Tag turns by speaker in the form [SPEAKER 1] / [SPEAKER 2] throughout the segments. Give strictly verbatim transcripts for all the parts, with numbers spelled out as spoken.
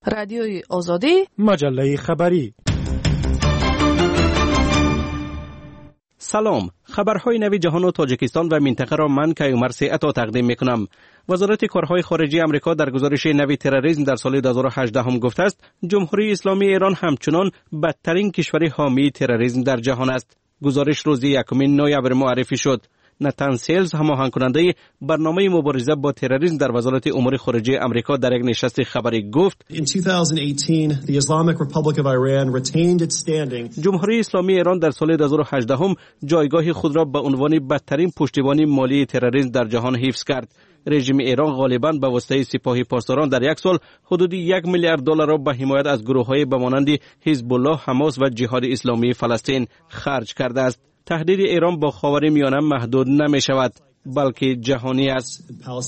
[SPEAKER 1] رادیوی آزادی،
[SPEAKER 2] مجله خبری.
[SPEAKER 3] سلام، خبرهای نوی جهان و تاجیکستان و منطقه را من کیومر عطا تقدیم میکنم. وزارت کارهای خارجه آمریکا در گزارش نوی تروریسم در سال دو هزار و هجده هم گفته است جمهوری اسلامی ایران همچنان بدترین کشور حامی تروریسم در جهان است. گزارش روز یکم نوامبر معرفی شد. نتان سیلز، هماهنگ کننده برنامه مبارزه با تروریسم در وزارت امور خارجه آمریکا، در یک نشست خبری گفت جمهوری اسلامی ایران در سال دو هزار و هجده هم جایگاه خود را به عنوان بدترین پشتیبانی مالی تروریسم در جهان حفظ کرد. رژیم ایران غالباً به واسطه سپاه پاسداران در یک سال حدود یک میلیارد دلار را به حمایت از گروه‌های به مانند حزب الله، حماس و جهاد اسلامی فلسطین خرج کرده است. تهدید ایران با خاورمیانه محدود نمی شود بلکه جهانی است.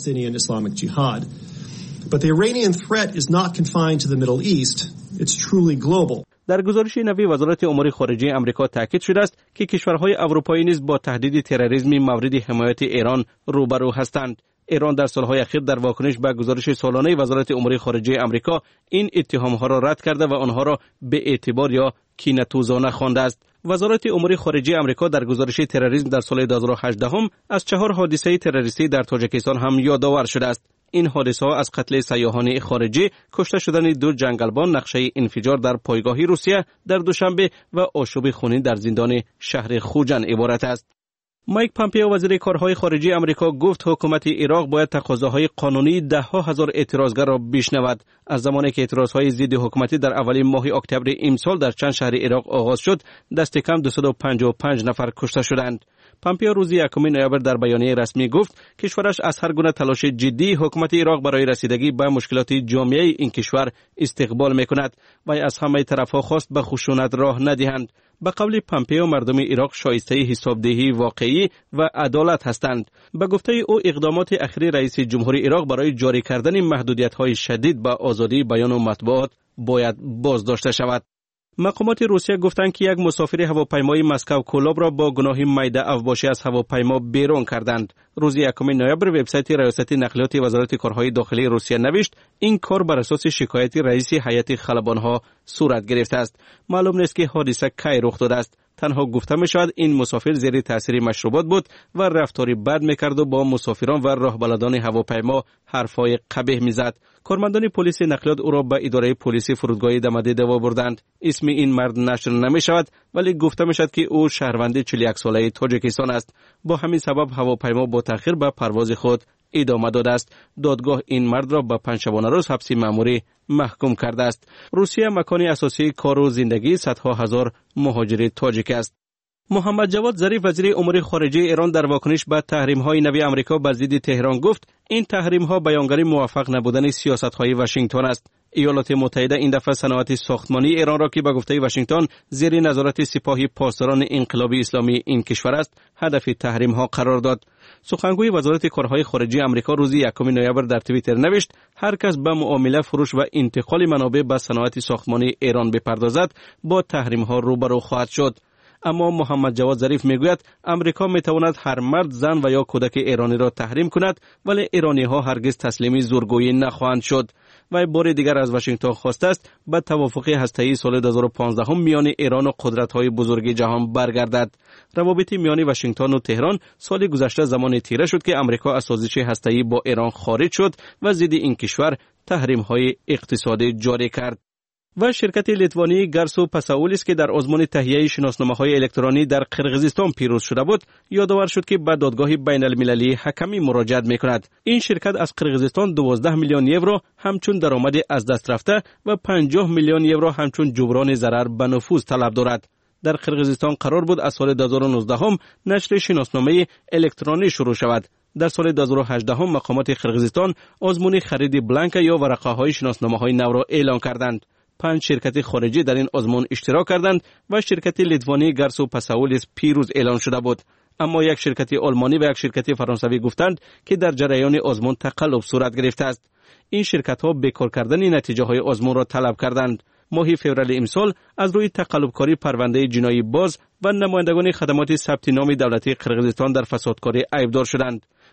[SPEAKER 3] در گزارش نوی وزارت امور خارجه آمریکا تاکید شده است که کشورهای اروپایی نیز با تهدید تروریسم مورد حمایت ایران روبرو هستند. ایران در سالهای اخیر در واکنش به گزارش سالانه وزارت امور خارجه آمریکا این اتهام‌ها را رد کرده و آنها را به اعتبار یا کینه‌توزانه خوانده است. وزارت امور خارجه آمریکا در گزارش تروریسم در سال دو هزار و هجده هم از چهار حادثه تروریستی در تاجیکستان هم یادآور شده است. این حادثه ها از قتل سیاحان خارجی، کشته شدن دو جنگلبان، نقشه انفجار در پایگاه روسیه در دوشنبه و آشوب خونین در زندان شهر خوجند عبارت است. مایک پامپئو، وزیر کارهای خارجه آمریکا، گفت حکومت عراق باید تقاضاهای قانونی ده ها هزار اعتراضگر را بشنود. از زمانی که اعتراضهای ضد حکومتی در اولین ماه اکتبر امسال در چند شهر عراق آغاز شد، دست کم دویست و پنجاه و پنج نفر کشته شدند. پامپئو روز یکم نوامبر در بیانیه رسمی گفت کشورش از هر گونه تلاش جدی حکومت عراق برای رسیدگی به مشکلات جامعه این کشور استقبال میکند و از همه طرفها خواست به خشونت راه ندهند. به قول پامپئو مردم عراق شایسته حسابدهی واقعی و عدالت هستند. به گفته او اقدامات اخیر رئیس جمهور عراق برای جاری کردن محدودیت‌های شدید به آزادی بیان و مطبوعات باید بازداشته شود. مقامات روسیه گفتند که یک مسافر هواپیمای مسکو کولاب را با گناه میده افباشی از هواپیما بیرون کردند. روز یکم نوامبر وبسایت ریاست نقلیات وزارت کارهای داخلی روسیه نوشت این کار بر اساس شکایت رئیس هیئت خلبان‌ها صورت گرفته است. معلوم نیست که حادثه کی رخ داده است. تنها گفته می شود این مسافر زیر تاثیر مشروبات بود و رفتاری بد میکرد و با مسافران و راهبلدان هواپیما حرفهای قبیح میزد. کارمندان پلیس نقلیات او را به اداره پلیس فرودگاه دمده دوا بردند. اسم این مرد نشر نمی شود ولی گفته می شود که او شهروند چهل و یک ساله تاجیکستان است. با همین سبب هواپیما با تأخیر به پرواز خود ادامه داده است. دادگاه این مرد را به پنج شبانه روز حبس مأموری محکوم کرده است. روسیه مکان اساسی کار و زندگی صدها هزار مهاجر تاجیک است. محمد جواد ظریف، وزیر امور خارجه ایران، در واکنش به تحریم‌های نوی آمریکا به ضد تهران گفت این تحریم‌ها بیانگر موفق نبودن سیاست‌های واشنگتن است. ایالات متحده این دفعه صنعت ساختمانی ایران را که به گفته واشنگتن زیر نظارت سپاه پاسداران انقلابی اسلامی این کشور است، هدف تحریم‌ها قرار داد. سخنگوی وزارت کارهای خارجه آمریکا روز یکم نوامبر در توییتر نوشت هر کس به معامله، فروش و انتقال منابع به صنعت ساختمانی ایران بپردازد با تحریم‌ها روبرو خواهد شد. اما محمد جواد ظریف میگوید امریکا میتواند هر مرد، زن و یا کودک ایرانی را تحریم کند ولی ایرانی ها هرگز تسلیم زورگویی نخواهند شد. و بار دیگر از واشنگتن خواسته است به توافق هسته‌ای سال دو هزار و پانزده هم میان ایران و قدرت‌های بزرگ جهان برگردد. روابط میان واشنگتن و تهران سال گذشته زمان تیره شد که امریکا از سازش هسته‌ای با ایران خارج شد و ضد این کشور تحریم‌های اقتصادی جاری کرد. و شرکت لیتوانی گرسو پاساولیس که در آزمون تهیه شناسنامه‌های الکترونی در قرقیزستان پیروز شده بود، یادآور شد که به دادگاه بین المللی حکمی مراجعت می‌کند. این شرکت از قرقیزستان دوازده میلیون یورو همچون درآمد از دست رفته و پنجاه میلیون یورو همچون جبران ضرر به نفوذ طلب دارد. در قرقیزستان قرار بود از سال دو هزار و نوزده هم نشر شناسنامه الکترونی شروع شود. در سال دو هزار و هجده هم مقامات قرقیزستان آزمون خرید بلانک یا ورقه‌های شناسنامه‌های نو را اعلام کردند. پنج شرکت خارجی در این آزمون اشتراک کردند و شرکت لیتوانی گرسو پاساولیس پیروز اعلام شده بود. اما یک شرکت آلمانی و یک شرکت فرانسوی گفتند که در جریان آزمون تقلب صورت گرفته است. این شرکت‌ها بیکار کردن نتیجه های آزمون را طلب کردند. ماه فوریه امسال از روی تقلبکاری پرونده جنایی باز و نمایندگان خدمات ثبت نام دولتی قرقیزستان در فسادکاری عیبدار شدند.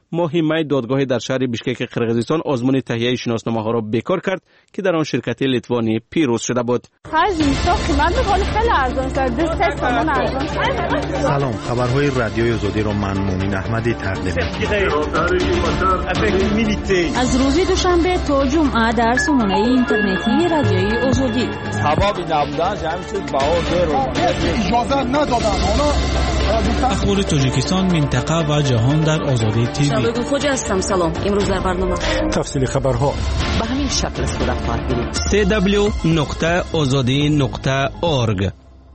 [SPEAKER 3] ماه می دادگاه در شهر بیشکک قرقیزستان آزمون تهیه شناسنامه ها را بیکار کرد که در آن شرکت لیتوانی پیروز شده بود.
[SPEAKER 1] سلام، خبرهای رادیوی آزادی را من مومن احمدی تقدیم می‌کنم.
[SPEAKER 2] از روز دوشنبه تا جمعه در سامانه اینترنتی رادیوی آزادی.
[SPEAKER 4] سبب نبودن جمع شد باور اجازه ندادن.
[SPEAKER 5] اخبار تاجیکستان، منطقه و جهان در آزادی تیوی.
[SPEAKER 2] شبگو خوجا هستم. سلام. امروز در برنامه
[SPEAKER 1] تفصیل خبرها
[SPEAKER 2] به همین شکل صورت خواهد گرفت.
[SPEAKER 3] سی دبلیو نقطه آزادی نقطه اورگ.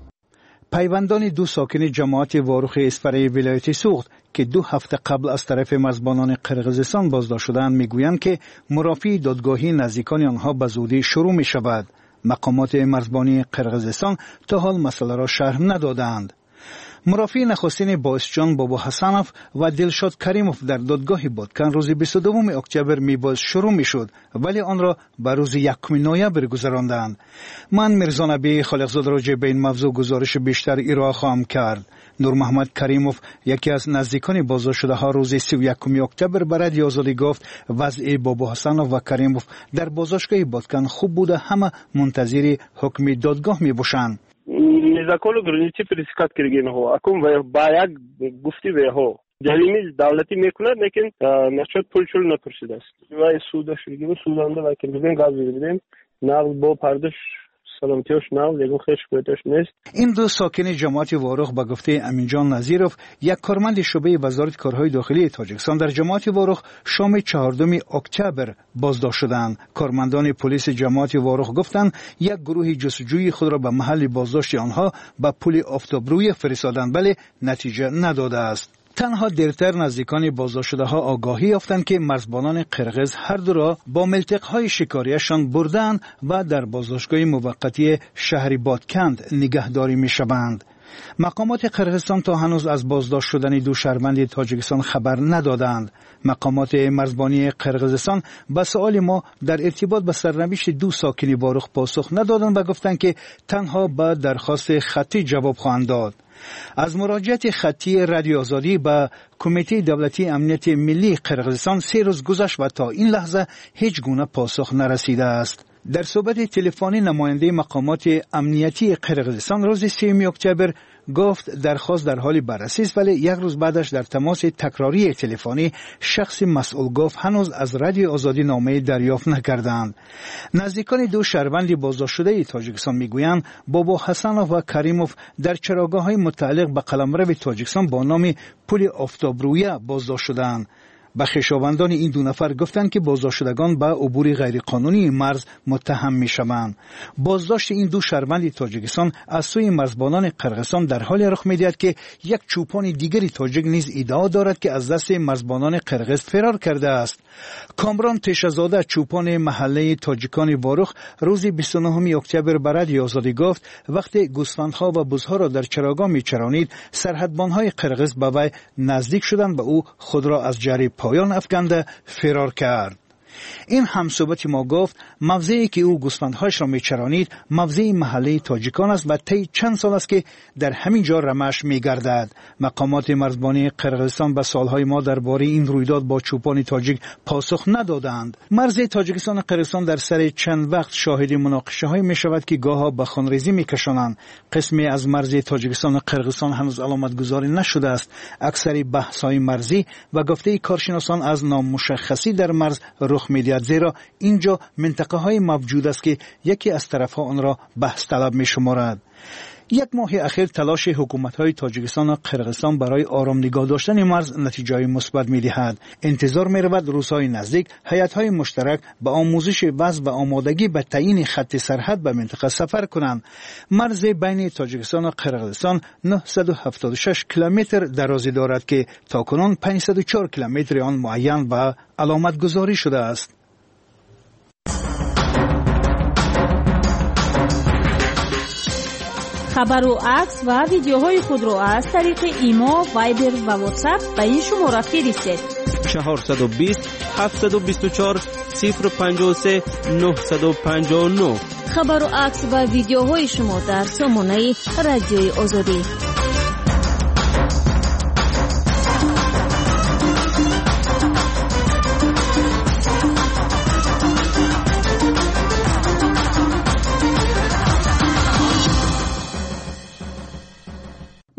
[SPEAKER 6] پیوندان دو ساکن جماعت واروخ اسپره ولایت سوخت که دو هفته قبل از طرف مرزبانان قرقیزستان بازداشت شدند میگویند که مرافعه دادگاهی نزدیکان آنها به زودی شروع می شود. مقامات مرزبانی قرقیزستان تا حال مسئله را شرح ندادند. مرافع نخستین باعثجان بابا حسنوف و دلشاد کریموف در دادگاه بادکن روز بیست و دوم اکتبر میباید شروع میشد، ولی آن را به روز یکم نوامبر گذراندند. من میرزا نبی خالقزاده راجع به این موضوع گزارش بیشتر ارائه خواهم کرد. نور محمد کریموف یکی از نزدیکان بازداشت شده ها روز سی و یکم اکتبر به رادیو آزادی گفت وضع بابا حسنوف و کریموف در بازداشتگاه بادکن خوب بوده، همه منتظر حکم دادگاه میباشند.
[SPEAKER 7] незаконно граници пересекать кирген ҳо акум ба як гуфти веҳо ҷарими давлатӣ мекунад, лекин насчет пулчул напурсидааст. ва суда шугим суданда вакил бидем газ бидем нав бо пардош سلامتیش نام لیکن خیش کوتاش نیست.
[SPEAKER 6] این دو ساکن جماعت واروخ به گفته امینجان نظیروف، یک کارمند شعبه وزارت کارهای داخلی تاجیکستان در جماعت واروخ شام چهاردهم اکتبر بازداشت شدند. کارمندان پلیس جماعت واروخ گفتند یک گروه جستجویی خود را به محل بازداشت آنها به پل آفتابرویه فرستادند، ولی نتیجه نداده است. تنها دیرتر نزدیکان بازداشت شده ها آگاهی یافتند که مرزبانان قرقیز هر دو را با ملتقهای شکاریشان بردند و در بازداشتگاه موقتی شهر بادکند نگهداری می شوند. مقامات قرقیزستان تا هنوز از بازداشت شدن دو شهروند تاجیکستان خبر ندادند. مقامات مرزبانی قرقیزستان به سؤال ما در ارتباط به سرنوشت دو ساکن واروخ پاسخ ندادند و گفتند که تنها به درخواست خطی جواب خواهند داد. از مراجعت خطی رادیو آزادی به کمیته دولتی امنیت ملی قرقیزستان سه روز گذشت و تا این لحظه هیچ گونه پاسخ نرسیده است. در صحبت تلفنی نماینده مقامات امنیتی قرقیزستان روز سوم اکتبر گفت درخواست در حال بررسی است، ولی یک روز بعدش در تماس تکراری تلفنی شخص مسئول گفت هنوز از رادیو آزادی نامه دریافت نکردند. نزدیکان دو شهروند بازداشت شده تاجیکستان میگویند بابا حسنوف و کریموف در چراگاه‌های متعلق به قلمرو تاجیکستان با نام پل آفتابرویه بازداشت شدند. به خویشاوندان این دو نفر گفتند که بازداشت شدگان به عبور غیرقانونی مرز متهم میشوند. بازداشت این دو شهروند تاجیکستان از سوی مرزبانان قرقیزستان در حال رخ می‌دهد که یک چوپان دیگری تاجیک نیز ادعا دارد که از دست مرزبانان قرقیز فرار کرده است. کامران تشزاده چوپان محله تاجیکان واروخ روز بیست و نهم اکتبر به رادیو آزادی گفت وقتی گوسفندها و بزها را در چراگاه میچرانید سرحدبان‌های قرقیز به وی نزدیک شدند و او خود را از جریب پایان افکنده فرار کرد. این همصحبت ما گفت موضعی که او گوسفندهایش را میچرانید موضع محله تاجیکان است و طی چند سال است که در همین جا رمش میگردد. مقامات مرزبانی قرقیزستان به سالهای ما درباره این رویداد با چوپان تاجیک پاسخ ندادند. مرز تاجیکستان و قرقیزستان در سر چند وقت شاهد مناقشه های می شود که گاهی به خونریزی میکشانند. قسمی از مرز تاجیکستان و قرقیزستان هنوز علامت گذاری نشده است. اکثر بحث های مرزی و گفته کارشناسان از نامشخصی در مرز رخ می‌دهد، زیرا اینجا منطقه های موجود است که یکی از طرفها آن را بحث طلب می شمارد. یک ماه اخیر تلاش حکومت‌های تاجیکستان و قرقیزستان برای آرام نگاه داشتن مرز نتیجه مثبت می‌دهد. انتظار می‌رود روزهای نزدیک هیئت‌های مشترک به آموزش وضع و آمادگی به تعیین خط سرحد به منطقه سفر کنند. مرز بین تاجیکستان و قرقیزستان نهصد و هفتاد و شش کیلومتر درازی دارد که تاکنون پانصد و چهار کیلومتر آن معین و علامت گذاری شده است.
[SPEAKER 2] خبر و عکس و ویدیوهای خود را از طریق ایما، وایبر و واتساپ به این شماره فرستید.
[SPEAKER 3] چهارصد و بیست هفتصد و بیست و چهار صفر پنجاه و سه نهصد و پنجاه و نه.
[SPEAKER 2] خبر و عکس و ویدیوهای شما در سامانه رادیوی آزادی.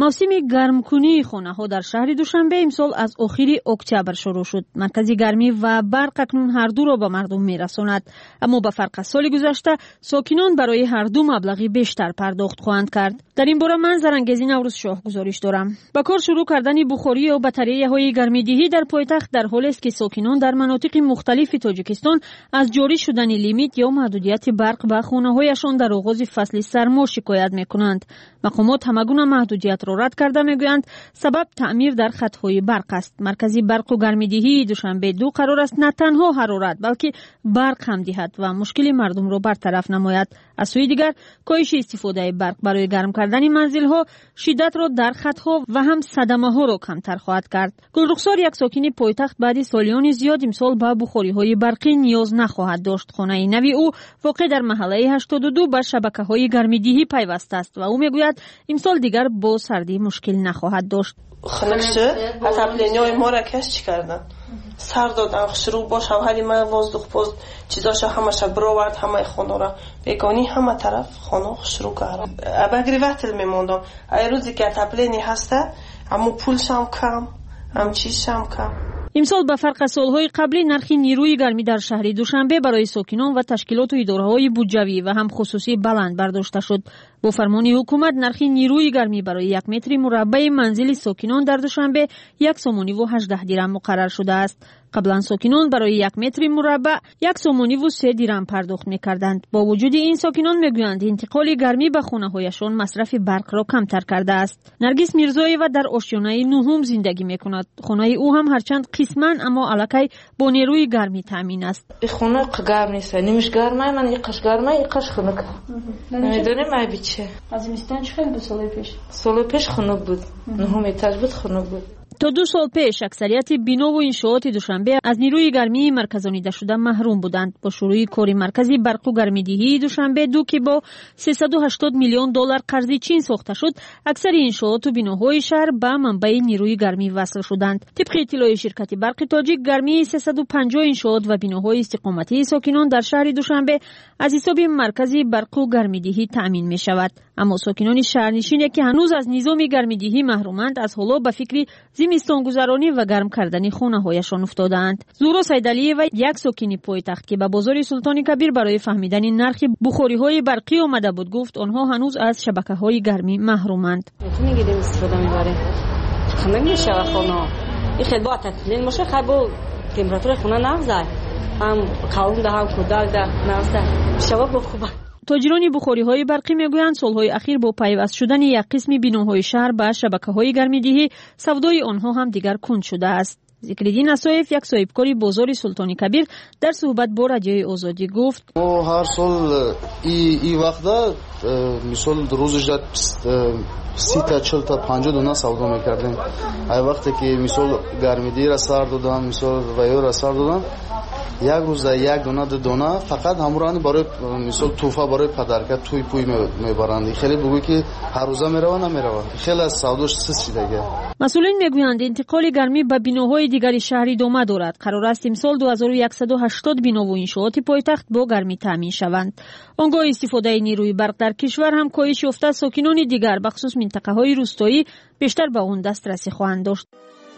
[SPEAKER 2] موسم گرمکنی خانه‌ها در شهر دوشنبه امسال از آخر اکتبر شروع شد. مرکزی گرمی و برق اکنون هر دو را به مردم می‌رساند، اما به فرق از سال گذشته ساکنان برای هر دو مبلغی بیشتر پرداخت خواهند کرد. در این باره من زرنگزی نوروز شاه گزارش دارم. با کار شروع کردن بخاری و بطاری‌های گرمیدهی در پایتخت در حالی است که ساکنان در مناطق مختلف تاجیکستان از جاری شدن لیمیت یا محدودیت برق به خانه‌هایشان در آغاز فصل سرما شکایت می‌کنند. مقامات همگونه محدودیت را رد کرده میگویند سبب تعمیر در خط‌های برق است. مرکزی برق و گرمیدهی دوشنبه دو قرار است نه تنها حرارت بلکه برق هم دهد و مشکل مردم را برطرف نماید. از سوی دیگر کاهش استفاده برق برای گرم کردن منزل‌ها شدت را در خط‌ها و هم صدمه‌ها را کمتر خواهد کرد. گلرخسار یک ساکن پایتخت بعد سالیان زیاد امسال به بخاری‌های برقی نیاز نخواهد داشت. خانه نوی او واقع در محله هشتاد و دو به شبکه‌های گرمیدهی پیوسته است و او میگوید امسال دیگر با سردی مشکل نخواهد داشت.
[SPEAKER 8] خنکشه اتاپلینیای ما را کش چی کردن سر دادن شروع با شوهری من وازدخ پوز چیزاشا همش برآورد همه خونه را بگانی همه طرف خونه شروع کردم ابگری وقت میموندم ای روزی که اتاپلینی هسته اما پولش هم کم هم چیزش هم کم.
[SPEAKER 2] امسال به فرق از سالهای قبلی نرخ نیروی گرمی در شهر دوشنبه برای ساکنان و تشکیلات و اداره‌های بودجوی و هم خصوصی بلند برداشته شد. با فرمان حکومت نرخ نیروی گرمی برای یک متر مربع منزل ساکنان در دوشنبه یک سومانی و هجده درم مقرر شده است. قبلا ساکنان برای یک متر مربع یک سومانی و سه درم پرداخت می‌کردند. با وجود این ساکنان میگویند انتقال گرمی به خانه‌هایشان مصرف برق را کمتر کرده است. نرگس میرزایی‌وا در آشیانه نهم زندگی می‌کند. خانه او هم هرچند قسماً اما الکی با نیروی گرمی تامین است.
[SPEAKER 9] این خونه گرم نیست، نیمش گرمه، من یک قش گرمه، یک قش خنک. نمیدونم ما بیچه.
[SPEAKER 2] از زمستان چه خیلی بود سال پیش؟
[SPEAKER 9] سال پیش خنک بود. نهم ایتاج بود خنک بود.
[SPEAKER 2] تا دو سال پیش اکثریت بنا و انشاءات دوشنبه از نیروی گرمی مرکزانیده شده محروم بودند. با شروع کار مرکزی برق و گرمیدهی دوشنبه دو که با سیصد و هشتاد میلیون دلار قرض چین ساخته شد، اکثر انشاءات و بناهای شهر به منبع نیروی گرمی وصل شدند. طبق اطلاع شرکت برق تاجیک، گرمی سیصد و پنجاه انشاءات و بناهای استقامتی ساکنان در شهر دوشنبه از حساب مرکزی برق و گرمیدهی تامین می شود. اما ساکنان شهرنشین که هنوز از نظام گرمیدهی محرومند از حالا به فکر زمستان گذرانی و گرم کردن خانه هایشان افتادند. زورا سیدعلی و یک ساکن پایتخت که به بازار سلطان کبیر برای فهمیدن نرخ بخاری های برقی آمده بود گفت آنها هنوز از شبکه های گرمی محرومند.
[SPEAKER 10] میگیریم استفاده میبره خمه میشه خانه این خیلی با تطلین باشه خیلی با تمپراتور خونه نغزه هم قوم ده هم کودک ده نغزه شباب با خوبه.
[SPEAKER 2] تاجران بخاری‌های برقی میگویند سالهای اخیر با پیوست شدن یک قسم بناهای شهر به شبکه‌های گرمیدهی سودای آنها هم دیگر کند شده است. ذکرالدین اسایف یک صاحبکار بازار سلطان کبیر در صحبت با رادیوی آزادی گفت
[SPEAKER 11] ما هر سال ای ای وقتا مثال روزش در سی تا چهل تا پنجاه دونه سودا میکردیم. ای وقتی که مثال گرمیدهی را سر دادن مثال ویو را سر دادن یک روز یک دونه دو دونه فقط همورانی برای مثال توفه برای پدرکت توی پوی میبرند. خیلی بگوی که هر روزه میروه نمیروه خیلی از سوداش سست شده.
[SPEAKER 2] مسئولین میگویند انتقال گرمی به بناهای دیگر شهر ادامه دارد. قرار است امسال دو هزار و صد و هشتاد بنا و انشاءات پایتخت با گرمی تامین شوند. آنگاه استفاده نیروی برق در کشور هم کاهش یافته، ساکنان دیگر بخصوص منطقه های روستایی بیشتر به آن دسترسی خواهند داشت.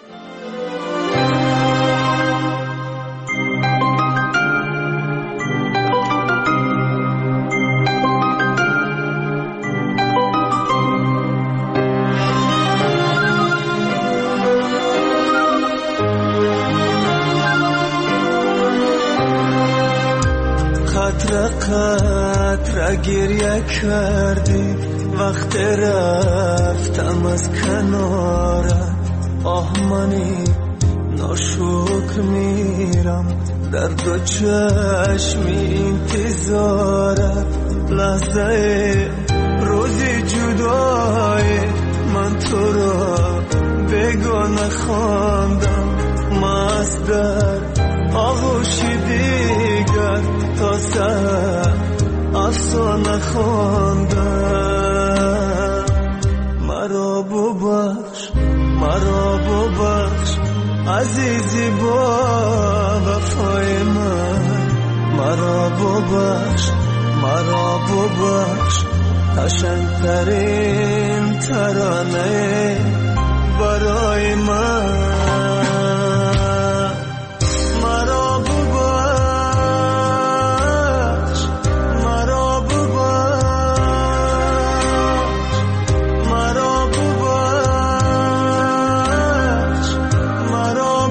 [SPEAKER 12] قطره قطره گریه کردی وقت رفتم از کنارت آه منی ناشکر میرم در دو چشمی انتظارت لحظه روزی جدای من تو را بگانه خواندم مست در آغوش دیگر تا سر افسانه خواندم. مرا ببخش مرا ببخش عزیزی با وفای من مرا ببخش مرا ببخش قشنگترین ترانه برای من مرا ببخش مرا ببخش مرا ببخش مرا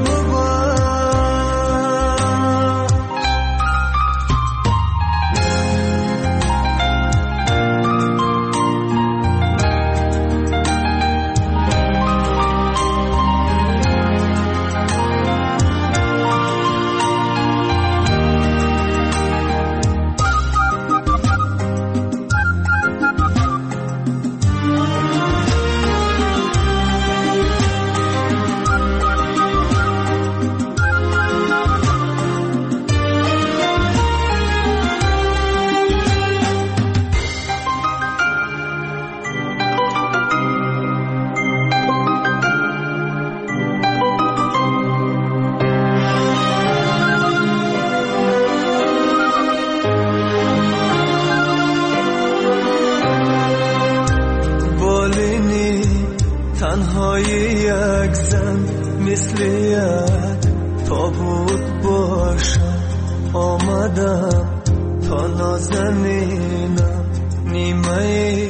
[SPEAKER 12] تنهای یک زن مثل یک تابوت باشم آمدم تا نازنینم نیمه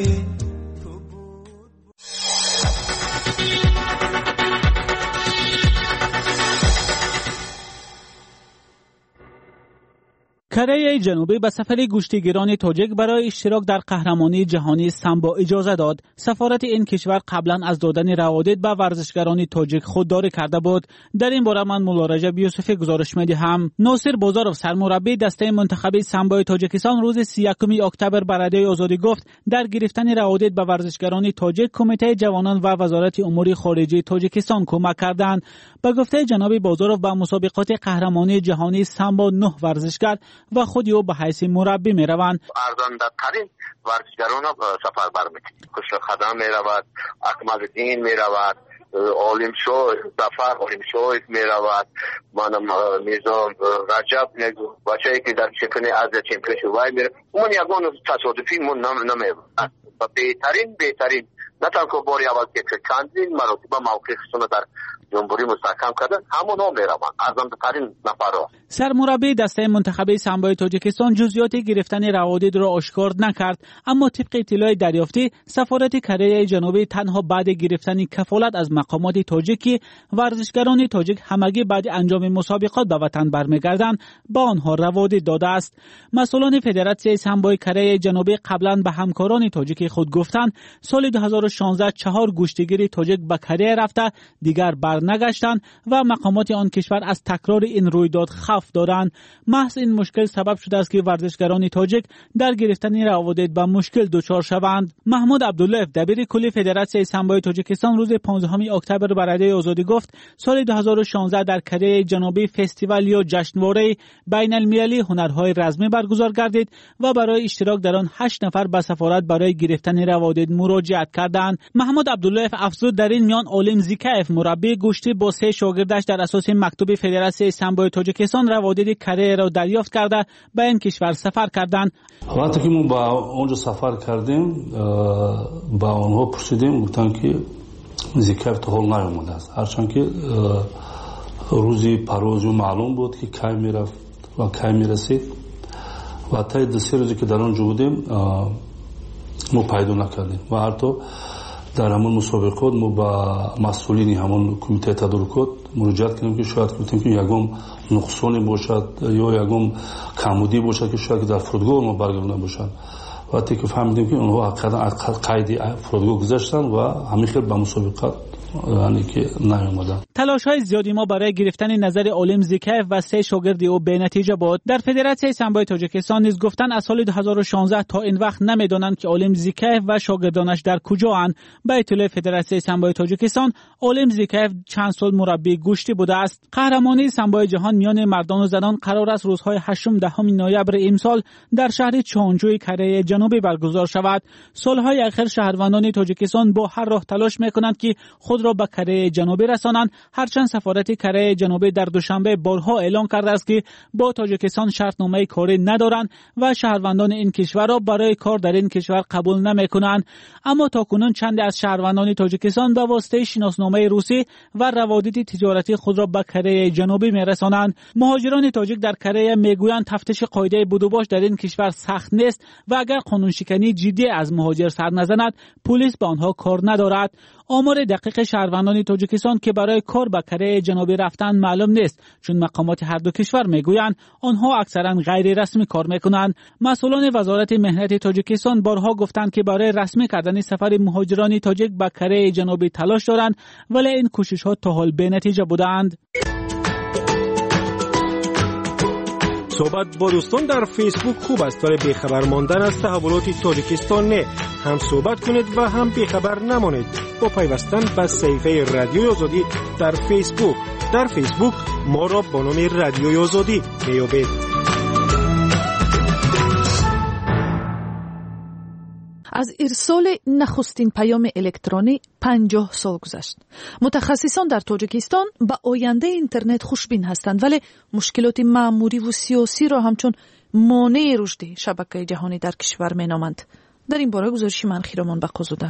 [SPEAKER 13] کره جنوبی به سفر گوشتگیران تاجیک برای اشتراک در قهرمانی جهانی سامبو اجازه داد. سفارت این کشور قبلا از دادن روادید به ورزشکاران تاجیک خودداری کرده بود. در این باره من مولا رجب یوسفی گزارش می‌دهم. ناصر بازارов سرمربی دسته منتخب سامبو تاجیکستان روز سی و یکم اکتبر به رادیوی آزادی گفت در گرفتن روادید به ورزشکاران تاجیک کمیته جوانان و وزارت امور خارجه تاجیکستان کمک کردند. به گفته جناب بازارov به مسابقات قهرمانی جهانی سامبو نه ورزشکار و خودی او به حیث مربی می روند.
[SPEAKER 14] ارزنده‌ترین ورزشکاران سفر برمی‌کنند. خوش خدام می رود، اکمل دین می رود، عالم شو سفر عالم شو می رود، منم میزان رجب نگو بچه‌ای که در چمپیون از چمپیون وای می رود. اون یگان تصادفی من نمی بود. و بهترین بهترین نه تنها باری اول که چندین مرتبه موقعشون در جمهوری مستحکم کردن همون ها میروند ارزنده‌ترین نفرها.
[SPEAKER 13] سرمربی دسته منتخب سامبو تاجیکستان جزئیات گرفتن روادید را آشکار نکرد، اما طبق اطلاع دریافتی سفارت کره جنوبی تنها بعد گرفتن کفالت از مقامات تاجیکی ورزشکاران تاجیک همگی بعد انجام مسابقات به وطن برمیگردند با آنها روادید داده است. مسئولان فدراسیون سامبو کره جنوبی قبلا به همکاران تاجیک خود گفتند سال دو هزار و شانزده چهار گوشتگیر تاجیک به کره رفته دیگر بر نگشتند و مقامات آن کشور از تکرار این رویداد خوف دارند. محض این مشکل سبب شده است که ورزشکاران تاجیک در گرفتن روادید به مشکل دچار شوند. محمود عبدالله دبیر کلی فدراسیون سامبو تاجیکستان روز پانزدهم اکتبر به رادیوی آزادی گفت سال دو هزار و شانزده در کره جنوبی فستیوال یا جشنواره بین المللی هنرهای رزمی برگزار گردید و برای اشتراک در آن هشت نفر به سفارت برای گرفتن روادید مراجعت کردند. محمود عبدالله افزود در این میان عالم زیکایف مربی گوشتی با سه شاگردش در اساس مکتوب فدراسیون سامبو تاجیکستان روادید کره را دریافت کرده به این کشور سفر کردند.
[SPEAKER 15] وقتی که ما با اونجا سفر کردیم با اونها پرسیدیم گفتن که زیکایف تا حال نیامده است، هرچند که روزی پرواز معلوم بود که کی میرفت و کی میرسید و تا دو سه روزی که در اونجا بودیم ما پیدا نکردیم و حتی در همون مسابقات ما با مسئولین همون کمیته تدارکات مراجعت کردیم که شاید گفتیم که یگم نقصانی باشد یا یگم کمبودی باشد که شاید در فرودگاه ما برگردونده باشد. وقتی که فهمیدیم که اونها قید فرودگاه گذاشتن و همین خیلی به مسابقات یعنی که نیامدن.
[SPEAKER 13] تلاش‌های زیادی ما برای گرفتن نظر عالم زیکایف و سه شاگرد او به نتیجه بود. در فدراسیون سامبو تاجیکستان نیز گفتن از سال دو هزار و شانزده تا این وقت نمیدانند که عالم زیکایف و شاگردانش در کجااند. به اطلاع فدراسیون سامبو تاجیکستان عالم زیکایف چند سال مربی گوشتی بوده است. قهرمانی سامبو جهان میان مردان و زنان قرار است روزهای هشتم دهم نوامبر امسال در شهر چونجوی کره جنوبی برگزار شود. سالهای اخیر شهروندان تاجیکستان با هر راه تلاش میکنند که خود خود را به کره جنوبی رسانند، هرچند سفارت کره جنوبی در دوشنبه بارها اعلام کرده است که با تاجیکستان شرطنامه کاری ندارند و شهروندان این کشور را برای کار در این کشور قبول نمی‌کنند. اما تاکنون چند از شهروندان تاجیکستان به واسطه شناسنامه روسی و روابط تجارتی خود را به کره جنوبی می‌رسانند. مهاجران تاجیک در کره میگویند تفتیش قاعده بودوباش در این کشور سخت نیست و اگر قانون شکنی جدی از مهاجر سر نزند پلیس به آنها کار ندارد. آمار دقیق شهروندان تاجیکستان که برای کار به کره جنوبی رفتن معلوم نیست، چون مقامات هر دو کشور میگویند آنها اکثرا غیر رسمی کار میکنند. مسئولان وزارت مهنت تاجیکستان بارها گفتند که برای رسمی کردن سفر مهاجران تاجیک به کره جنوبی تلاش دارند، ولی این کوشش‌ها تا حال بی‌نتیجه بودند.
[SPEAKER 16] صحبت با دوستان در فیسبوک خوب است، ولی بیخبر ماندن از تحولات تاجیکستان نه. هم صحبت کنید و هم بیخبر نمانید با پیوستن به صفحه رادیوی آزادی در فیسبوک. در فیسبوک ما را با نام رادیوی آزادی میابید.
[SPEAKER 17] از ارسال نخستین پیام الکترونی پنجاه سال گذشت. متخصصان در تاجیکستان به آینده اینترنت خوشبین هستند، ولی مشکلات مأموری و سیاسی را همچون مانع رشد شبکه جهانی در کشور مینامند. در این باره گزارش من خیرامان بقازوده.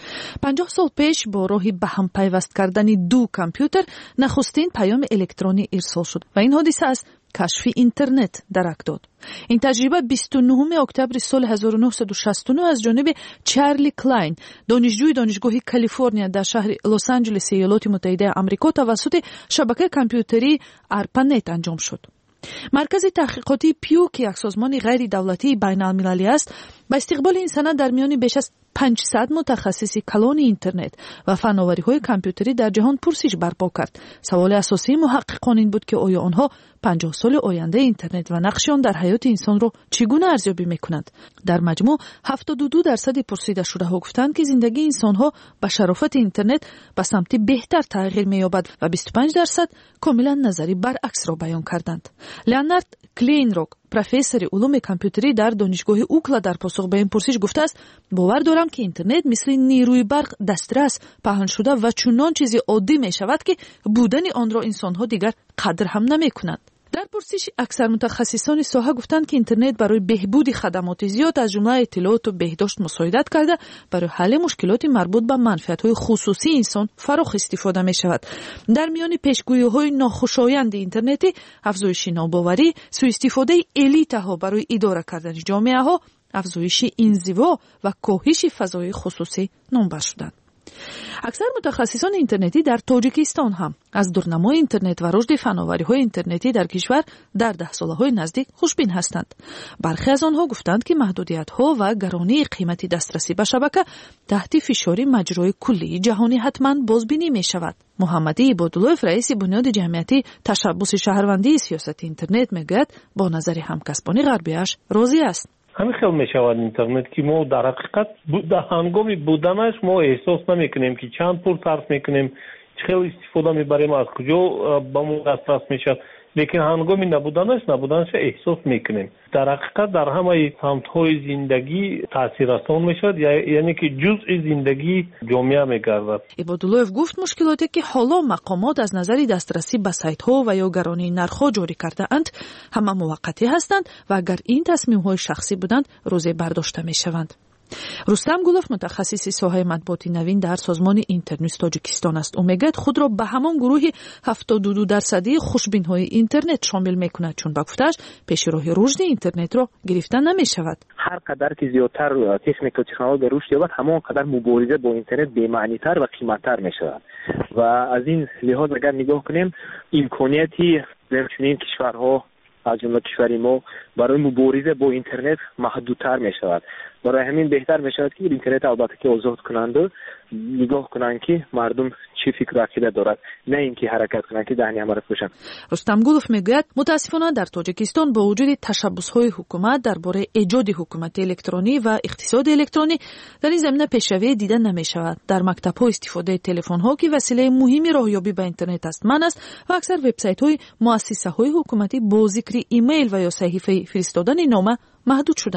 [SPEAKER 17] پنجاه سال پیش با راهی به هم پیوست کردن دو کامپیوتر نخستین پیام الکترونی ارسال شد و این حادثه از کشف اینترنت درک داد. این تجربه بیست و نهم اکتبر سال هزار و نهصد و شصت و نه از جانب چارلی کلاین، دانشجوی دانشگاه کالیفرنیا در شهر لس آنجلس ایالات متحده آمریکا توسط شبکه کامپیوتری آرپانت انجام شد. مرکز تحقیقاتی پیو که یک سازمان غیر دولتی بین المللی است، با استقبال این سند در میان بیش از پانصد متخصص کلان اینترنت و فناوری‌های کامپیوتری در جهان پرسش برپا کرد. سوال اساسی محققان این بود که آیا آنها پنجاه سال آینده اینترنت و نقش آن در حیات انسان را چگونه ارزیابی می‌کنند؟ در مجموع هفتاد و دو درصد پرسیده شده‌ها گفتند که زندگی انسان‌ها با شرافت اینترنت به سمت بهتر تغییر می‌یابد و بیست و پنج درصد کاملا نظری برعکس را بیان کردند. لئونارد کلینروک، پروفسور علوم کامپیوتری در دانشگاه اوکلا، در پاسخ به این پرسش گفته است: باور دارم که اینترنت مثل نیروی برق دسترس، پهن شده و چنان چیزی عادی می شود که بودن آن را انسان‌ها دیگر قدر هم نمی کنند. در پرسش اکثر متخصصان ساحه گفتند که اینترنت برای بهبود خدمات زیاد از جمله اطلاعات و بهداشت مساعدت کرده برای حل مشکلات مربوط به منفعت‌های خصوصی انسان فراخ استفاده می شود. در میان پیشگویی‌های ناخوشایند اینترنتی افزایش ناباوری، سوء استفاده الیت‌ها برای اداره کردن جامعه‌ها، افزایش انزوا و کاهش فضای خصوصی نامبر شدند. اکثر متخصصان اینترنتی در تاجیکستان هم از دورنمای اینترنت و رشد فناوری‌های اینترنتی در کشور در ده ساله‌های نزدیک خوشبین هستند. برخی از آنها گفتند که محدودیت‌ها و گرانی قیمت دسترسی به شبکه تحت فشار مجرای کلی جهانی حتماً بازبینی می‌شود. محمدی عبادالله، رئیس بنیاد جمعیتی تشبث شهروندی سیاست اینترنت، میگوید با نظر همکسبان غربیش راضی است.
[SPEAKER 18] همین خیلی میشود اینترنت که ما در حقیقت در هنگامی بودنش ما احساس نمیکنیم که چند پول صرف میکنیم، خیلی استفاده میبریم، از کجا با ما دسترس میشه، لیکن هنگامی نبودنش نبودنش احساس میکنیم. در حقیقت در همه سمت‌های زندگی تاثیررسان میشد، یعنی که جزء زندگی جامعه میگردد.
[SPEAKER 17] عبادالله گفت مشکلاتی که حالا مقامات از نظر دسترسی به سایت‌ها و یا گرانی نرخ‌ها جاری کرده اند همه موقتی هستند و اگر این تصمیم‌های شخصی بودند روزی برداشته میشوند. رستم گلوف، متخصص ساحه مطبوعات نوین در سازمان اینترنت تاجیکستان است. او میگوید خود را به همان گروه هفتاد و دو درصدی خوشبین‌های اینترنت شامل میکند، چون با گفته‌اش پیش راه رشد اینترنت را گرفتن نمیشود.
[SPEAKER 19] هر قدر که زیادتر تکنیک و تکنولوژی رشد یابد، همان قدر مبارزه با اینترنت بی‌معنی‌تر و قیمت‌تر میشود و از این لحاظ اگر نگاه کنیم امکانیتی در چنین کشورها از جمله کشور ما برای مبارزه با اینترنت محدودتر می شود. برای همین بهتر می شود که اینترنت البته که آزاد کنند و نگاه کنند که مردم چی فکر و عقیده دارد، نه اینکه حرکت کنند که دهنی همه را بپوشند.
[SPEAKER 17] رستم گلوف میگوید متاسفانه در تاجیکستان با وجود تشبث‌های حکومت درباره ایجاد حکومت الکترونی و اقتصاد الکترونی در این زمینه پیشروی دیده نمی شود. در مکتب‌ها استفاده تلفن‌ها که وسیله مهمی راهیابی به اینترنت است من است و اکثر وبسایت‌های مؤسسه‌های حکومتی با ذکر ایمیل و یا صحیفه فرستادن نامه محدود شدند.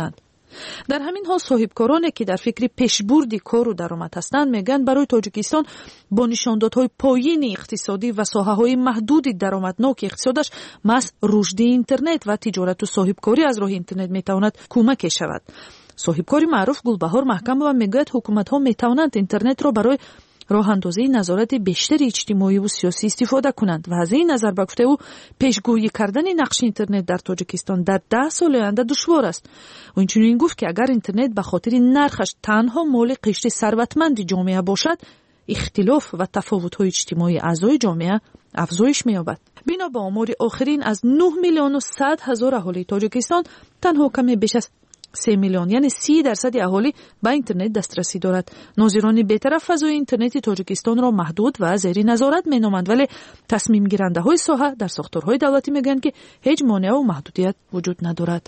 [SPEAKER 17] در همین حال صاحبکارانی که در فکر پیشبرد کار و درآمد هستند میگن برای تاجیکستان با نشاندادهای پایین اقتصادی و ساحه‌های محدود درآمدناک اقتصادش محض رشد اینترنت و تجارت و صاحبکاری از راه اینترنت میتواند کمک شود. صاحبکاری معروف گلبهار محکمова میگوید حکومت‌ها میتوانند اینترنت را برای راه اندازی نظارت بیشتر اجتماعی و سیاسی استفاده کنند و از این نظر به گفته او پیشگویی کردن نقش اینترنت در تاجیکستان در ده سال آینده دشوار است. و اینچنین گفت که اگر اینترنت به خاطر نرخش تنها مال قشر ثروتمند جامعه باشد، اختلاف و تفاوت‌های اجتماعی اعضای جامعه افزایش می‌یابد. بنا به آمار آخرین از نه میلیون و صد هزار اهالی تاجیکستان، تنها کمی بیش از سه میلیون یعنی سی درصد اهالی به اینترنت دسترسی دارد. ناظران بی‌طرف فضای اینترنت تاجیکستان را محدود و زیر نظارت مینامند، ولی تصمیم گیرنده های ساحه در ساختارهای دولتی میگن که هیچ مانع و محدودیت وجود ندارد.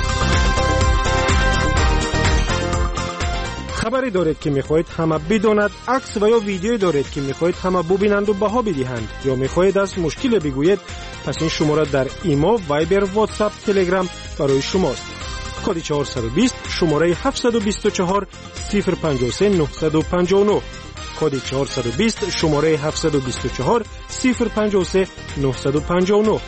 [SPEAKER 16] خبری دارید که میخواهید همه بداند، عکس و یا ویدیویی دارید که میخواهید همه ببینند و بها بدهند، یا میخواهید از مشکل بگویید، پس این شماره در ایما، وایبر، واتساپ، تلگرام برای شماست. کد چهارصد و بیست شماره هفتصد و بیست و چهار صفر پنجاه و سه نهصد و پنجاه و نه. کد چهارصد و بیست شماره هفتصد و بیست و چهار صفر پنجاه و سه نهصد و پنجاه و نه.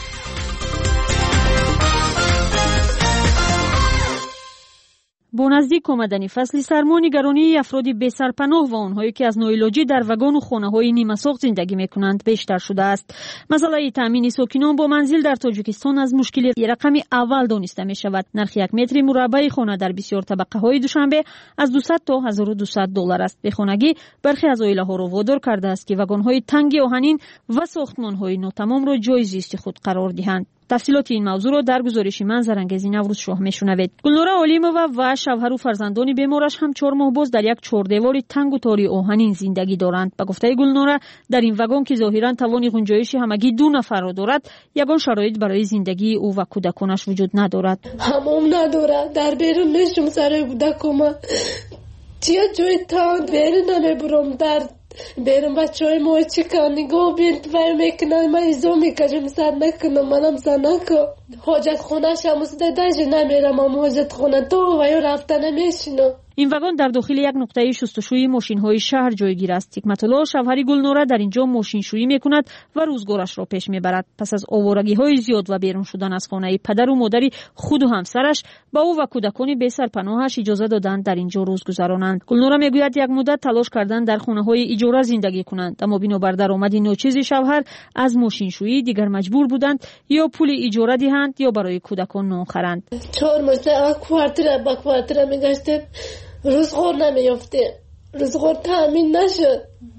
[SPEAKER 2] با نزدیک آمدن فصل سرما، نگرانی افراد بی‌سرپناه و آنهایی که از ناعلاجی در وگان و خانه‌های نیمه‌ساخت زندگی می‌کنند بیشتر شده است. مسئله تامین ساکنان با منزل در تاجیکستان از مشکل رقم اول دانسته می‌شود. نرخ یک متر مربع خانه در بسیار طبقه‌های دوشنبه از دویست تا هزار و دویست دلار است. به خانگی برخی از عائله‌ها را وادار کرده است که وگان‌های تنگ آهنین و ساختمان‌های ناتمام را جای زیست خود قرار دهند. تفصیلات این موضوع را در گزارش من زرنگزی نوروز شاه میشنوید. گلنور علیمووا و شوهر و فرزندان بیمارش هم چهار ماه باز در یک چهاردیوار تنگ و تاری آهنین زندگی دارند. به گفته گلنور، در این وگان که ظاهرا توان گنجایش همگی دو نفر را دارد، یگان شرایط برای زندگی او و کودکانش وجود ندارد.
[SPEAKER 8] حمام ندارد، در بیرون نشم سر کودکم چیا جای تان بیرون نمیبرم، در بیرون بچه های ما چی کن نگاه بید وی میکنن، من ایزا میکشم سر نکنم، منم سر نکن. حاجت خونه شموسته داشت نمیرم، اما حاجت خونه تو و یا رفته نمیشنم. این وگان در داخل یک نقطه شستشوی ماشین‌های شهر جایگیر است. حکمت‌الله شوهر گلنوره در اینجا ماشینشویی میکند و روزگارش را پیش میبرد. پس از آوارگی‌های زیاد و بیرون شدن از خانه پدر و مادری خود و همسرش، با او و کودکان بی‌سرپناهش اجازه دادند در اینجا روز گذرانند. گلنوره میگوید یک مدت تلاش کردند در خانه‌های اجاره زندگی کنند، اما بنابر درآمد ناچیز شوهر از ماشینشویی دیگر مجبور بودند یا پول اجاره دهند یا برای کودکان نان خرند. چهار ماه کوارتر با کوارتر میگشتیم، روزگار نمیافته، روزگار تامین نشد.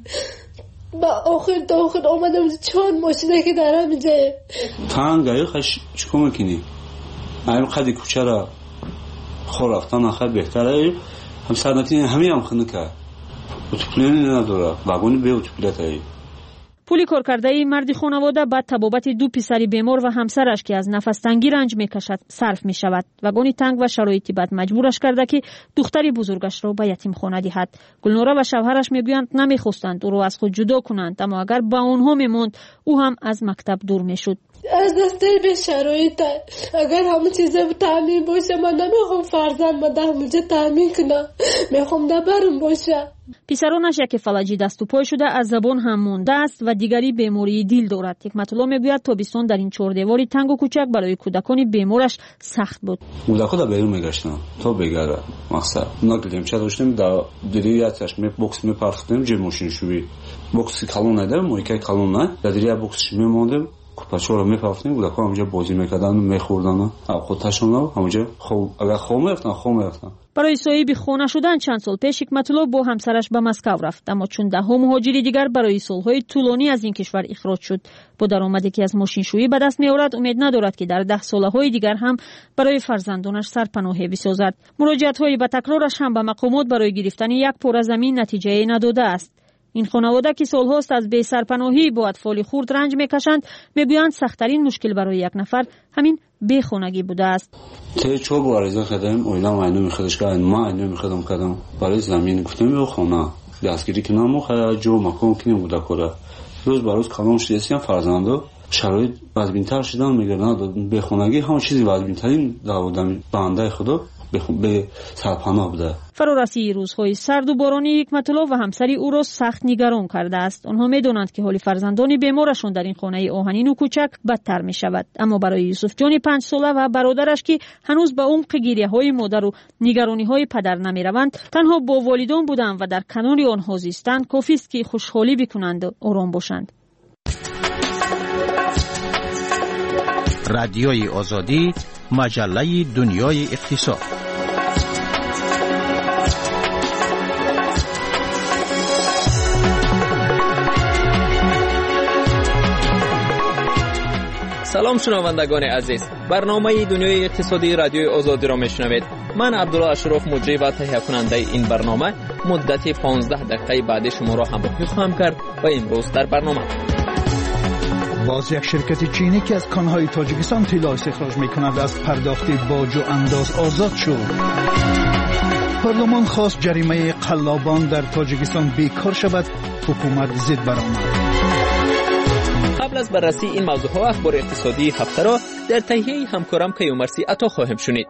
[SPEAKER 8] با آخر تا آخر آمدم چهار ماشینه که در همینجا
[SPEAKER 15] تنگ گایی خش چکو میکنی؟ این خدی کوچه را خور رفتن آخر بهتره. هم سرنتی همین هم خنده که اتوپلینی نداره، وگونی به اتوپلیت هایی.
[SPEAKER 2] پولی کار کرده مرد خانواده بعد تبابت دو پسری بیمار و همسرش که از نفس تنگی رنج میکشد صرف می شود. وگونی تنگ و شرایطی بد مجبورش کرده که دختری بزرگش را به یتیم خانه دهد. گلنوره و شوهرش میگویند نمیخواستند او را از خود جدا کنند، اما اگر با آنها میموند او هم از مکتب دور میشد. از دسته به شرایط اگر همه چیزا تامین باشه، من نمیخوام فرزند من همونجا تامین کنم، میخوام دبرم باشه. پسرانش یک فلجی دست و پای شده از زبان هم مونده است و دیگری بیماری دل دارد. حکمت‌الله میگوید تابستان در این چهاردیواری تنگ و کوچک برای کودکان بیمارش سخت بود.
[SPEAKER 15] کودکان در بیرون میگشتن تا بگره مقصد نگیدیم چه داشتیم در دیریاتش می بوکس میپرختیم جه ماشین شوی بوکسی کالون ندارم و یکی کالون نه در دیریا بوکسش میموندیم. کوپاچو رو میپافتیم، کودکان همونجا بازی میکردن، میخوردن، خودشون همونجا خوب اگر خوب میرفتن خوب میرفتن. برای صاحب خانه شدن چند سال پیش حکمت‌الله با همسرش به مسکو رفت، اما چون ده ها مهاجری دیگر برای سالهای طولانی از این کشور اخراج شد، با درآمدی که از ماشینشویی به دست میآورد امید ندارد که در ده سالهای دیگر هم برای فرزندانش سرپناهی بسازد. مراجعت‌های به تکرارش هم به مقامات برای گرفتن یک پاره زمین نتیجه نداده است. این خانواده که سالهاست از بی سرپناهی با اطفال خرد رنج میکشند، میگویند سخت‌ترین مشکل برای یک نفر همین بی خانگی بوده است. ته چوب وارزه کردم، اویلا ماینو میخدش کردم، ما اینو میخدم کردم، برای زمین گفتم به خانه دستگیری کنم و خیلی جو مکان کنیم بوده کره. روز بر روز کلام شدیم فرزندو شرایط بدبین‌تر شدن، میگه نه بی خانگی همون چیزی بدبین‌ترین داودم بنده خدا به سرپناه بوده.
[SPEAKER 2] فرارسی روزهای سرد و بارانی حکمت‌الله و همسری او را سخت نگران کرده است. آنها می‌دانند که حال فرزندان بیمارشان در این خانه آهنین و کوچک بدتر می‌شود. اما برای یوسف جان پنج ساله و برادرش که هنوز به عمق گریه‌های مادر و نگرانی‌های پدر نمی‌روند، تنها با والدان بودند و در کنار آنها زیستند کافی است که خوشحالی بکنند و آرام باشند.
[SPEAKER 1] رادیوی آزادی، مجله دنیای اقتصاد.
[SPEAKER 20] سلام شنوندگان عزیز، برنامه دنیای اقتصادی رادیوی آزادی را میشنوید. من عبدالله اشرف مجری و تهیه کننده این برنامه مدت پانزده دقیقه بعد شما را همراهی خواهم کرد و امروز در برنامه
[SPEAKER 6] باز یک شرکت چینی که از کانهای تاجیکستان طلا استخراج می‌کند از پرداخت باج و انداز آزاد شد. پارلمان خواست جریمه قلابان در تاجیکستان بیکار شود، حکومت ضد برآمد.
[SPEAKER 20] قبل از بررسی این موضوعها و اخبار اقتصادی هفته را در تهیه همکارم کیومرثی عطا خواهیم شنید.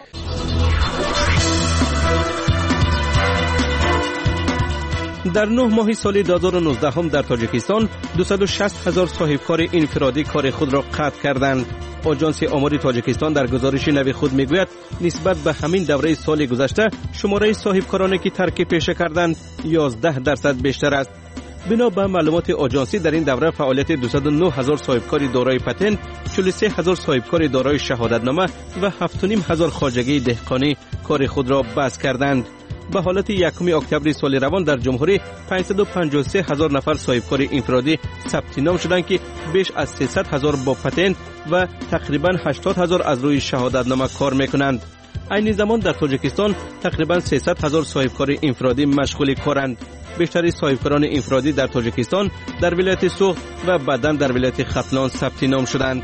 [SPEAKER 3] در نه ماه سال دو هزار و نوزده هم در تاجیکستان دویست و شصت هزار صاحبکار انفرادی کار خود را قطع کردند. آژانس آمار تاجیکستان در گزارش نو خود میگوید نسبت به همین دوره سال گذشته شماره صاحبکارانی که ترک پیشه کردند یازده درصد بیشتر است. بنا به معلومات آژانسی در این دوره فعالیت دویست و نه هزار صاحبکار دارای پتنت، چهل و سه هزار صاحبکار دارای شهادتنامه و هفت و نیم هزار خواجگی دهقانی کار خود را بست کردند. به حالت یکم اکتبر سال روان در جمهوری پانصد و پنجاه و سه هزار نفر صاحبکار انفرادی ثبت نام شدند که بیش از سیصد هزار با پتنت و تقریبا هشتاد هزار از روی شهادتنامه کار میکنند. این زمان در تاجیکستان تقریبا سیصد هزار صاحبکار انفرادی مشغول کارند. بیشتر صاحبکاران انفرادی در تاجیکستان در ولایت سوخت و بعداً در ولایت ختلان ثبت نام شدند.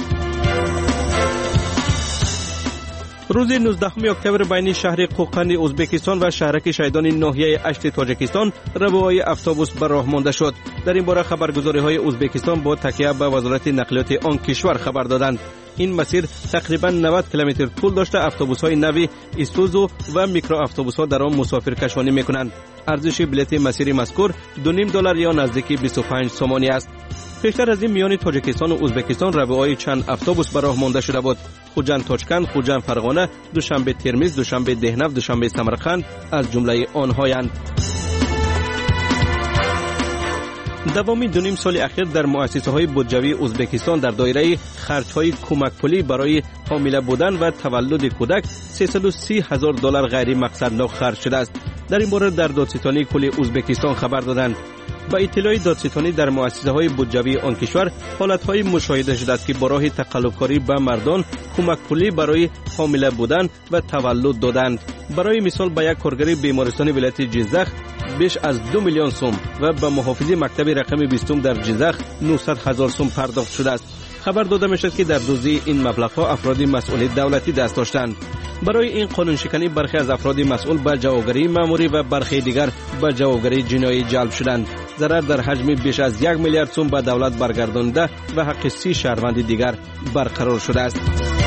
[SPEAKER 3] روز نوزدهم اکتبر بین شهر قوقند ازبکستان و شهرک شیدان ناحیه اشت تاجیکستان روهای اتوبوس بر راه مانده شد. در این باره خبرگزاری‌های ازبکستان با تکیه به وزارت نقلیات آن کشور خبر دادند. این مسیر تقریبا نود کیلومتر طول داشته اتوبوس‌های نوی ایسوزو و میکرو اتوبوس‌ها در آن مسافرکشانی می‌کنند. ارزش بلیط مسیر مذکور دو نیم دلار یا نزدیک بیست و پنج سومانی است. پیشتر از این میان تاجیکستان و ازبکستان روهای چند اتوبوس بر راه مانده شده بود. خوجند تاشکند، خوجند فرغانه، دوشنبه ترمیز، دوشنبه دهنو، دوشنبه سمرقند از جمله آنهایند. دوامی دو نیم سال اخیر در مؤسسه‌های بودجوی ازبکستان در دایره خرج‌های کمک پولی برای حامله بودن و تولد کودک سیصد و سی هزار دلار غیر مقصدناک خرج شده است. در این باره در دادستانی کل ازبکستان خبر دادند. با اطلاع دادستانی در مؤسسه‌های بودجوی آن کشور حالت‌های مشاهده شده است که با راه تقلب‌کاری به مردان کمک پولی برای حامله بودن و تولد دادند. برای مثال به یک کارگر بیمارستان ولایت جیزخ بیش از دو میلیون سوم و به محافظ مکتب رقم بیستم در جیزخ نهصد هزار سوم پرداخت شده است. خبر داده می‌شد که در دزدی این مبلغ‌ها افراد مسئول دولتی دست داشتند. برای این قانون شکنی برخی از افراد مسئول به جوابگری مأموری و برخی دیگر به جوابگری جنایی جلب شدند. ضرر در حجم بیش از یک میلیارد سوم به دولت برگردانده و حق سی شهروند دیگر برقرار شده است.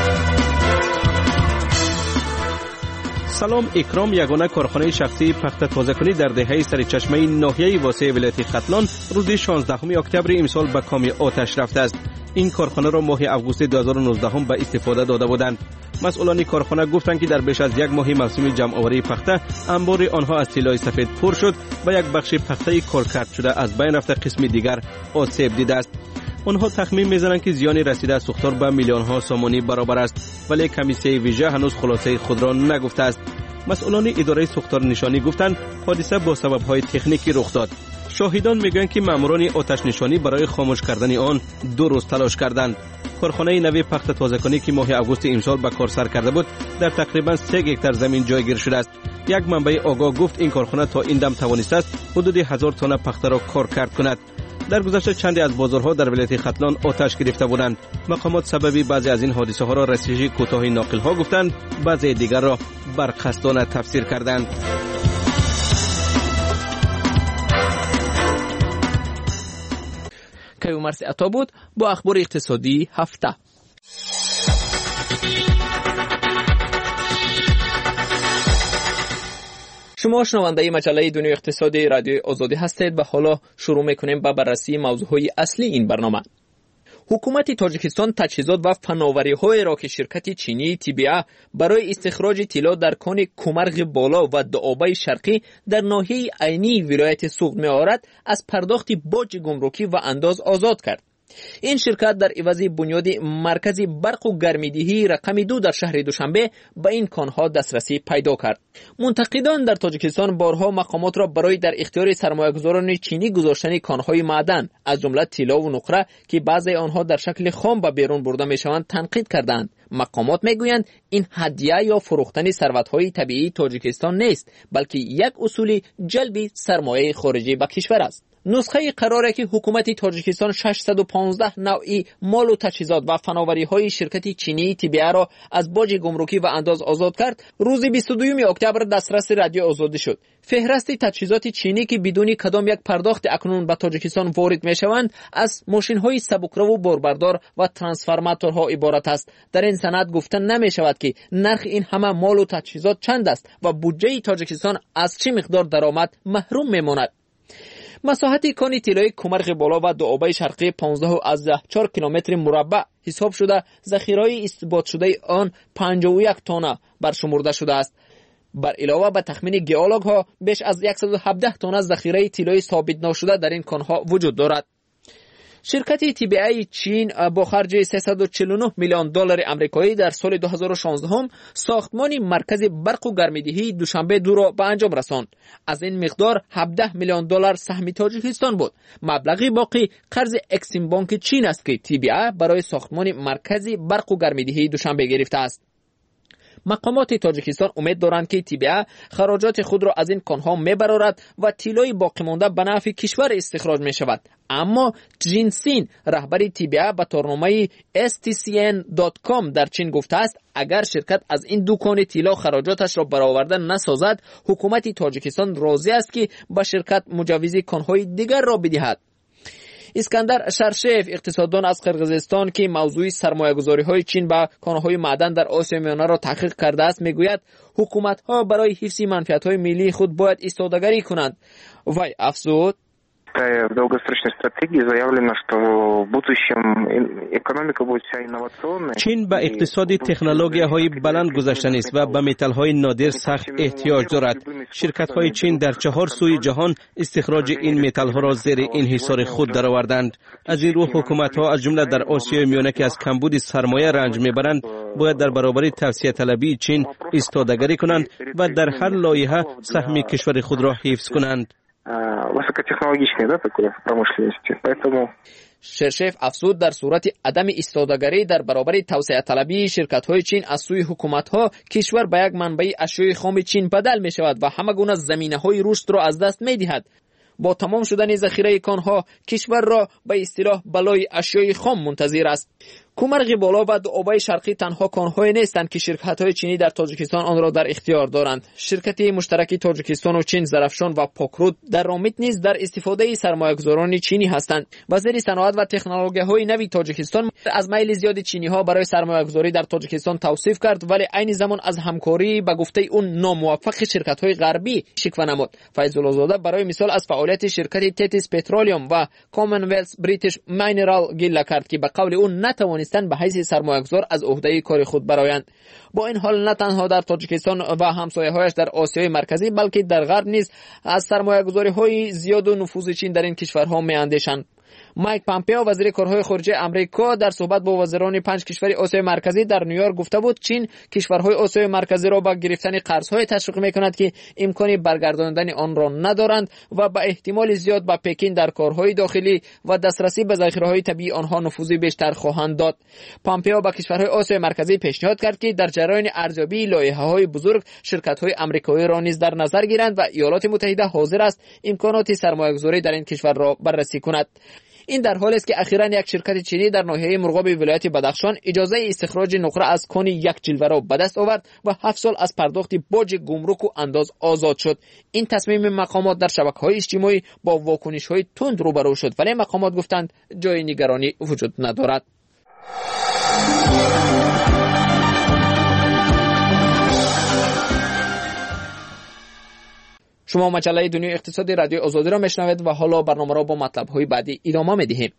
[SPEAKER 3] سلام اکرام یگانه کارخانه شخصی پخت تازه‌کنی در دهه سرچشمه ناحیه واسع ولایت ختلان روز شانزدهم اکتبر امسال به کام آتش رفته است. این کارخانه را ماه اوگوست دو هزار و نوزده هم به استفاده داده بودند. مسئولان کارخانه گفتند که در بیش از یک ماه موسم جمع‌آوری پخته انبار آنها از طلای سفید پر شد و یک بخش پخته کارکرد شده از بین رفته، قسم دیگر آسیب دیده است. آنها تخمین می‌زنند که زیانی رسیده از سوختار به میلیون ها سومانی برابر است، ولی کمیته ویژه هنوز خلاصه خود را نگفته است. مسئولان اداره سوختار نشانی گفتند حادثه با سبب‌های تکنیکی رخ داد. شاهدان میگویند که ماموران آتش نشانی برای خاموش کردن آن دو روز تلاش کردند. کارخانه نوی پخت تازه‌کنی که ماه اوگوست امسال به کار سر کرده بود در تقریبا سه هکتار زمین جایگیر شده است. یک منبع آگاه گفت این کارخانه تا این دم توانسته است حدود هزار تن پخته را کار کرد کند. در گذشته چندی از بازارها در ولایت ختلان آتش گرفته بودند. مقامات سببی بعضی از این حادثه ها را رسیدگی کوتاه ناقل ها گفتند، بعضی دیگر را برقصدانه تفسیر کردند.
[SPEAKER 20] کیومرثی عطا بود با اخبار اقتصادی هفته. شما شنونده مجله دنیای اقتصادی رادیوی آزادی هستید و حالا شروع میکنیم با بررسی موضوعهای اصلی این برنامه. حکومت تاجیکستان تجهیزات و فناوری‌های را که شرکت چینی تیبیا برای استخراج طلا در کان کومرغ بالا و دعابه شرقی در ناحیه عینی ولایت سوغد می‌آورد از پرداخت باج گمرکی و انداز آزاد کرد. این شرکت در عوض بنیاد مرکز برق و گرمیدهی رقم دو در شهر دوشنبه به این کانها دسترسی پیدا کرد. منتقدان در تاجیکستان بارها مقامات را برای در اختیار سرمایه‌گذاران چینی گذاشتن کانهای معدن از جمله طلا و نقره که بعضی آنها در شکل خام به بیرون برده میشوند تنقید کردند. مقامات میگویند این هدیه یا فروختن ثروت‌های طبیعی تاجیکستان نیست، بلکه یک اصول جلب سرمایه خارجی به کشور است. نسخه قراره که حکومت تاجیکستان ششصد و پانزده نوعی مال و تجهیزات و فناوری‌های شرکت چینی تیبیا را از باج گمرکی و انداز آزاد کرد، روز بیست و دوم اکتبر دسترس رادیو آزادی شد. فهرست تجهیزات چینی که بدون کدام یک پرداخت اکنون به تاجیکستان وارد می‌شوند از ماشین‌های سبکرو و باربردار و ترانسفورماتورها عبارت است. در این سند گفته نمی‌شود که نرخ این همه مال و تجهیزات چند است و بودجه تاجیکستان از چه مقدار درآمد محروم می‌ماند. مساحت کان طلای کومرغ بالا و دعابه شرقی پانزده و چهار کیلومتر مربع حساب شده، ذخیره استثبات شده آن پنجاه و یک تانه برشمرده شده است. بر علاوه به تخمین گئولوگ ها بیش از صد و هفده تانه ذخیره طلای ثابت نشده در این کانها وجود دارد. شرکت تیبیای چین با خرج سیصد و چهل و نه میلیون دلار آمریکایی در سال دو هزار و شانزده هم ساختمان مرکز برق و گرمیدهی دوشنبه دو را به انجام رساند. از این مقدار هفده میلیون دلار سهم تاجیکستان بود. مبلغ باقی قرض اکسیم بانک چین است که تیبیا برای ساختمان مرکز برق و گرمیدهی دوشنبه گرفته است. مقامات تاجیکستان امید دارند که تیبیا خراجات خود را از این کانها میبرارد و طلای باقی مانده به نفع کشور استخراج می شود. اما جینسین رهبر تیبیا به تورنمه اس تی سی ان دات کام در چین گفته است اگر شرکت از این دو کان طلا خراجاتش را برآورده نسازد، حکومت تاجیکستان راضی است که به شرکت مجوز کانهای دیگر را بدهد. اسکندر شرشف اقتصاددان از قرقیزستان که موضوع سرمایه‌گذاری‌های چین به کان‌های معدن در آسیا میانه را تحقیق کرده است میگوید حکومت‌ها برای حفظ منفعت‌های ملی خود باید ایستادگی کنند. وی افزود
[SPEAKER 21] В долгосрочной стратегии заявлено, что в будущем экономика будет вся инновационная.
[SPEAKER 3] چین به اقتصاد تکنولوژی‌های بلند گذشته است و به متال‌های نادر سخت احتیاج دارد. شرکت‌های چین در چهار سوی جهان استخراج این متال‌ها را زیر انحصار خود درآوردند. از این رو حکومت‌ها از جمله در آسیای میانه که از کمبود سرمایه رنج می‌برند، باید در برابر توسعه طلبی چین ایستادگی کنند و در هر لایحه سهم کشور خود را حفظ کنند.
[SPEAKER 21] высокотехнологичной, да, такой промышленности. Поэтому
[SPEAKER 20] شرشف افزود در صورت عدم ایستادگی در برابر توسعه طلبی شرکت‌های چین از سوی حکومت‌ها، کشور به یک منبع اشیاء خام چین بدل می‌شود و همه گونه زمینه‌های رشد را از دست می‌دهد. با تمام شدن ذخیره کانها، کشور را به اصطلاح بلای اشیاء خام منتظر است. کومرغ بالا و دعابه شرقی تنها کان‌های نیستند که شرکت‌های چینی در تاجیکستان آن را در اختیار دارند. شرکت مشترک تاجیکستان و چین زرافشان و پاکرود در رامت نیز در استفاده سرمایه‌گذاران چینی هستند. وزیر صنعت و تکنولوژی‌های نوی تاجیکستان از میل زیاد چینی‌ها برای سرمایه‌گذاری در تاجیکستان توصیف کرد، ولی عین زمان از همکاری به گفته اون ناموفق شرکت‌های غربی شکوه نمود. فیض‌الله زاده برای مثال از فعالیت شرکت تتیس پترولیوم و کامنولث بریتیش مینرال گله کرد که به قول اون نتوانستند به حیث سرمایه‌گذار از عهده کار خود برآیند. با این حال نه تنها در تاجیکستان و همسایه‌هایش در آسیای مرکزی بلکه در غرب نیز از سرمایه‌گذاری‌های زیاد و نفوذ چین در این کشورها می‌اندیشند. مایک پامپئو وزیر کارهای خارجه آمریکا در صحبت با وزران پنج کشور آسیای مرکزی در نیویورک گفته بود چین کشورهای آسیای مرکزی را به گرفتن قرض‌های تشویق می‌کند که امکان برگرداندن آن را ندارند و به احتمال زیاد به پکین در کارهای داخلی و دسترسی به ذخیره‌های طبیعی آنها نفوذ بیشتر خواهند داد. پامپئو به کشورهای آسیای مرکزی پیشنهاد کرد که در جریان ارزیابی لایحه‌های بزرگ شرکت‌های آمریکایی را نیز در نظر گیرند و ایالات متحده حاضر است امکانات سرمایه‌گذاری در این کشور را بررسی کند. این در حالی است که اخیراً یک شرکت چینی در ناحیه مرغاب ولایت بدخشان اجازه استخراج نقره از کان یک جلوه را به دست آورد و هفت سال از پرداخت باج گمرک و انداز آزاد شد. این تصمیم مقامات در شبکه‌های اجتماعی با واکنش‌های تند روبرو شد، ولی مقامات گفتند جای نگرانی وجود ندارد. شما مجله دنیای اقتصادی رادیو آزادی را میشنوید و حالا برنامه را با مطلب‌های بعدی ادامه می‌دهیم.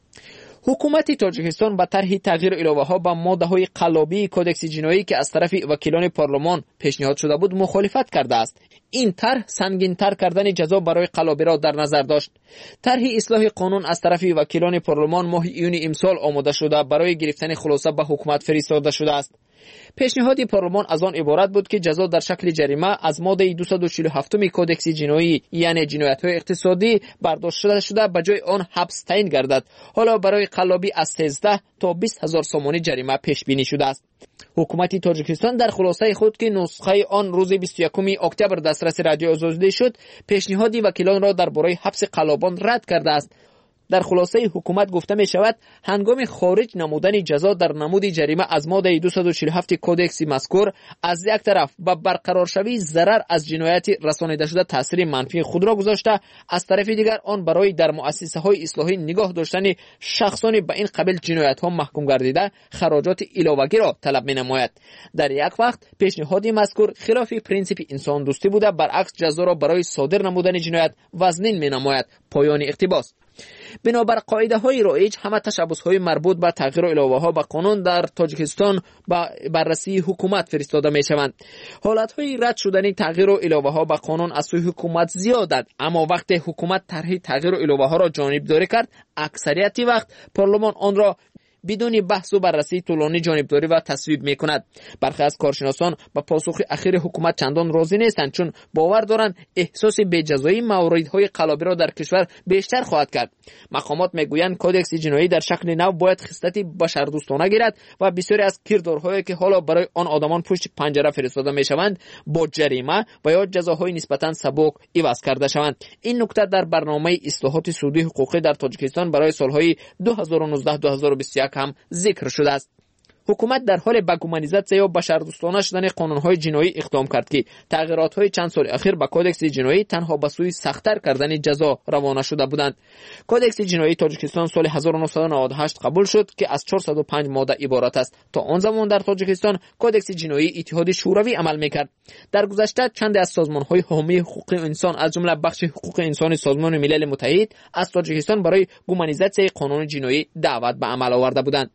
[SPEAKER 20] حکومت تاجیکستان با طرح تغییر الوه‌ها با ماده‌های قلابی کدکس جنایی که از طرف وکیلان پارلمان پیشنهاد شده بود مخالفت کرده است. این طرح سنگین‌تر کردن جزا برای قلابی را در نظر داشت. طرح اصلاح قانون از طرف وکیلان پارلمان ماه ایون امسال آماده شده برای گرفتن خلاصه به حکومت فرستاده شده است. پیشنهاد پارلمان از آن عبارت بود که جزا در شکل جریمه از ماده دویست و چهل و هفت کدکس جنایی یعنی جنایت‌های اقتصادی برداشت شده شده به جای آن حبس تعیین گردد. حالا برای قلابی از سیزده تا بیست هزار سومانی جریمه پیش بینی شده است. حکومت تاجیکستان در خلاصه خود که نسخه آن روز بیست و یکم اکتبر دسترس رادیو آزادی شد، پیشنهاد وکیلان را درباره حبس قلابان رد کرده است. در خلاصه حکومت گفته می شود هنگام خارج نمودن جزا در نمود جریمه از ماده دویست و چهل و هفت کدکس مذکور از یک طرف با برقرار شوی ضرر از جنایت رسانیده شده تاثیر منفی خود را گذاشته، از طرف دیگر آن برای در مؤسسه های اصلاحی نگاه داشتن شخصانی به این قبیل جنایت ها محکوم گردیده خراجات علاوه‌ای را طلب می نماید. در یک وقت پیشنهاد مذکور خلاف پرینسیپ انسان دوستی بوده، برعکس جزا را برای صادر نمودن جنایت وزنین می نماید. پایان اقتباس. بنابر قاعده های رایج همه تشبس های مربوط به تغییر الوه ها به قانون در تاجیکستان با بررسی حکومت فرستاده می شوند. حالت های رد شدن تغییر الوه ها به قانون از سوی حکومت زیادند، اما وقتی حکومت طرح تغییر الوه ها را جانبداری کرد، اکثریت وقت پارلمان آن را بدون بحث و بررسی طولانی جانبداری و تصویب می کند. برخی از کارشناسان با پاسخ اخیر حکومت چندان راضی نیستند، چون باور دارند احساس بی‌جزایی موردهای قلابی را در کشور بیشتر خواهد کرد. مقامات میگویند کدکس جنایی در شکل نو باید خصلتی بشردوستانه گیرد و بسیاری از کردارهایی که حالا برای آن آدمان پشت پنجره فرستاده می شوند با جریمه و یا جزاهای نسبتا سبک عوض کرده شوند. این نکته در برنامه اصلاحات سودی حقوقی در تاجیکستان برای سالهای دو هزار و نوزده تا دو هزار و بیست و یک هم ذکر شده است. حکومت در حال به گومانیزاسیون یا بشردوستانه شدن قانون‌های جنایی اقدام کرد که تغییرات‌های چند سال اخیر به کدکس جنایی تنها به سوی سخت‌تر کردن جزا روانه شده بودند. کدکس جنایی تاجیکستان سال هزار و نهصد و نود و هشت قبول شد که از چهارصد و پنج ماده عبارت است. تا آن زمان در تاجیکستان کدکس جنایی اتحاد شوروی عمل می‌کرد. در گذشته چند از سازمان‌های حامی حقوق انسان از جمله بخش حقوق انسان سازمان ملل متحد از تاجیکستان برای گومانیزاسیون قانون جنایی دعوت به عمل آورده بودند.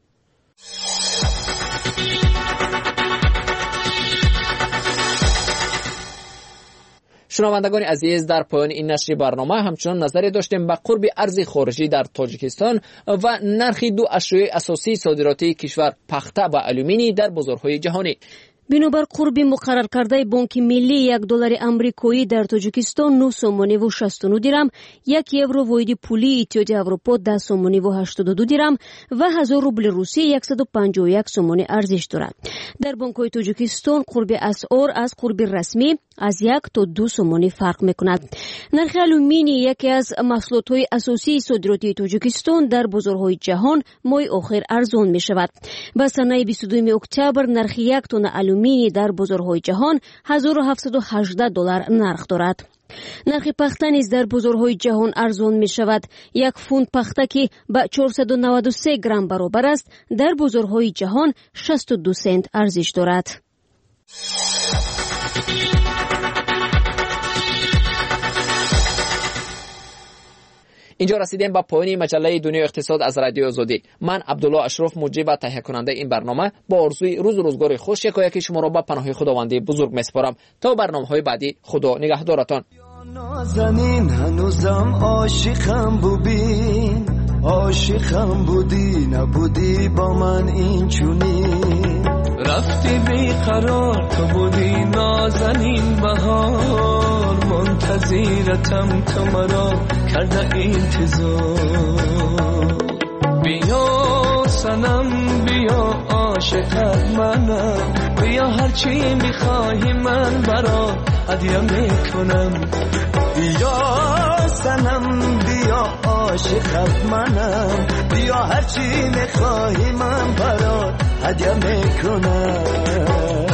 [SPEAKER 20] شنوندگان عزیز، در پایان این نشر برنامه همچنان نظری داشتیم به قرب ارز خارجی در تاجیکستان و نرخ دو اشیاء اساسی صادراتی کشور پخته و آلومینی در بازارهای جهانی.
[SPEAKER 4] بنابر قربی مقرر کرده بانک ملی یک دلار امریکایی در تاجیکستان نه سومانی و شصت و نه درم، یک یورو واحد پولی اتحادیه اروپا ده سومانی و هشتاد و دو درم و هزار روبل روسی صد و پنجاه و یک سومانی ارزش دارد. در بانک‌های تاجیکستان قرب اسعار از قرب رسمی از یک تا دو سومانی فرق می‌کند. نرخ آلومینی یکی از محصولات‌های اساسی صادراتی تاجیکستان در بازارهای جهان ماه آخر ارزان می‌شود. با سنه بیست و دو اکتبر نرخ یک تن آلومینی در بازارهای جهان هزار و هفتصد و هجده دلار نرخ دارد. نرخ پخته نیز در بازارهای جهان ارزان می شود. یک فونت پخته که به چهارصد و نود و سه گرم برابر است در بازارهای جهان شصت و دو سنت ارزش دارد.
[SPEAKER 20] اینجا رسیدیم به پایان مجله دنیای اقتصاد از رادیو آزادی. من عبدالله اشرف مجری و تهیه کننده این برنامه با آرزوی روز و روزگار خوش یکایک شما را به پناه خداوندی بزرگ میسپارم. تا برنامه‌های بعدی، خدا نگهدارتان.
[SPEAKER 12] نازنین هنوزم عاشقم بودی، عاشقم بودی، نبودی با من این چونی. رفتی بیقرار تو بودی نازنین بهار، منتظرتم تو مرا کرده انتظار. بیا سنم بیا عاشقت منم، بیا هرچی میخواهی من برات هدیه میکنم. بیا سنم بیا عاشقت منم، بیا هرچی میخواهی من برات هدیه میکنم.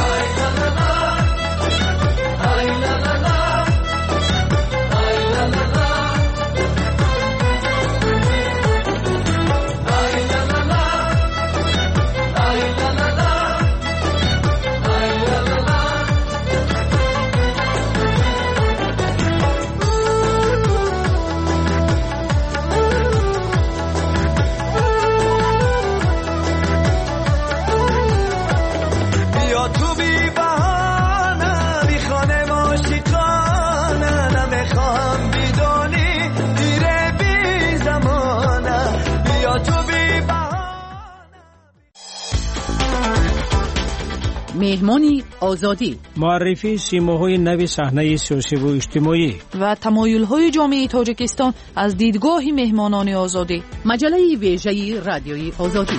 [SPEAKER 17] مهمانی آزادی،
[SPEAKER 16] معرفی سیماهای نو صحنه سیاسی و اجتماعی
[SPEAKER 17] و تمایل‌های جامعه تاجیکستان از دیدگاه مهمانان آزادی. مجله ویژه رادیوی آزادی.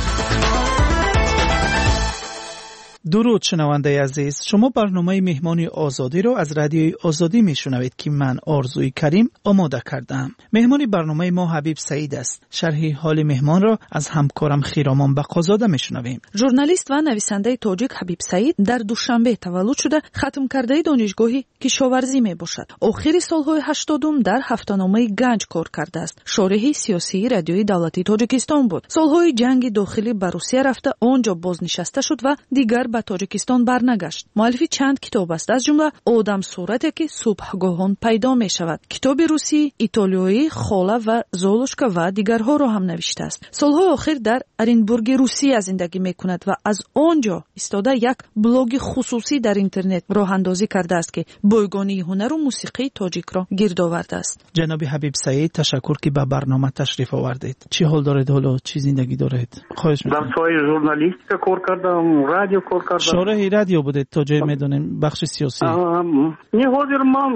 [SPEAKER 5] درود شنونده عزیز، شما برنامه مهمانی آزادی رو از رادیوی آزادی میشنوید که من آرزوی کریم آماده کردم. مهمانی برنامه ما حبیب سعید است. شرح حال مهمان را از همکارم خیرامان بقازاده میشنویم.
[SPEAKER 17] ژورنالیست و نویسنده تاجیک حبیب سعید در دوشنبه تولد شده، ختم کرده دانشگاهی کشاورزی میباشد. آخر سالهای هشتادم در هفته‌نامه گنج کار کرده است. شارح سیاسی رادیوی دولتی تاجیکستان بود. سالهای جنگ داخلی به روسیه رفته، آنجا بازنشسته شد و دیگر به تاجیکستان برنگشت. مؤلف چند کتاب است، از جمله آدم صورتی که صبحگاهان پیدا می شود، کتاب روسی، ایتالیایی، خاله و زولوشکا و دیگرها را هم نوشته است. سالهای آخر در ارینبورگ روسیه زندگی می کند و از آنجا ایستاده یک بلاگ خصوصی در اینترنت راه اندازی کرده است که بایگانی هنر و موسیقی تاجیک را گرد آورده است.
[SPEAKER 5] جناب حبیب سعید، تشکر که به برنامه تشریف آوردید. چی حال دارید؟ حالا چی زندگی دارید؟ خواهش می‌کنم.
[SPEAKER 22] در سایه ژورنالیستیک کار کردم، رادیو کار کردم.
[SPEAKER 5] شارح رادیو بودید تا جای میدونیم بخش سیاسی.
[SPEAKER 22] نه حاضر من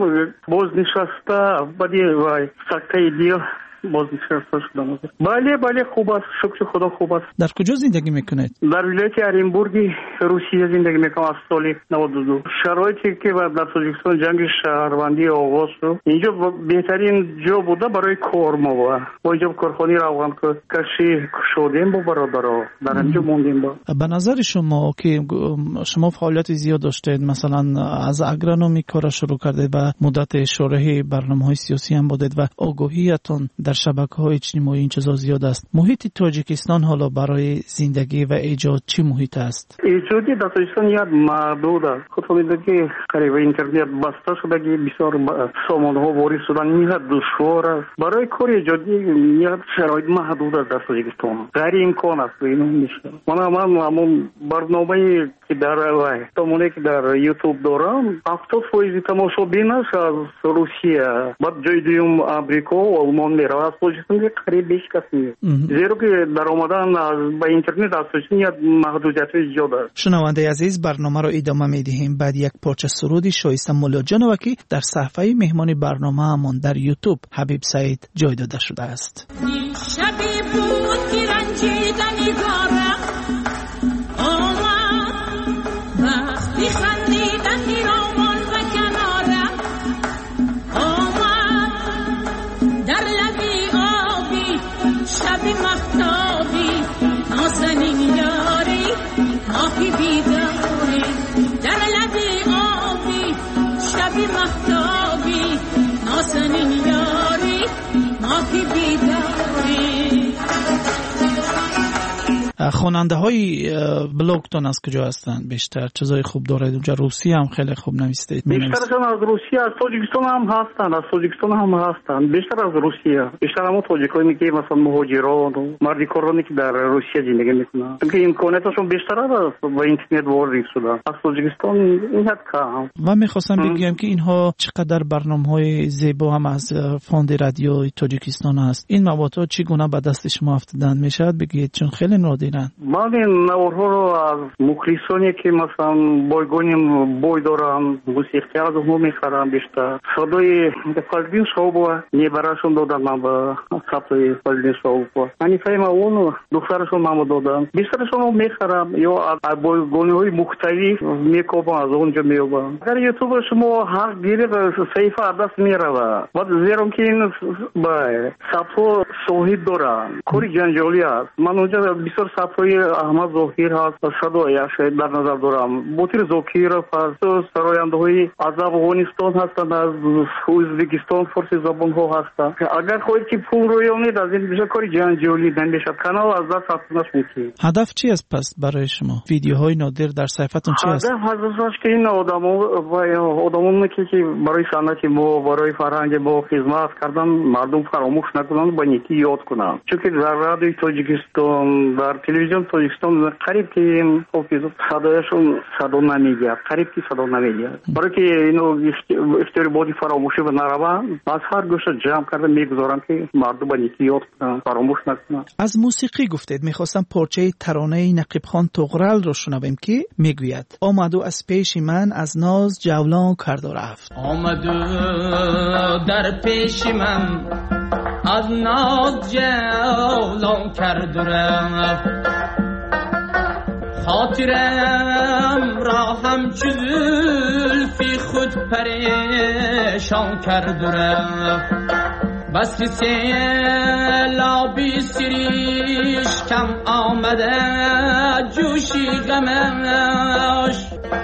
[SPEAKER 22] بازنشسته بدی وای سکته دیو بازنشسته شدم. بله بله خوب است، شکر خدا خوب است.
[SPEAKER 5] در کجا زندگی میکنید؟
[SPEAKER 22] در ولایت ارینبورگ روسیه زندگی میکنم از سال نود و دو. شرایطی که در تاجیکستان جنگ شهروندی آغاز شد، اینجا بهترین جا بوده برای کار ما بود. ما اینجا کارخانه روان کشی شدیم با برادرها، در اینجا موندیم. با
[SPEAKER 5] به نظر شما که شما فعالیت زیاد داشتید، مثلا از اگرونومی کار شروع کردید و مدت شارح برنامه‌های سیاسی هم بودید و آگاهیتون در شبکه‌های اجتماعی این چیزا زیاد است. محیط تاجیکستان حالا برای زندگی و ایجاد چی محیط است؟
[SPEAKER 22] ایجادی در تاجیکستان یاد محدود است. خود می‌دونید که قریب اینترنت بسته شده که بسیار سامانه‌ها وارد شدن میاد دشوار است. برای کار ایجادی یاد شرایط محدود است در تاجیکستان. غیر امکان است اینو میشه. من من همون برنامه‌ای که در تمونه که در یوتیوب دارم، هفتاد درصد تماشابینش از روسیه، بعد جای دوم آمریکا و آلمان میره. از تاجیکستان قریب بیش کسی نیست. زیرا که در آمدن از به اینترنت از تاجیکستان محدودیت زیاد است.
[SPEAKER 5] شنونده عزیز، برنامه رو ادامه میدهیم بعد یک پارچه سرودی شایسته مولا جانوکی در صفحه مهمانی برنامه همون در یوتیوب حبیب سعید جای داده شده است.
[SPEAKER 23] شبی بود که رنجیدنی دارم آمد وقتی خندیدنی رامان و کنارم آمد در لبی آبی شبی مختابی نازنین یاری ماهی بیداری در لبی آبی شبی مختابی نازنین یاری ماهی بیداری.
[SPEAKER 5] خواننده های بلاگتون از کجا هستند بیشتر؟ چیزای خوب دارید اونجا؟ روسیه هم خیلی خوب نویسید.
[SPEAKER 22] بیشترشون از روسیه، از تاجیکستان هم هستند، از تاجیکستان هم هستند. بیشتر از روسیه، بیشتر هم تاجیکایی که مثلا مهاجران و مردی کارانی که در روسیه زندگی میکنن، چون امکاناتشون بیشتر است و اینترنت وارد شده. از تاجیکستان این حد کم.
[SPEAKER 5] و میخواستم بگم که اینها چقدر برنامه‌های زیبا هم از فاند رادیو تاجیکستان هست. این مواد چگونه به دست شما افتادن میشه بگید؟ چون خیلی نادر.
[SPEAKER 22] من این نوارها رو از مخلصانی که مثلا بایگانیم بای دارم، موسیقی از اونها میخرم. بیشتر صدای فضلین شاوب و نیبراشون دادم من به ثبتای فضلین شاوب و انیفه ما اون دخترشون من دادم. بیشترشون رو میخرم یا از بایگانی های مختلف میکوبم، از اونجا میوبم. اگر یوتیوب شما حق گیره صحیفه عدس میروه و زیرم که این ثبتو شاهد دارم کاری جنجالی است. من اونجا بسیار صفای احمد ظاهر هست و صدایش در نظر دارم. بوتیر زاکیر فرس سراینده های از افغانستان هستند، از ازبکستان فارسی زبان ها هستند. اگر خواهید که پول رویانید از این بیشتر کاری جنجالی نمیشد. کانال از دست رفتنش ممکن.
[SPEAKER 5] هدف چی است پس برای شما؟ ویدیوهای نادر در صفحتون چی است؟
[SPEAKER 22] هدف هستش که این آدما و آدمانی که برای صنعت ما، برای فرهنگ ما خدمت کردن مردم فراموش نکنند و نیکی یاد کنند. چون که در رادیوی تاجیکستان، در телевизион Тоҷикистон қариб ки хофизот садояшон садо намегият, қариб ки садо намегият. барои ки ино ихтиёри боди фаромӯшӣ ба нараванд, аз ҳар гӯша ҷамъ карда мегузорам ки мардум ба неки ёд кунанд, фаромӯш накунанд.
[SPEAKER 5] از موسیقی گفتید. میخواستم پارچه ترانه نقیب خان طغرل رو شنویم که میگوید آمد و از پیش من از ناز جولان کرد و رفت.
[SPEAKER 7] آمد در پیش من از ناز جولان کرد و رفت. خاطرم را همچو زلفی خود پریشان کرد و رفت. بس که سیلابی سریش کم آمده جوشی غمش.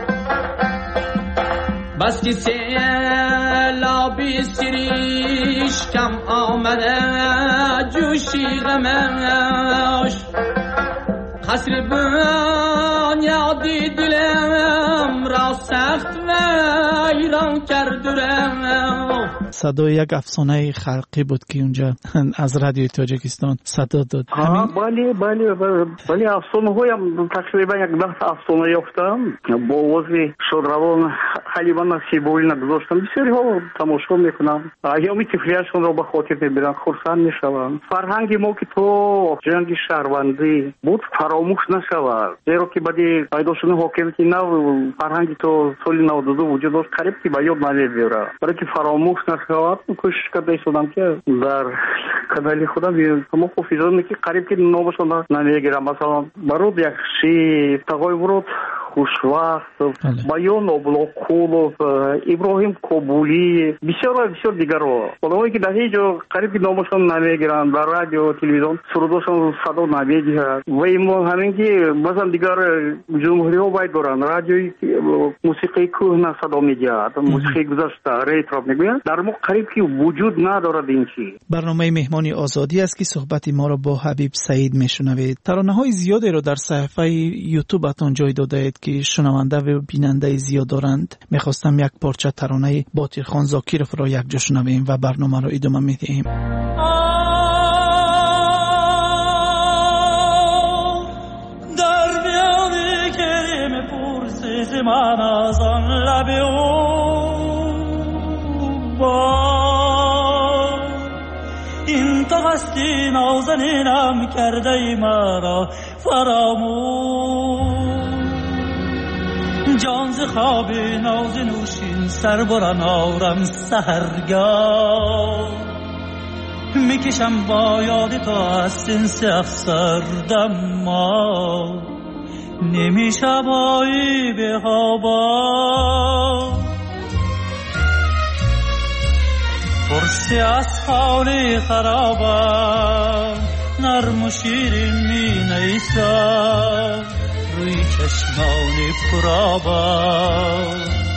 [SPEAKER 7] بس که سیلابی سریش کم آمده جوشی غمش. قصر بنیادی دلم را سخت ویران کرد و
[SPEAKER 5] صدای یک افسانه خلقی بود که اونجا از رادیو تاجیکستان صدا داد.
[SPEAKER 22] ها بله بله بله افسانه هایم تقریبا یک ده افسانه یافتم با آواز شادروان خلیبان نصیبوی نگذاشتم. بسیاری ها تماشا میکنم، ایام طفلیشون را به خاطر میبرن، خرسند میشوند. فرهنگ ما که تو جنگ شهروندی بود فراموش نشود، زیرا که بعدی پیدا شدن حاکمیت نو فرهنگ تو سال نود و دو وجود داشت، قریب که به یاد نمیبره. برای که فراموش نشود کوشش کرده شدم که در کانال خودم تمام حافظان که قریب که نامشون نمیگیرم. مثلا برود یک شی تقای ورود خوشوقت، بیان ابلاقولов، ابراهیم کابولی، بسیار بسیار دیگر رو اونایی که در هیچ جا قریب که نامشون نمیگیرن، در رادیو تلویزیون سرودشون صدا نمیگیرد. و این همین که مثلا دیگر جمهوری ها باید دارن رادیوی موسیقی کهنه صدا میگیرد، موسیقی گذشته ریترو میگویند، در ما قریب که وجود ندارد این چی.
[SPEAKER 5] برنامه مهمانی آزادی است که صحبت ما را با حبیب سعید میشنوید. ترانه های زیادی رو در صفحه یوتیوبتون جای داده اید که شنونده و بیننده زیاد دارند. میخواستم یک پارچه ترانه باطل خان زاکیروف را یک جا شنویم و برنامه را ادامه میدیم.
[SPEAKER 9] در میان کریم پرسیز من از آن لب او با این تو هستی نازنینم کرده ای مرا فراموش. جان ز خواب ناز نوشین سر بران آرم سحرگاه. میکشم با یاد تو از سنس افسردم ما نمیشه بایی به هوا. پرسی از حال خرابم نرم و شیرین می نیسم روی چشمان پرآبم.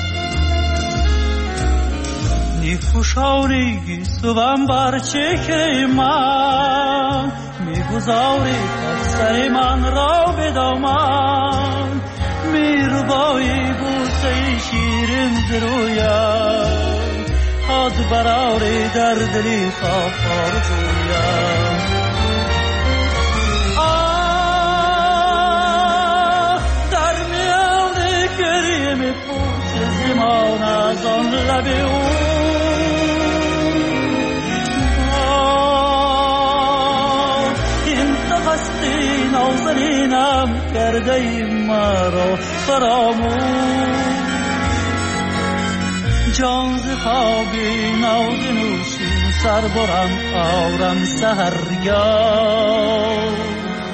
[SPEAKER 9] نیفوشانی گیسوم بر چهره من میگذاری سر من را به دامن. میروبایی بوسه شیرین درویم حد براری در دلی خواب آرزویم. زمان از آن لب او این تو هستی نازنینم کرده ای مرا فراموش. جان ز خوابی ناز نوشین سر برم آرم سحرگاه.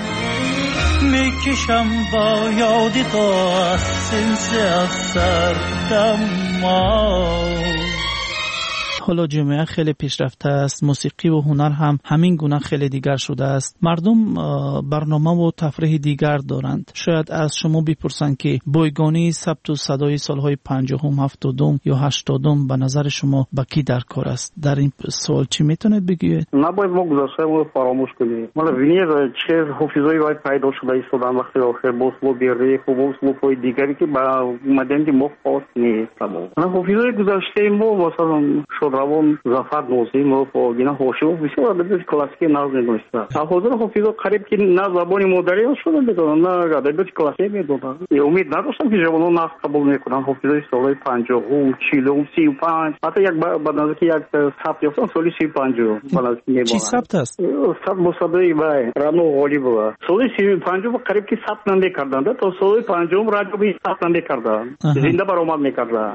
[SPEAKER 9] میکشم با یادی تو از سنس افسردم ما.
[SPEAKER 5] حالا جامعه خیلی پیشرفته است، موسیقی و هنر هم همین گونه خیلی دیگر شده است. مردم برنامه و تفریح دیگر دارند. شاید از شما بپرسند که بایگانی ثبت و صدای سالهای پنجاهم، هفتادم یا هشتادم به نظر شما با کی در کار است؟ در این سوال چی میتونید بگید؟
[SPEAKER 22] نباید ما گذشته رو فراموش کنیم. مالا وینیر چه حافظایی باید پیدا شده ایستادن وقتی آخر با اسلوب ریخ و با اسلوب‌های دیگری که با مدنی ما خاص نیست. حافظای گذشته ما مثلا шодравон Зафар Нозимов, Гина Хошимов бисёр адабиёти классикӣ назм медонистанд. ҳозир ҳофизо қариб ки на забони модариён шуда медонанд, на адабиёти классикӣ медонанд. умид надоштам ки ҷавонон нақд қабул мекунанд. ҳофизои солҳои панҷоҳум, чилум, сию панҷ, ҳатто як ба наздики як сабт ёфтам соли сию панҷум ба наздики мебонанд.
[SPEAKER 5] Чӣ сабт аст?
[SPEAKER 22] Сабт бо садои бай Рано Ғолибова. Соли сию панҷум қариб ки сабт намекарданд, то соли панҷум радиои сабт намекарданд. Зинда баромад мекарданд.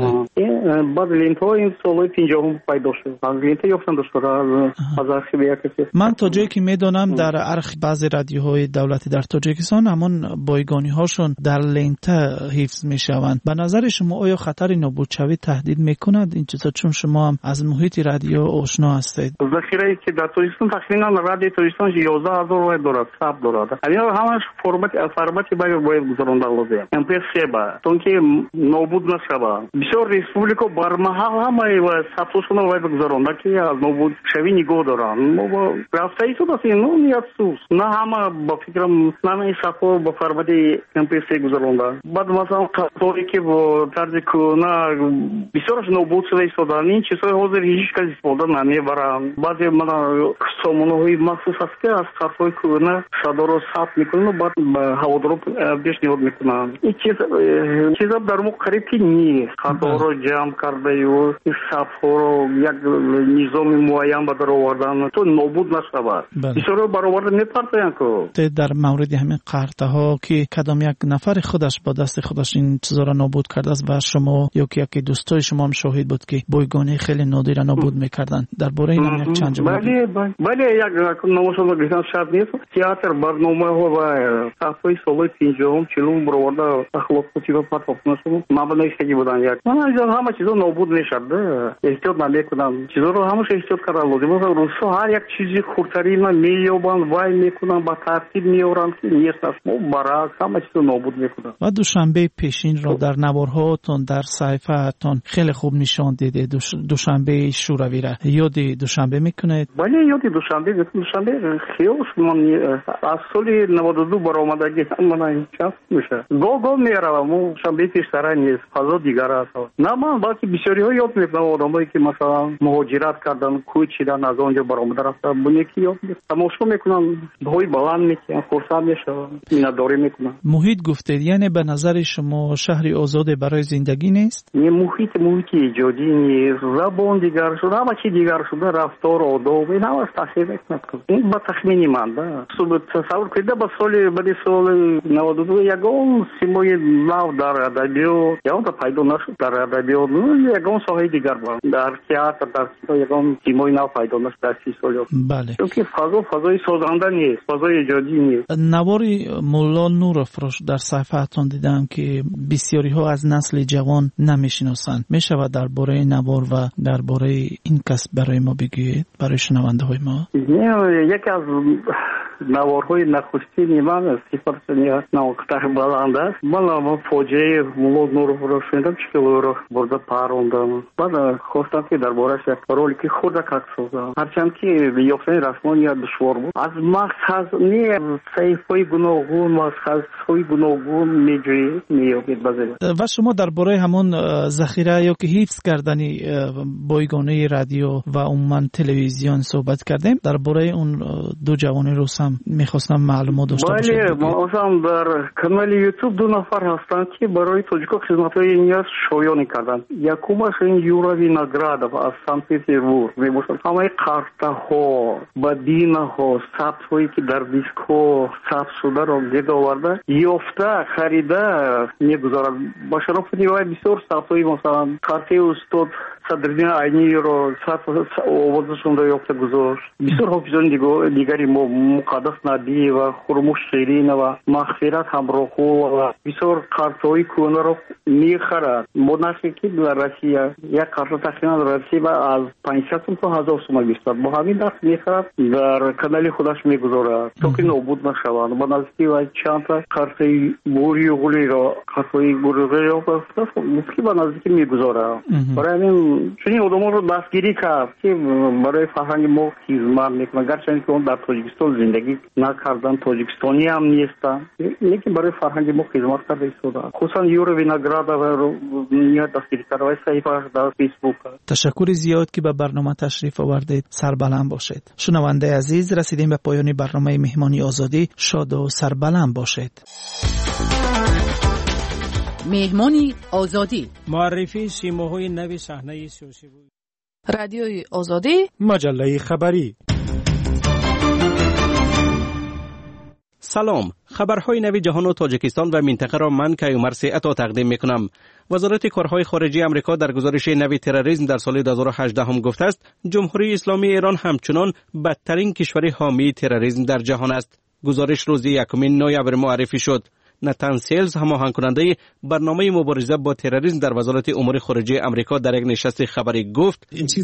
[SPEAKER 22] баъд лентҳои ин солҳои пинҷоҳум пайдо шуд. аз лента ёфтам дошта аз архиви як касе.
[SPEAKER 5] ман то ҷое ки медонам дар архи баъзе радиоҳои давлатӣ дар тоҷикистон ҳамон бойгониҳошон дар лента ҳифз мешаванд. ба назари шумо оё хатари нобудшавӣ таҳдид мекунад ин чиза, чун шумо ҳам аз муҳити радио ошно ҳастед?
[SPEAKER 22] захирае ки дар тоҷикистон тахминан радиои тоҷикистон ёздаҳ ҳазор вай дорад, саб дорад. ҳамин ҳамаш формати формати бай бояд гузаронда лозим. эм пи эс ба то ки нобуд нашавад. бисёр республика бармаҳал ҳамаи вай сабтошона вай гузаронда ки аз нобудшавӣ нигоҳ доранд. мо ба рафтаи суд ҳастем, ну не афсус. На ҳама ба фикрам намаи сафо ба формати эм пи эс гузаронда. баъд масалан қатори ки бо тарзи кӯна бисёраш нобуд шуда истодаанд. ин чизҳои ҳозир ҳеҷ кас истифода намебаранд. баъзе мана сомонаҳои махсус аст ки аз қатҳои кӯна садоро сабт мекунанд, баъд ба ҳаводоро пешниҳод мекунанд. ин чиза дар мо қариб ки нест. қатҳоро ҷамъ кардаю сафҳоро як низоми муайян ба даровардан то нобуд нашавад. бисёро бароварда мепартоянд ку.
[SPEAKER 5] дар мавриди ҳамин қартаҳо ки кадом як нафари худаш ба дасти худаш ин чизоро нобуд кардааст ва шумо ё ки яке дӯстои шумо ҳам шоҳид буд ки бойгони хеле нодира нобуд мекарданд. дар бораи ин як чанд ҷумла
[SPEAKER 22] бале як намошона гирифтан шарт нест. театр барномаҳо ва сафҳои солҳои пинҷоҳум чилум бароварда ахлоқоти ва партофнашумо мабнаистаги буданд. як ҳама чизо нобуд мешавад. эҳтиёт намекунанд. чизоро ҳамаш эҳтиёт кардан лозим аст. рӯзҳо ҳар як чизи хурдтарина меёбанд, вай мекунанд, ба тартиб меоранд ки нест аст. мо баръакс ҳама чизо нобуд мекунанд.
[SPEAKER 5] ва душанбеи пешинро дар наворҳоатон дар саҳифаатон хеле хуб нишон диде. душанбеи шӯравиро ёди душанбе мекунед?
[SPEAKER 22] бале ёди душанбе мекунам. душанбе хиёлш ман аз соли наводу ду баромадаги мана час меша. гоҳ гоҳ меравам. мо душанбеи пештара нест. фазо дигар аст. на ман балки бисёриҳо ёд мекунам. одамое ки масалан муҳоҷират кардан, кӯч чидан, аз он ҷо баромада рафтан, буне ки ёд мекунам. тамошо мекунам, ҳои баланд мекунам, хурсанд мешавам, миннатдорӣ мекунам.
[SPEAKER 5] муҳит гуфтед, яъне ба назари шумо шаҳри озоде барои зиндагӣ нест?
[SPEAKER 22] не муҳит муҳити иҷодӣ нест. забон дигар шуда, ҳама чи дигар шуда, рафтор, одоб, ин ҳамаш таъсир мекунад. ин ба тахмини ман да. тасаввур кунед ба соли баъди соли наводу ду ягон симои нав дар адабиёт ягонта пайдо нашуд. дар адабиёт ягон соҳаи дигар бар. дар театр, дар кино ягон симои нав пайдо нашуд дар си сол.
[SPEAKER 5] бале.
[SPEAKER 22] чунки фазо фазои созанда нест, фазои иҷодӣ нест.
[SPEAKER 5] навори мулло нуровро дар саҳифаатон дидам ки бисёриҳо аз насли ҷавон намешиносанд. мешавад дар бораи навор ва дар бораи ин кас барои мо бигӯед, барои шунавандаҳои мо?
[SPEAKER 22] яке аз наворҳои нахустини ман сифати навоқтаи баланд аст. ман фоҷиаи мулло нуровро шунидам, чикилӯро бурда парондам. баъд хостам ки дар борааш як ролики хурда как созам. ҳарчанд ки ёфтани расмон як душвор буд. аз мақсад не саҳифаи гуногун, мақсадҳои гуногун меҷӯӣ меёбед баъзе.
[SPEAKER 5] ва шумо дар бораи ҳамон захира ё ки ҳифз кардани бойгонаи радио ва умуман телевизион суҳбат кардем. дар бораи он ду ҷавони рӯсам мехостам маълумот дошта бошед.
[SPEAKER 22] бале, масалан дар канали ютуб ду нафар ҳастанд ки барои тоҷико хизматҳои ният шоёнӣ карданд. якумаш ин Юра Виноградов аз Санкт-Петербург мебошад. ҳамаи қартаҳо, бадинаҳо, сабтҳое ки дар дискҳо сабт шударо гирд оварда ёфта, харида мегузарад. ба шарофати вай бисёр сабтҳои масалан қартаи устод Садриддин Айниро сабт овозашонро ёфта гузошт. бисёр ҳофизони дигари мо Муқаддас Набиева, Хурмуш Ширинова, Мағфират Ҳамроҳова бисёр қартҳои кӯнаро мехарад. бо нархе ки дар Россия як қарта тахминан дар Россия аз панҷсад сум то ҳазор сума мешавад. бо ҳамин нарх мехарад, дар канали худаш мегузорад то ки нобуд нашаванд. ба наздики вай чандта қартаи бурюғлиро қартаи бурюғлиро ки ба наздики мегузорад. барои ҳамин چنین آدما رو دستگیری کرد که برای فرهنگ ما خدمت میکنن، گرچه که اون در تاجیکستان زندگی نکردن، تاجیکستانی هم نیستن، لیکن برای فرهنگ ما خدمت کرده ایستادن. خصوصا یورو وینگرادا و نیت دستگیری کرده و صحیفه در فیسبوک.
[SPEAKER 5] تشکر زیاد که به برنامه تشریف آوردید. سربلند باشید. شنونده عزیز، رسیدیم به پایان برنامه مهمانی آزادی. شاد و سربلند باشید.
[SPEAKER 10] مهمانی آزادی،
[SPEAKER 16] معرفی سیماهای نوی صحنه سیاسی بود.
[SPEAKER 17] رادیوی آزادی،
[SPEAKER 16] مجله خبری.
[SPEAKER 3] سلام، خبرهای نوی جهان و تاجیکستان و منطقه را من کیومرث عطا تقدیم میکنم. وزارت کارهای خارجه آمریکا در گزارش نوی تروریسم در سال دو هزار و هجده هم گفته است جمهوری اسلامی ایران همچنان بدترین کشور حامی تروریسم در جهان است. گزارش روز یکم نوامبر معرفی شد. نتان سیلز، هماهنگ کننده برنامه مبارزه با تروریسم در وزارت امور خارجه آمریکا، در یک نشست خبری گفت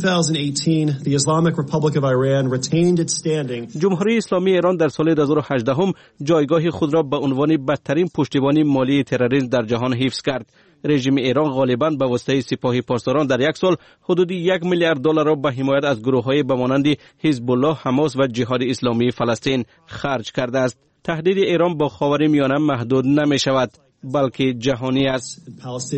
[SPEAKER 3] جمهوری اسلامی ایران در سال دو هزار و هجده هم جایگاه خود را به عنوان بدترین پشتیبانی مالی تروریسم در جهان حفظ کرد. رژیم ایران غالباً به واسطه سپاه پاسداران در یک سال حدود یک میلیارد دلار را به حمایت از گروه‌های به مانند حزب الله، حماس و جهاد اسلامی فلسطین خرج کرده است. تهدید ایران با خاورمیانه محدود نمی شود، بلکه جهانی است.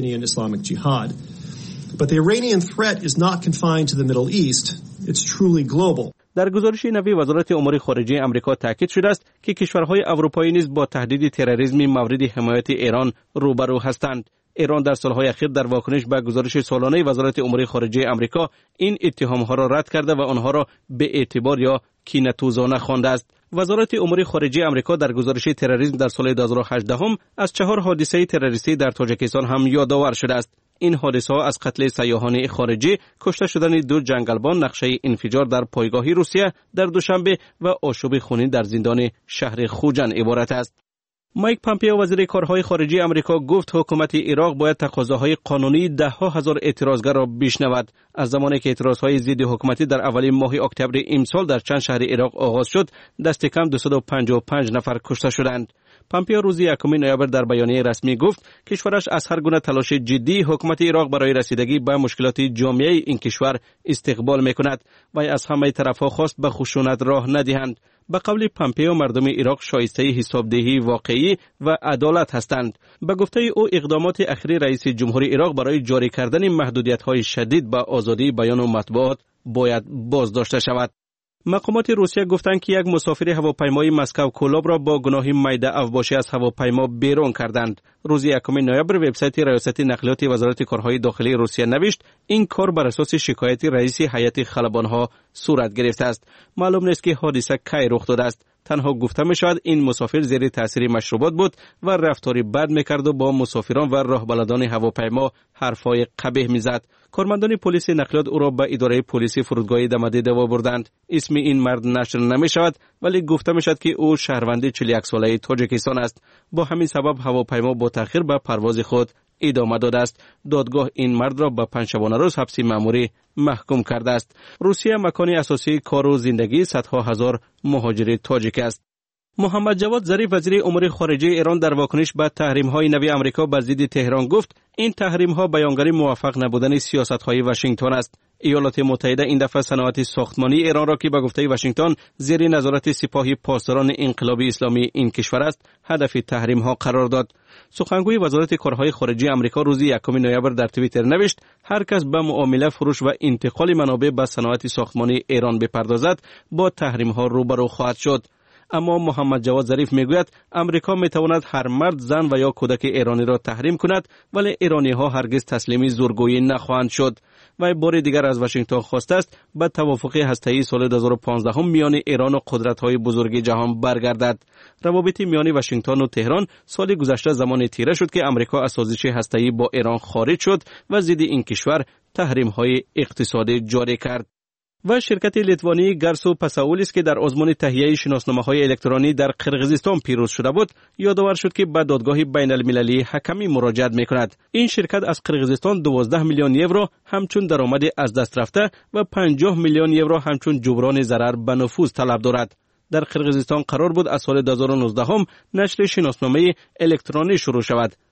[SPEAKER 3] در گزارش نوی وزارت امور خارجه آمریکا تاکید شده است که کشورهای اروپایی نیز با تهدید تروریسم مورد حمایت ایران روبرو هستند. ایران در سالهای اخیر در واکنش به گزارش سالانه وزارت امور خارجه آمریکا این اتهامها را رد کرده و آنها را به اعتبار یا کینه‌توزانه خوانده است. وزارت امور خارجه آمریکا در گزارش تروریسم در سال دو هزار و هجده هم از چهار حادثه تروریستی در تاجیکستان هم یادآور شده است. این حادثه ها از قتل سیاحان خارجی، کشته شدن دو جنگلبان، نقشه انفجار در پایگاه روسیه در دوشنبه و آشوب خونین در زندان شهر خوجند عبارت است. مایک پامپیو، وزیر کارهای خارجه آمریکا، گفت حکومت عراق باید تقاضاهای قانونی ده ها هزار اعتراضگر را بشنود. از زمانی که اعتراضهای ضد حکومتی در اولین ماه اکتبر امسال در چند شهر عراق آغاز شد، دست کم دویست و پنجاه و پنج نفر کشته شدند. پامپیو روز یکم نوامبر در بیانیه رسمی گفت کشورش از هر گونه تلاش جدی حکومت عراق برای رسیدگی به مشکلات جامعه این کشور استقبال میکند و از همه طرفها خواست به خشونت راه ندهند. به قول پامپیو، مردم عراق شایسته حسابدهی واقعی و عدالت هستند. به گفته او، اقدامات اخیر رئیس جمهوری عراق برای جاری کردن محدودیت‌های شدید به آزادی بیان و مطبوعات باید بازداشته شود. مقامات روسیه گفتند که یک مسافر هواپیمای مسکو کولاب را با گناه میده افباشی از هواپیما بیرون کردند. روز یکم نوامبر وبسایت ریاست نقلیات وزارت کارهای داخلی روسیه نوشت این کار بر اساس شکایت رئیس هیئت خلبان‌ها صورت گرفته است. معلوم نیست که حادثه کی رخ داده است. تنها گفته می شود این مسافر زیر تاثیر مشروبات بود و رفتاری بد میکرد و با مسافران و راهبلدان هواپیما حرفای قبیح میزد. کارمندان پلیس نقلیات او را به اداره پلیس فرودگاه دمدی دوا بردند. اسم این مرد نشر نمی شود، ولی گفته می شود که او شهروند چهل و یک ساله تاجیکستان است. با همین سبب هواپیما با تأخیر به پرواز خود ادامه داده است. دادگاه این مرد را به پنجشنبه روز حبس مأموری محکوم کرده است. روسیه مکان اساسی کار و زندگی صدها هزار مهاجر تاجیک است. محمد جواد ظریف، وزیر امور خارجه ایران، در واکنش به تحریم‌های نوی آمریکا بر ضد تهران گفت این تحریم‌ها بیانگر موفق نبودن سیاست‌های واشنگتن است. ایالات متحده این دفعه صنعت ساختمانی ایران را که به گفته واشنگتن زیر نظارت سپاه پاسداران انقلاب اسلامی این کشور است، هدف تحریم‌ها قرار داد. سخنگوی وزارت کارهای خارجه آمریکا روز یکم نوامبر در توییتر نوشت هر کس به معامله، فروش و انتقال منابع به صنعت ساختمانی ایران بپردازد با تحریم‌ها روبرو خواهد شد. اما محمد جواد ظریف میگوید امریکا میتواند هر مرد، زن و یا کودک ایرانی را تحریم کند، ولی ایرانی ها هرگز تسلیم زورگویی نخواهند شد. و بار دیگر از واشنگتن خواسته است به توافق هسته‌ای سال دو هزار و پانزده هم میان ایران و قدرت‌های بزرگ جهان برگردد. روابط میان واشنگتن و تهران سال گذشته زمان تیره شد که امریکا از سازش هسته‌ای با ایران خارج شد و ضد این کشور تحریم‌های اقتصادی جاری کرد. و شرکت لیتوانی گرسو پاساولیس که در آزمون تهیه شناسنامه‌های الکترونی در قرقیزستان پیروز شده بود، یادآور شد که به دادگاه بین المللی حکمی مراجعت می‌کند. این شرکت از قرقیزستان دوازده میلیون یورو همچون درآمد از دست رفته و پنجاه میلیون یورو همچون جبران ضرر به نفوذ طلب دارد. در قرقیزستان قرار بود از سال دو هزار و نوزده هم نشر شناسنامه الکترونی شروع شود،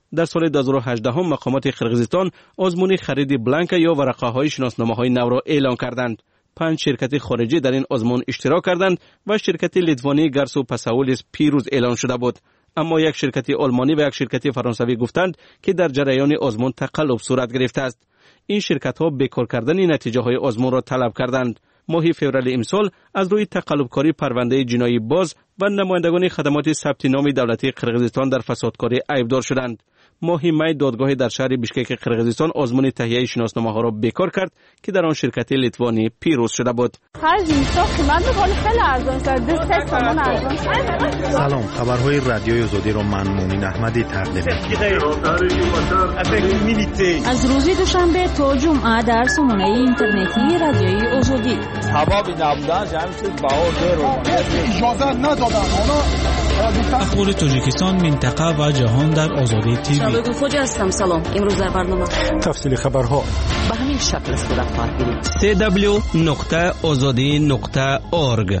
[SPEAKER 3] در سال دو هزار و هجده هم مقامات قرقیزستان آزمون خرید بلانک یا ورقه های شناسنامه های نو را اعلان کردند. پنج شرکت خارجی در این آزمون اشتراک کردند و شرکت لیتوانی گرسو پاساولیس پیروز اعلان شده بود. اما یک شرکت آلمانی و یک شرکت فرانسوی گفتند که در جریان آزمون تقلب صورت گرفته است. این شرکت ها بیکار کردن نتیجه های آزمون را طلب کردند. ماه فوریه امسال از روی تقلبکاری پرونده جنایی باز و نمایندگان خدمات ثبت نام دولتی قرقیزستان در فسادکاری عیبدار شدند. ماه می دادگاه در شهر بیشکک قرقیزستان آزمون تهیه شناسنامه ها را بیکار کرد که در آن شرکت لیتوانی پیروز شده بود.
[SPEAKER 1] سلام، خبرهای رادیوی آزادی را من مومن احمدی تقدیم می‌کنم.
[SPEAKER 2] از روز دوشنبه تا جمعه در سامانه اینترنتی رادیوی آزادی.
[SPEAKER 11] هوا نبودن جمعش بهار اجازه ندادن.
[SPEAKER 13] اخبار تاجیکستان، منطقه و جهان در آزادی تیوی.
[SPEAKER 14] شبکه خوجا هستم. سلام. امروز در برنامه
[SPEAKER 16] تفصیل خبرها
[SPEAKER 14] به همین شکل صورت خواهد گرفت.
[SPEAKER 3] دبلیو دبلیو دبلیو نقطه آزادی نقطه اورگ.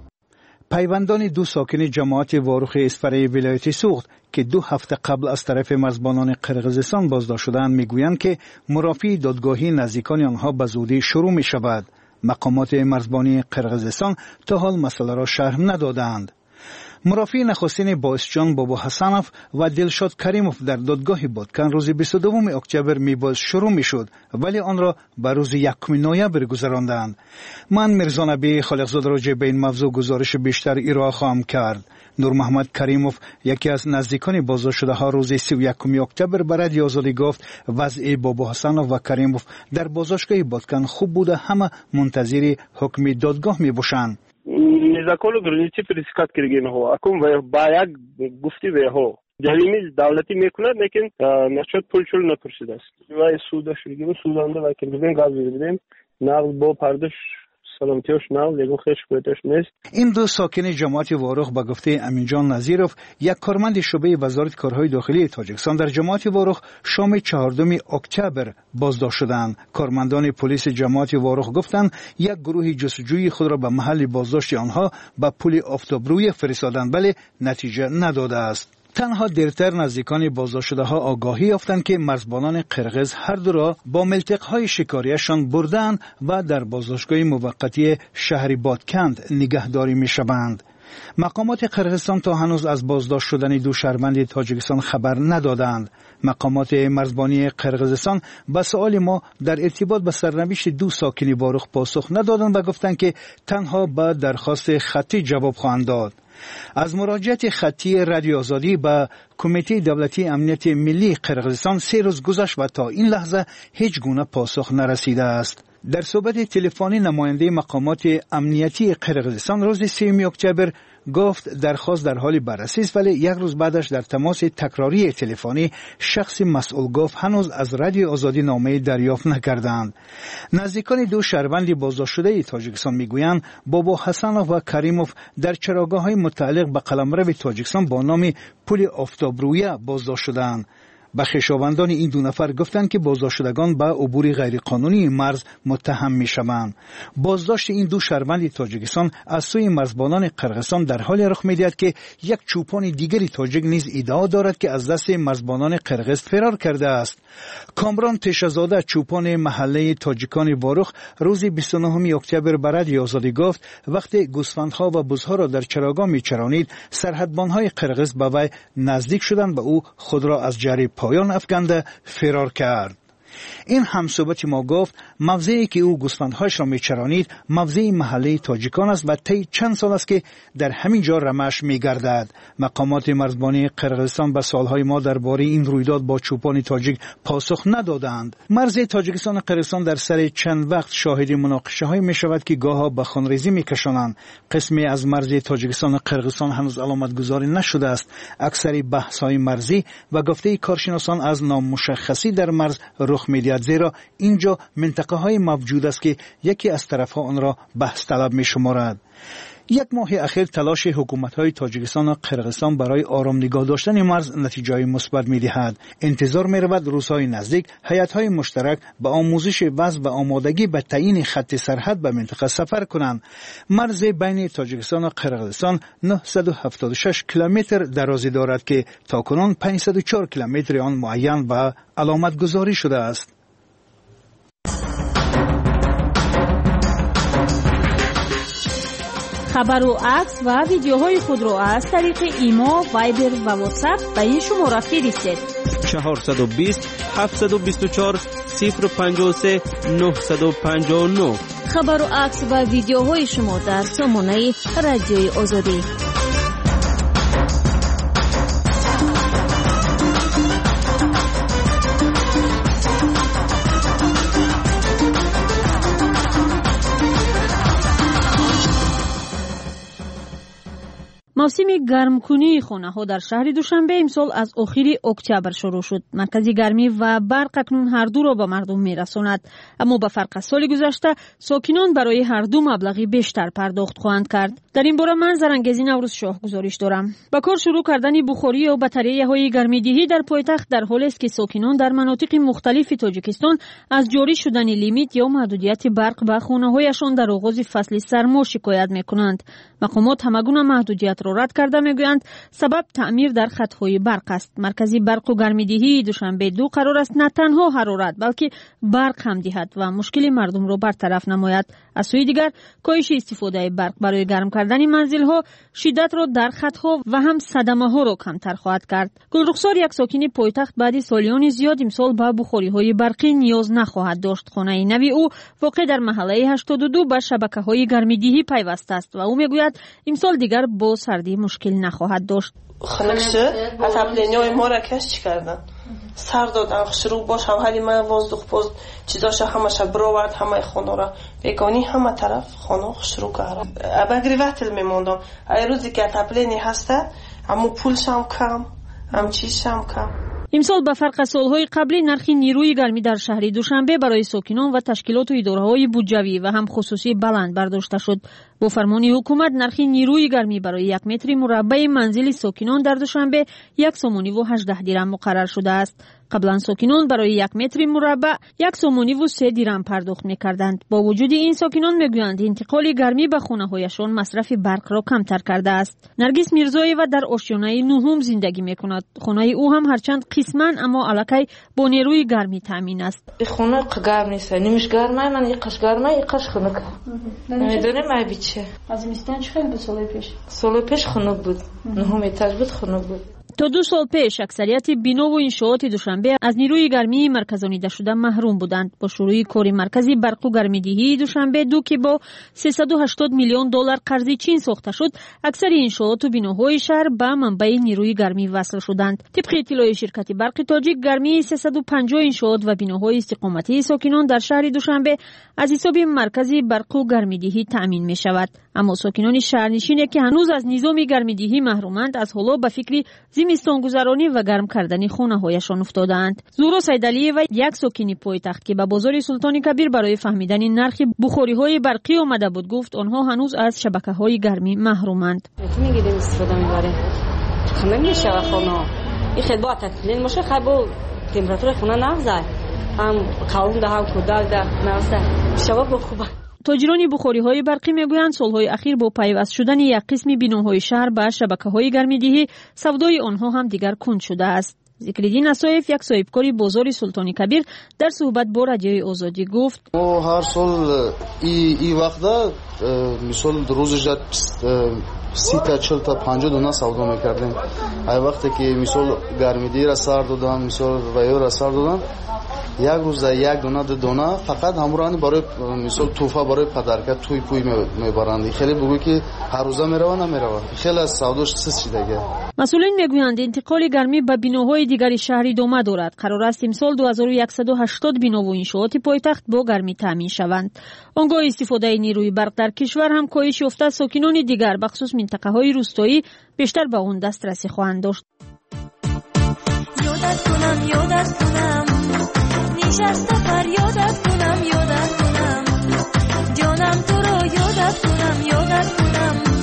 [SPEAKER 6] پیوندان دو ساکن جماعت واروخ اسفره ولایت سوخت که دو هفته قبل از طرف مرزبانان قرقیزستان بازداشت شدند میگویند که مرافعه دادگاهی نزدیکان آنها به زودی شروع می شود. مقامات مرزبانی قرقیزستان تا حال مسئله را شرح ندادند. مرافع نخستین باعثجان بابا حسنوف و دلشاد کریموف در دادگاه بادکن روز بیست و دوم اکتبر میباید شروع میشد، ولی آن را به روز یکم نوامبر گذراندند. من میرزا نبی خالقزاده راجع به این موضوع گزارش بیشتر ارائه خواهم کرد. نور محمد کریموف یکی از نزدیکان بازداشت شده ها روز سی و یکم اکتبر به رادیو آزادی گفت وضع بابا حسنوف و کریموف در بازداشتگاه بادکن خوب بوده، همه منتظر حکم دادگاه میباشند.
[SPEAKER 24] незаконно граници пересекат киргенҳо акум ба як гуфти веҳо ҷарими давлатӣ мекунад, лекин насчет пулчул напурсидааст. ва суда шугим суданда вакил бидем газ бидем нағд бо пардош саломтиёш нав лекин хеш кӯташ нест.
[SPEAKER 6] این دو ساکن جماعت واروخ به گفته امینجان نظیروف، یک کارمند شعبه وزارت کارهای داخلی تاجیکستان در جماعت واروخ شام چهاردهم اکتبر بازداشت شدند. کارمندان پلیس جماعت واروخ گفتند یک گروه جستجویی خود را به محل بازداشت آنها به پل آفتابروی فرستادند، ولی نتیجه نداده است. تنها دیرتر نزدیکان بازداشت شده ها آگاهی یافتند که مرزبانان قرقیز هر دو را با ملتقهای شکاریشان بردند و در بازداشتگاه موقتی شهر بادکند نگهداری می شوند. مقامات قرقیزستان تا هنوز از بازداشت شدن دو شهروند تاجیکستان خبر ندادند. مقامات مرزبانی قرقیزستان به سؤال ما در ارتباط به سرنوشت دو ساکن واروخ پاسخ ندادند و گفتند که تنها به درخواست خطی جواب خواهند داد. از مراجعت خطی رادیو آزادی به کمیته دولتی امنیت ملی قرقیزستان سه روز گذشت و تا این لحظه هیچ گونه پاسخ نرسیده است. در صحبت تلفنی نماینده مقامات امنیتی قرقیزستان روز سوم اکتبر گفت درخواست در حال بررسی است، ولی یک روز بعدش در تماس تکراری تلفنی شخص مسئول گفت هنوز از رادیو آزادی نامه دریافت نکردند. نزدیکان دو شهروند بازداشت شده تاجیکستان میگویند بابا حسنوف و کریموف در چراگاه‌های متعلق به قلمرو تاجیکستان با نام پل آفتابرویه بازداشت شدند. به خویشاوندان این دو نفر گفتند که بازداشت شدگان به عبور غیرقانونی مرز متهم میشوند. بازداشت این دو شهروند تاجیکستان از سوی مرزبانان قرقیزستان در حال رخ میدهد که یک چوپان دیگری تاجیک نیز ادعا دارد که از دست مرزبانان قرقیز فرار کرده است. کامران تشزاده چوپان محله تاجیکان واروخ روز بیست و نهم اکتبر به رادیو آزادی گفت وقتی گوسفندها و بزها را در چراگاه میچرانید سرحدبانهای قرقیز به وی نزدیک شدند و او خود را از جریب پایان افکنده فرار کرد. این همصحبت ما گفت موضعی که او گوسفندهایش را میچرانید موضع محله تاجیکان است و طی چند سال است که در همین جا رمش میگردد. مقامات مرزبانی قرقیزستان به سالهای ما درباره این رویداد با چوپان تاجیک پاسخ ندادند. مرز تاجیکستان و قرقیزستان در سر چند وقت شاهد مناقشه های می شود که گاهها به خونریزی میکشانند. قسمی از مرز تاجیکستان و قرقیزستان هنوز علامت گذاری نشده است. اکثر بحث های مرزی و گفته کارشناسان از نامشخصی در مرز رخ می‌دهد، زیرا اینجا منطقه های موجود است که یکی از طرف ها آن را بحث طلب می شمارد. یک ماه اخیر تلاش حکومت‌های تاجیکستان و قرقیزستان برای آرام نگاه داشتن مرز نتیجه مثبت می‌دهد. انتظار می‌رود روزهای نزدیک هیئت‌های مشترک به آموزش وضع و آمادگی به تعیین خط سرحد به منطقه سفر کنند. مرز بین تاجیکستان و قرقیزستان نهصد و هفتاد و شش کیلومتر درازی دارد که تاکنون پانصد و چهار کیلومتر آن معین و علامت گذاری شده است.
[SPEAKER 2] خبر و عکس و ویدیوهای خود را از طریق ایما، وایبر و واتساپ به این شماره فرستید.
[SPEAKER 3] چهارصد و بیست هفتصد و بیست و چهار صفر پنجاه و سه نهصد و پنجاه و نه.
[SPEAKER 4] خبر و عکس و ویدیوهای شما در سامانه رادیوی آزادی.
[SPEAKER 2] موسم گرمکنی خانه‌ها در شهر دوشنبه امسال از اواخر اکتبر شروع شد. مرکزی گرمی و برق اکنون هر دو را به مردم می‌رساند، اما به فرق از سال گذشته ساکنان برای هر دو مبلغی بیشتر پرداخت خواهند کرد. در این باره من زرنگزی نوروز شاه گزارش دارم. با کار شروع کردن بخاری و بطاری‌های گرمیدهی در پایتخت در حالی است که ساکنان در مناطق مختلف تاجیکستان از جاری شدن لیمیت یا محدودیت برق به خانه‌هایشان در آغاز فصل سرما شکایت می‌کنند. مقامات همگون محدودیت را رد کرده میگویند سبب تعمیر در خطهای برق است. مرکزی برق و گرمیدهی دوشنبه دو قرار است نه تنها حرارت بلکه برق هم دهد و مشکل مردم را برطرف نماید. از سوی دیگر کاهش استفاده برق برای گرم کردن منزل ها شدت را در خطها و هم صدمه ها را کمتر خواهد کرد. گلرخسار یک ساکن پایتخت بعد سالیان زیاد امسال به بخاری های برقی نیاز نخواهد داشت. خانه نوی او واقع در محله هشتاد و دو به شبکه های گرمیدهی پیوسته است و او میگوید امسال دیگر با سردی مشکل نخواهد داشت.
[SPEAKER 8] خلقش از تپلینیای ما را کش چی کردن سر دادن شروع باش حوالی من وازدخ باز چیزاشا همش براورد همه خانه را بگانی همه طرف خانه شروع کردن بگری وقتل میموندم ای روزی که تپلینی هسته اما پولش هم کم هم چیش هم کم.
[SPEAKER 2] امسال به فرق از سالهای قبلی نرخ نیروی گرمی در شهر دوشنبه برای ساکنان و تشکیلات و اداره‌های بودجوی و هم خصوصی بلند برداشته شد. با فرمان حکومت نرخ نیروی گرمی برای یک متر مربع منزل ساکنان در دوشنبه یک سومانی و هجده دیرم مقرر شده است. قبلا ساکنان برای یک متر مربع یک سومانی و سه دیرم پرداخت می‌کردند. با وجود این ساکنان میگویند انتقال گرمی به خانه‌هایشان مصرف برق را کمتر کرده است. نرگس میرزایی‌وا در آشیانه نهم زندگی می‌کند. خانه او هم هرچند قسماً اما الکی با نیروی گرمی تامین است.
[SPEAKER 15] این خانه گرم نیست، نیمش گرمه، من یکش گرمه، یکش خنک. نمیدونم من بیچه.
[SPEAKER 2] از زمستان چه خیلی سال پیش؟
[SPEAKER 15] سال پیش خنک بود. نهم ایتاج بود خنک بود.
[SPEAKER 2] تا دو سال پیش اکثریت بنا و انشاءات دوشنبه از نیروی گرمی مرکزانیده شده محروم بودند. با شروع کار مرکزی برق و گرمیدهی دوشنبه دو که با سیصد و هشتاد میلیون دلار قرض چین ساخته شد، اکثر انشاءات و بناهای شهر به منبع نیروی گرمی وصل شدند. طبق اطلاع شرکت برق تاجیک، گرمی سیصد و پنجاه انشاءات و بناهای استقامتی ساکنان در شهر دوشنبه از حساب مرکزی برق و گرمیدهی تامین می شود. اما ساکنان شهرنشین که هنوز از نظام گرمیدهی محرومند از حالا به فکر زمستان گذرانی و گرم کردن خانه هایشان افتادند. زورا سیدعلی و یک ساکن پایتخت که به بازار سلطان کبیر برای فهمیدن نرخ بخاری های برقی آمده بود گفت آنها هنوز از شبکه های گرمی محرومند.
[SPEAKER 15] میگیدیم استفاده میبره خمه میشه خانه این خیلی با تکلیل باشه خیلی با تمپراتور خونه نغزه هم قوم ده هم کودال ده نغزه شباب با خوبه.
[SPEAKER 2] تاجران بخاری های برقی میگویند سالهای اخیر با پیوست شدن یک قسم بناهای شهر به شبکه های گرمیدهی سودای آنها هم دیگر کند شده است. ذکرالدین اسایف یک صاحبکار بازار سلطان کبیر در صحبت با رادیوی آزادی گفت
[SPEAKER 18] ما هر سال ای ای وقتا مثال روزش سی تا چهل تا پنجاه دونه سودا میکردیم. ای وقتی که مثال گرمیدهی را سر دادن مثال ویو را سر دادن یک روز یک دونه دو دونه فقط همراهانی برای مثال توفه برای پدرکت توی پوی میبرند. خیلی بگوی که هر روزه میروه نمیروه خیلی از سوداش سس شده.
[SPEAKER 2] مسئولین میگویند انتقال گرمی به بناهای دیگر شهر ادامه دارد. قرار است امسال دو هزار و صد و هشتاد بنا و انشاءات پایتخت با گرمی تامین شوند. آنگاه استفاده نیروی برق در کشور هم کاهش یافته، ساکنان دیگر بخصوص منطقه های روستایی بیشتر به آن دسترسی خواهند داشت.
[SPEAKER 19] یادت کنم یادت کنم نشسته فریادت کنم یادت کنم جانم تو رو یادت کنم یادت کنم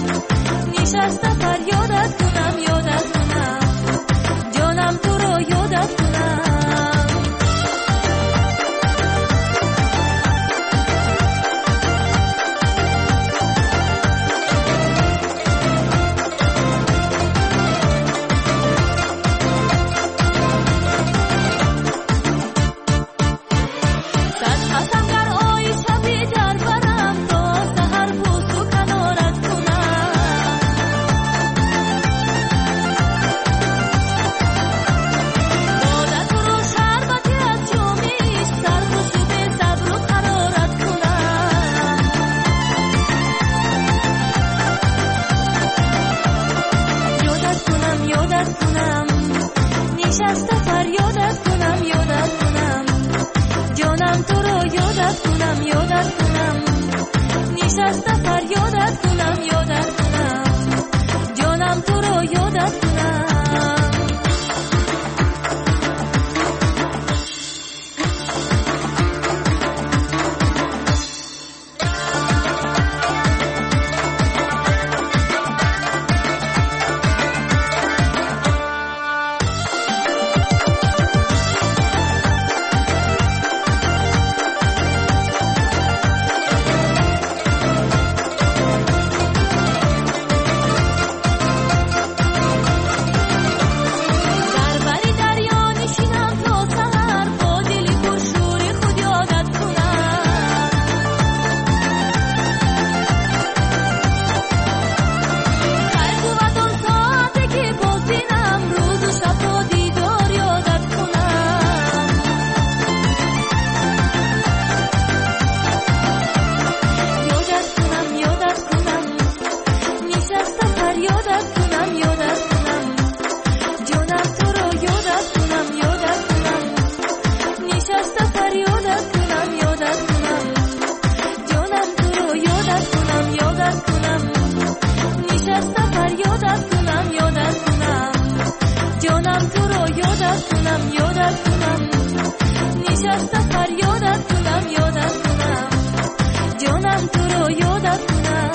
[SPEAKER 19] کنم نشسته فریادت کنم یادت کنم جانم تو رو یادت کنم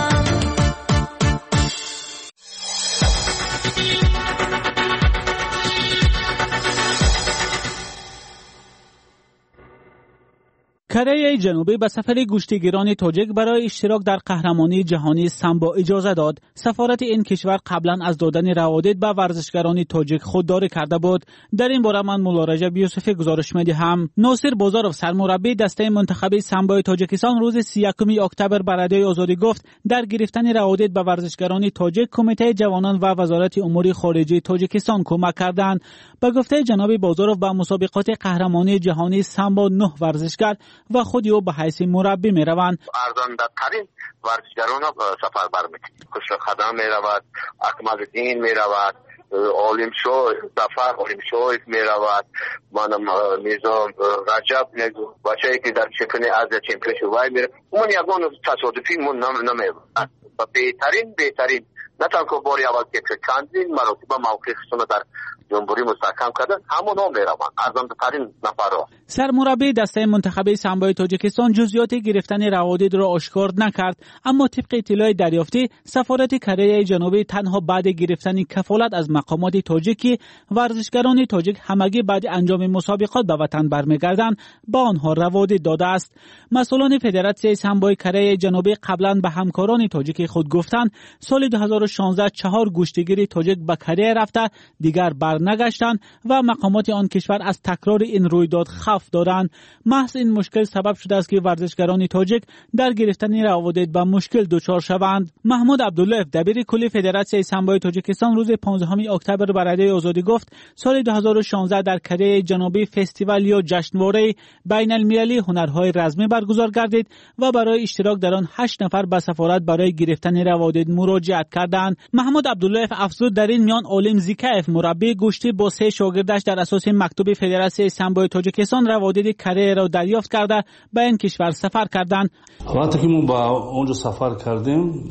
[SPEAKER 13] کره جنوبی به سفر گوشتگیران تاجیک برای اشتراک در قهرمانی جهانی سامبو اجازه داد. سفارت این کشور قبلا از دادن روادید به ورزشکاران تاجیک خودداری کرده بود. در این باره من مولا رجب یوسفی گزارش می‌دهم. ناصر بازارов سرمربی دسته منتخب سامبو تاجیکستان روز سی و یکم اکتبر به رادیوی آزادی گفت در گرفتن روادید به ورزشکاران تاجیک کمیته جوانان و وزارت امور خارجه تاجیکستان کمک کردند. به گفته جناب بازارov به مسابقات قهرمانی جهانی سامبو نه ورزشکار و خودی او به حیث مربی می روند.
[SPEAKER 12] ارزنده ترین ورزشکاران سفر برمی‌کنند. خوشرو خدم می رود، اکمل الدین می رود، عالم شو سفر عالم شو می رود، منم میزان رجب نگو بچه‌ای که در شکن از چمپیونشیپ وای میره. اون یگان تصادفی من نمی بود. و بهترین بهترین نه تنها باری اول که چندین مراتب موقعشون در جمهوری مستحکم کردن همون ها میروند ارزنده ترین نفرها.
[SPEAKER 13] سرمربی دسته منتخب سامبو تاجیکستان جزئیات گرفتن روادید را آشکار نکرد، اما طبق اطلاع دریافتی سفارت کره جنوبی تنها بعد گرفتن کفالت از مقامات تاجیکی ورزشکاران تاجیک همگی بعد انجام مسابقات به وطن برمیگردند با آنها روادید داده است. مسئولان فدراسیون سامبو کره جنوبی قبلا به همکاران تاجیک خود گفتند سال دو هزار و شانزده چهار گوشتگیر تاجیک به کره رفته دیگر بر نگشتند و مقامات آن کشور از تکرار این رویداد خوف دارند. محض این مشکل سبب شده است که ورزشکاران تاجیک در گرفتن روادید به مشکل دچار شوند. محمود عبدالله دبیر کلی فدراسیون سامبو تاجیکستان روز پانزدهم اکتبر به رادیوی آزادی گفت سال دو هزار و شانزده در کره جنوبی فستیوال یا جشنواره بین المللی هنرهای رزمی برگزار گردید و برای اشتراک در آن هشت نفر به سفارت برای گرفتن روادید مراجعت کردند. محمود عبدالله افزود در این میان عالم زیکایف مربی گوشتی با سه شاگردش در اساس مکتوب فدراسیون سامبو تاجیکستان روادید کره را دریافت کرده به این کشور سفر کردند.
[SPEAKER 20] وقتی که ما با اونجا سفر کردیم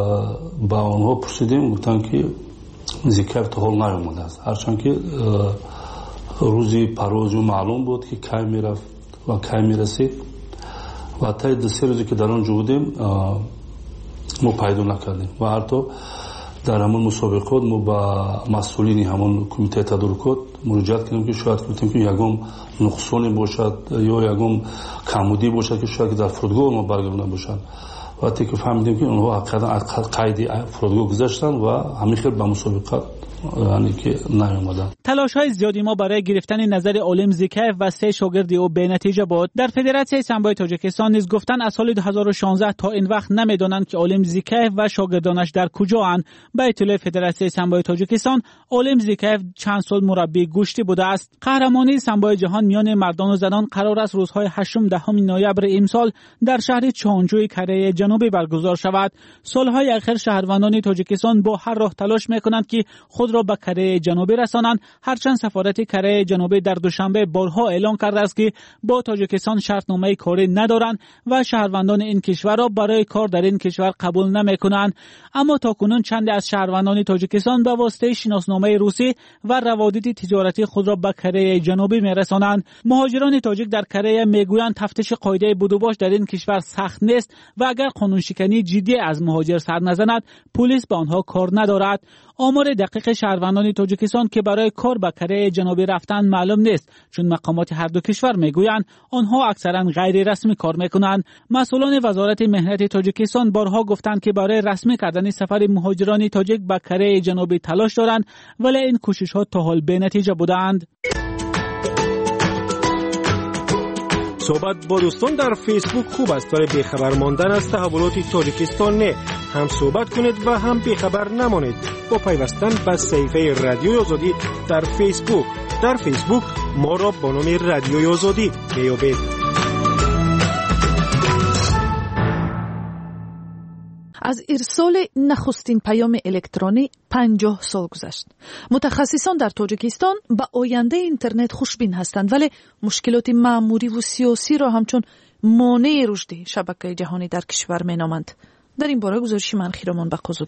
[SPEAKER 20] با اونها پرسیدیم گفتن که زیکایف تا حال نیامده است، هرچند که روزی پرواز معلوم بود که کی میرفت و کی میرسید و تا دو سه روزی که در اونجا بودیم ما پیدا نکردیم و حتی در همون مسابقات ما با مسئولین همون کمیته تدارکات مراجعت کردیم که شاید گفتیم که یگم نقصانی باشد یا یگم کمبودی باشد که شاید در فرودگاه ما برگردونده باشند. وقتی که فهمیدیم که اونها قید فرودگاه گذاشتن و همین خیلی به مسابقات یعنی که نیامدن.
[SPEAKER 13] تلاش‌های زیادی ما برای گرفتن نظر عالم زیکایف و سه شاگرد او به نتیجه بود. در فدراسیون سامبو تاجیکستان نیز گفتن از سال دو هزار و شانزده تا این وقت نمیدونند که عالم زیکایف و شاگردانش در کجااند. به اطلاع فدراسیون سامبو تاجیکستان عالم زیکایف چند سال مربی گوشتی بوده است. قهرمانی سامبو جهان میان مردان و زنان قرار است روزهای هشتم دهم نوامبر امسال در شهر چونجوی کره جنوبی برگزار شود. سالهای اخیر شهروندان تاجیکستان با هر راه تلاش میکنند که خود را به کره جنوبی رسانند، هرچند سفارت کره جنوبی در دوشنبه بارها اعلام کرده است که با تاجیکستان شرطنامه کاری ندارند و شهروندان این کشور را برای کار در این کشور قبول نمیکنند. اما تاکنون چند از شهروندان تاجیکستان به واسطه شناسنامه روسی و روابط تجارتی خود را به کره جنوبی میرسانند. مهاجران تاجیک در کره میگویند تفتیش قاعده بودوباش در این کشور سخت نیست و اگر قانون شکنی جدی از مهاجر سر نزند پلیس به آنها کار ندارد. آمار دقیق شهروندان تاجیکستان که برای کار به کره جنوبی رفتن معلوم نیست، چون مقامات هر دو کشور میگویند آنها اکثرا غیر رسمی کار میکنند. مسئولان وزارت مهنت تاجیکستان بارها گفتند که برای رسمی کردن سفر مهاجران تاجیک به کره جنوبی تلاش دارند، ولی این کوشش‌ها تا حال بی نتیجه بودند.
[SPEAKER 16] صحبت با دوستان در فیسبوک خوب است، ولی بیخبر ماندن از تحولات تاجیکستان نه. هم صحبت کنید و هم بیخبر نمانید با پیوستن به صفحه رادیوی آزادی در فیسبوک. در فیسبوک ما را با نام رادیوی آزادی بیابید.
[SPEAKER 17] از ارسال نخستین پیام الکترونی پنجاه سال گذشت. متخصصان در تاجیکستان به آینده اینترنت خوشبین هستند، ولی مشکلات مأموری و سیاسی را همچون مانع رشد شبکه جهانی در کشور مینامند. در این باره گزارش من خیرمان بقازوده.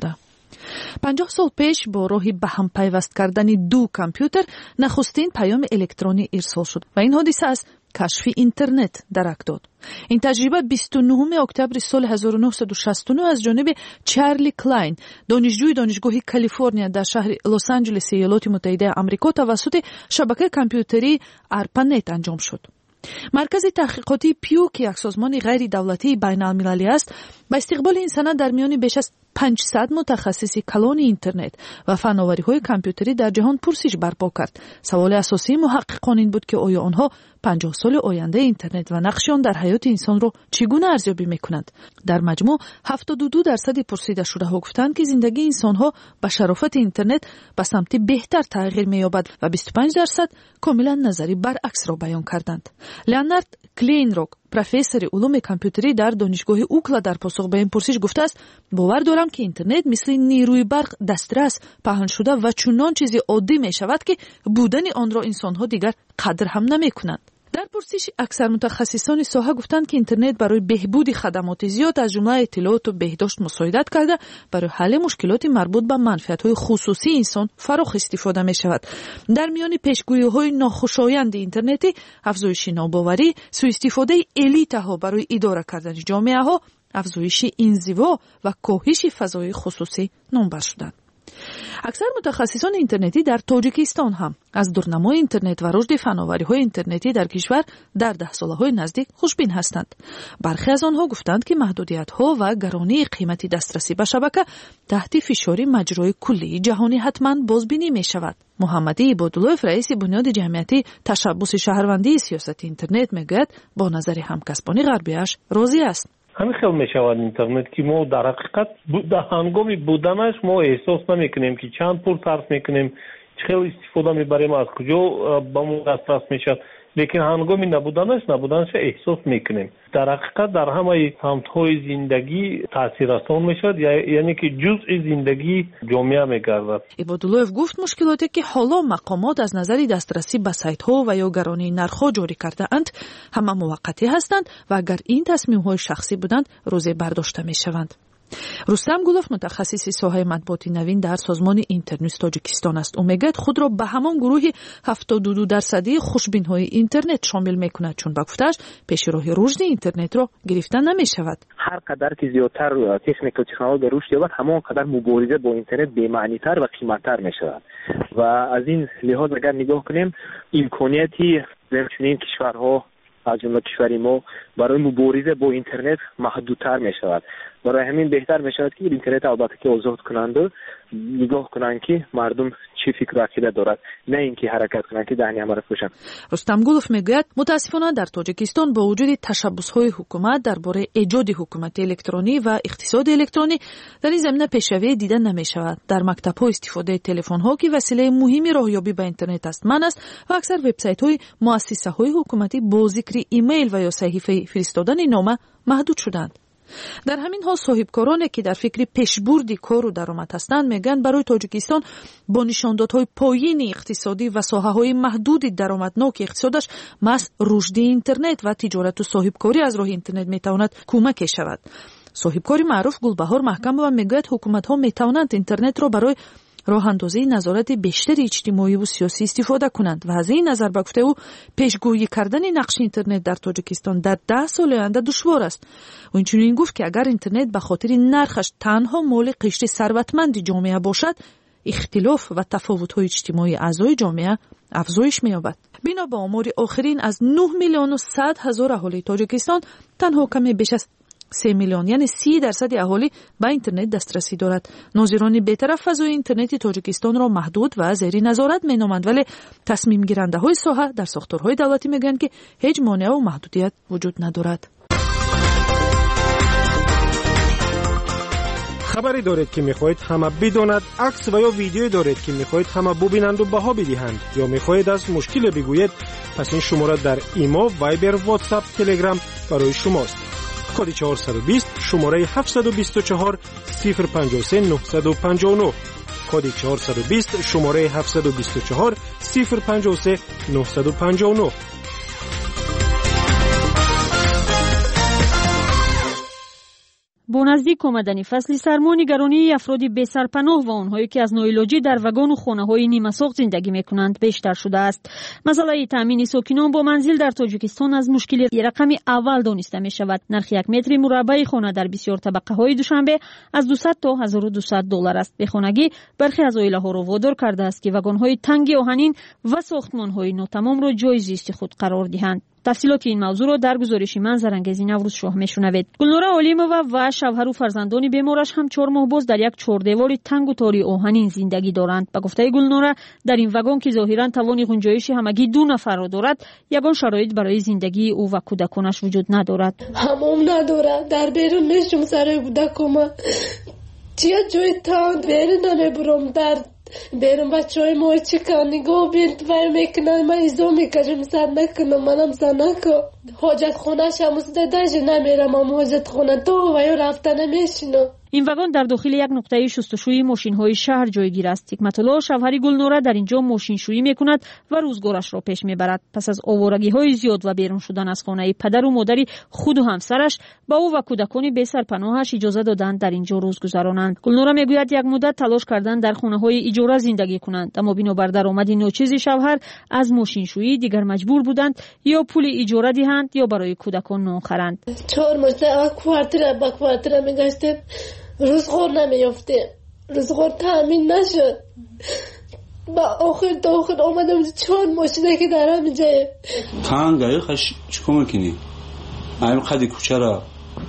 [SPEAKER 17] پنجاه سال پیش با راه به هم پیوست کردن دو کامپیوتر نخستین پیام الکترونی ارسال شد و این حادثه از کشف اینترنت درک داد. این تجربه بیست و نهم اکتبر سال هزار و نهصد و شصت و نه از جانب چارلی کلاین، دانشجوی دانشگاه کالیفرنیا در شهر لس آنجلس ایالات متحده آمریکا توسط شبکه کامپیوتری آرپانت انجام شد. مرکز تحقیقاتی پیو که یک سازمان غیر دولتی بین المللی است، با استقبال این سند در میان بیش از پانصد متخصص کلان اینترنت و فناوری‌های کامپیوتری در جهان پرسش برپا کرد. سوال اساسی محققان این بود که آیا آنها پنجاه سال آینده اینترنت و نقش آن در حیات انسان را چگونه ارزیابی می‌کنند؟ در مجموع هفتاد و دو درصد پرسیده شده‌ها گفتند که زندگی انسان‌ها با شرافت اینترنت به سمت بهتر تغییر می‌یابد و بیست و پنج درصد کاملا نظری برعکس را بیان کردند. لئونارد کلینروک، پروفسور علوم کامپیوتری در دانشگاه اوکلا، در پاسخ به این پرسش گفته است: باور دارم که اینترنت مثل نیروی برق دسترس، پهن شده و چنان چیزی عادی می شود که بودن آن را انسان‌ها دیگر قدر هم نمی کنند. در پرسش اکثر متخصصان ساحه گفتند که اینترنت برای بهبود خدمات زیاد از جمله اطلاعات و بهداشت مساعدت کرده برای حل مشکلات مربوط به منفعت‌های خصوصی انسان فراخ استفاده می شود. در میان پیشگویی‌های ناخوشایند اینترنتی افزایش ناباوری، سوء استفاده الیت‌ها برای اداره کردن جامعه‌ها، افزایش انزوا و کاهش فضای خصوصی نامبر شدند. اکثر متخصصان اینترنتی در تاجیکستان هم از دورنمای اینترنت و رشد فناوری‌های اینترنتی در کشور در ده ساله‌های نزدیک خوشبین هستند. برخی از آنها گفتند که محدودیت‌ها و گرانی قیمت دسترسی به شبکه تحت فشار مجرای کلی جهانی حتماً بازبینی می‌شود. محمدی عبادالله، رئیس بنیاد جمعیتی تشبث شهروندی سیاست اینترنت، میگوید با نظر همکسبان غربیش راضی است.
[SPEAKER 7] همین خیلی میشود اینترنت که ما در حقیقت در هنگامی بودنش ما احساس نمیکنیم که چند پول صرف میکنیم، خیلی استفاده میبریم، از کجا با ما دسترس میشد، لیکن هنگامی نبودنش نبودنش احساس میکنیم. در حقیقت در همه سمت‌های زندگی تاثیررسان میشد، یعنی که جزء زندگی جامعه میگردد.
[SPEAKER 17] عبادالله گفت مشکلاتی که حالا مقامات از نظر دسترسی به سایت‌ها و یا گرانی نرخ‌ها جاری کرده اند همه موقتی هستند و اگر این تصمیم‌های شخصی بودند روزی برداشته میشوند. رستم گلوف، متخصص ساحه مطبوعات نوین در سازمان اینترنت تاجیکستان است. او میگوید خود را به همان گروه هفتاد و دو درصدی خوشبین‌های اینترنت شامل میکند، چون با گفته‌اش پیش راه رشد اینترنت را گرفتن نمیشود.
[SPEAKER 24] هر قدر که زیادتر تکنیک و تکنولوژی رشد یابد، همان قدر مبارزه با اینترنت بی‌معنی‌تر و قیمت‌تر میشود و از این لحاظ اگر نگاه کنیم امکانیتی چنین کشورها از جمله کشور ما برای مبارزه با اینترنت محدودتر می شود. برای همین بهتر می شود که اینترنت البته که آزاد کنند و نگاه کنند که مردم چی فکر و عقیده دارد، نه اینکه حرکت کنند که دهنی همه را بپوشند.
[SPEAKER 17] رستم گلوف میگوید متاسفانه در تاجیکستان با وجود تشبث‌های حکومت درباره ایجاد حکومت الکترونی و اقتصاد الکترونی در این زمینه پیشروی دیده نمی شود. در مکتب‌ها استفاده تلفن‌ها که وسیله مهمی راهیابی به اینترنت است من است و اکثر وبسایت‌های مؤسسه‌های حکومتی با ذکر ایمیل و یا صحیفه فرستادن نامه محدود شدند. در همین حال صاحبکارانی که در فکر پیشبرد کار و درآمد هستند میگن برای تاجیکستان با نشاندادهای پایین اقتصادی و ساحه‌های محدود درآمدناک اقتصادش محض رشد اینترنت و تجارت و صاحبکاری از راه اینترنت میتواند کمک شود. صاحبکاری معروف گلبهار محکم و میگوید حکومت‌ها میتوانند اینترنت را برای راه اندازی نظارت بیشتر اجتماعی و سیاسی استفاده کنند و از این نظر به گفته او پیشگویی کردن نقش اینترنت در تاجیکستان در ده سال آینده دشوار است. و اینچنین گفت که اگر اینترنت به خاطر نرخش تنها مال قشر ثروتمند جامعه باشد، اختلاف و تفاوت‌های اجتماعی اعضای جامعه افزایش می‌یابد. بنا به آمار آخرین از نه میلیون و صد هزار اهالی تاجیکستان، تنها کمی بیش از سه میلیون یعنی سی درصد اهالی به اینترنت دسترسی دارد. ناظران بی‌طرف فضای اینترنتی تاجیکستان را محدود و زیر نظارت مینامند، ولی تصمیم گیرنده های ساحه در ساختارهای دولتی میگن که هیچ مانع و محدودیت وجود ندارد.
[SPEAKER 16] خبری دارید که میخواهید همه بداند، عکس و یا ویدیویی دارید که میخواهید همه ببینند و بها بدهند، یا میخواهید از مشکل بگویید، پس این شماره در ایما، وایبر، واتساپ، تلگرام برای شماست. کد چهارصد و بیست شماره هفتصد و بیست و چهار صفر پنجاه و سه نهصد و پنجاه و نه. کد چهارصد و بیست شماره هفتصد و بیست و چهار صفر پنجاه و سه نهصد و پنجاه و نه.
[SPEAKER 2] با نزدیک آمدن فصل سرما نگرانی افراد بی سرپناه و آنهایی که از ناعلاجی در وگان و خانه‌های نیمه‌ساخت زندگی می‌کنند بیشتر شده است. مسئله تامین ساکنان با منزل در تاجیکستان از مشکل رقم اول دانسته می‌شود. نرخ یک متر مربع خانه در بسیار طبقه‌های دوشنبه از دویست تا هزار و دویست دلار است. به خانگی برخی از عائله‌ها را وادار کرده است که وگان‌های تنگ آهنین و ساختمان‌های ناتمام را جای زیست خود قرار دهند. تفصیلات این موضوع را در گزارش من زرنگزی نوروز شاه میشنوید. گلنور علیمова و شوهر و فرزندان بیمارش هم چهار ماه باز در یک چهاردیوار تنگ و تاری آهنین زندگی دارند. به گفته گلنور در این وگان که ظاهرا توان گنجایش همگی دو نفر را دارد، یگان شرایط برای زندگی او و کودکانش وجود ندارد.
[SPEAKER 9] حمام ندارد، در بیرون میشم سر کودکم. چیا جای تاند بیرون نمیبرم، در بیرون بچه های ما چیکار نگاه بید وی میکنن، من ایزا میکشم سر نکنم، منم سر نکن. حاجت خونه شموسته داشت نمیرم، اما حاجت خونه تو و یا رفته نمیشینم.
[SPEAKER 2] این وگان در داخل یک نقطه شستشوی ماشین‌های شهر جایگیر است. حکمت‌الله شوهر گلنوره در اینجا ماشینشویی میکند و روزگارش را پیش میبرد. پس از آوارگی‌های زیاد و بیرون شدن از خانه پدر و مادری خود و همسرش، با او و کودکان بی سرپناهش اجازه دادند در اینجا روز گذرانند. گلنوره میگوید یک مدت تلاش کردند در خانه‌های اجاره زندگی کنند، اما بنابر درآمد ناچیز شوهر از ماشینشویی دیگر مجبور بودند یا پول اجاره دهند یا برای کودکان نان خرند.
[SPEAKER 9] چهار ماه کوارتر با کوارتر میگشتیم، روزگار نمیافتیم، روزگار تامین نشد. با آخر تا آخر آمدم چهار ماشینه که در همینجا
[SPEAKER 20] تنگه خش چیکار میکنی؟ این قدی کوچه را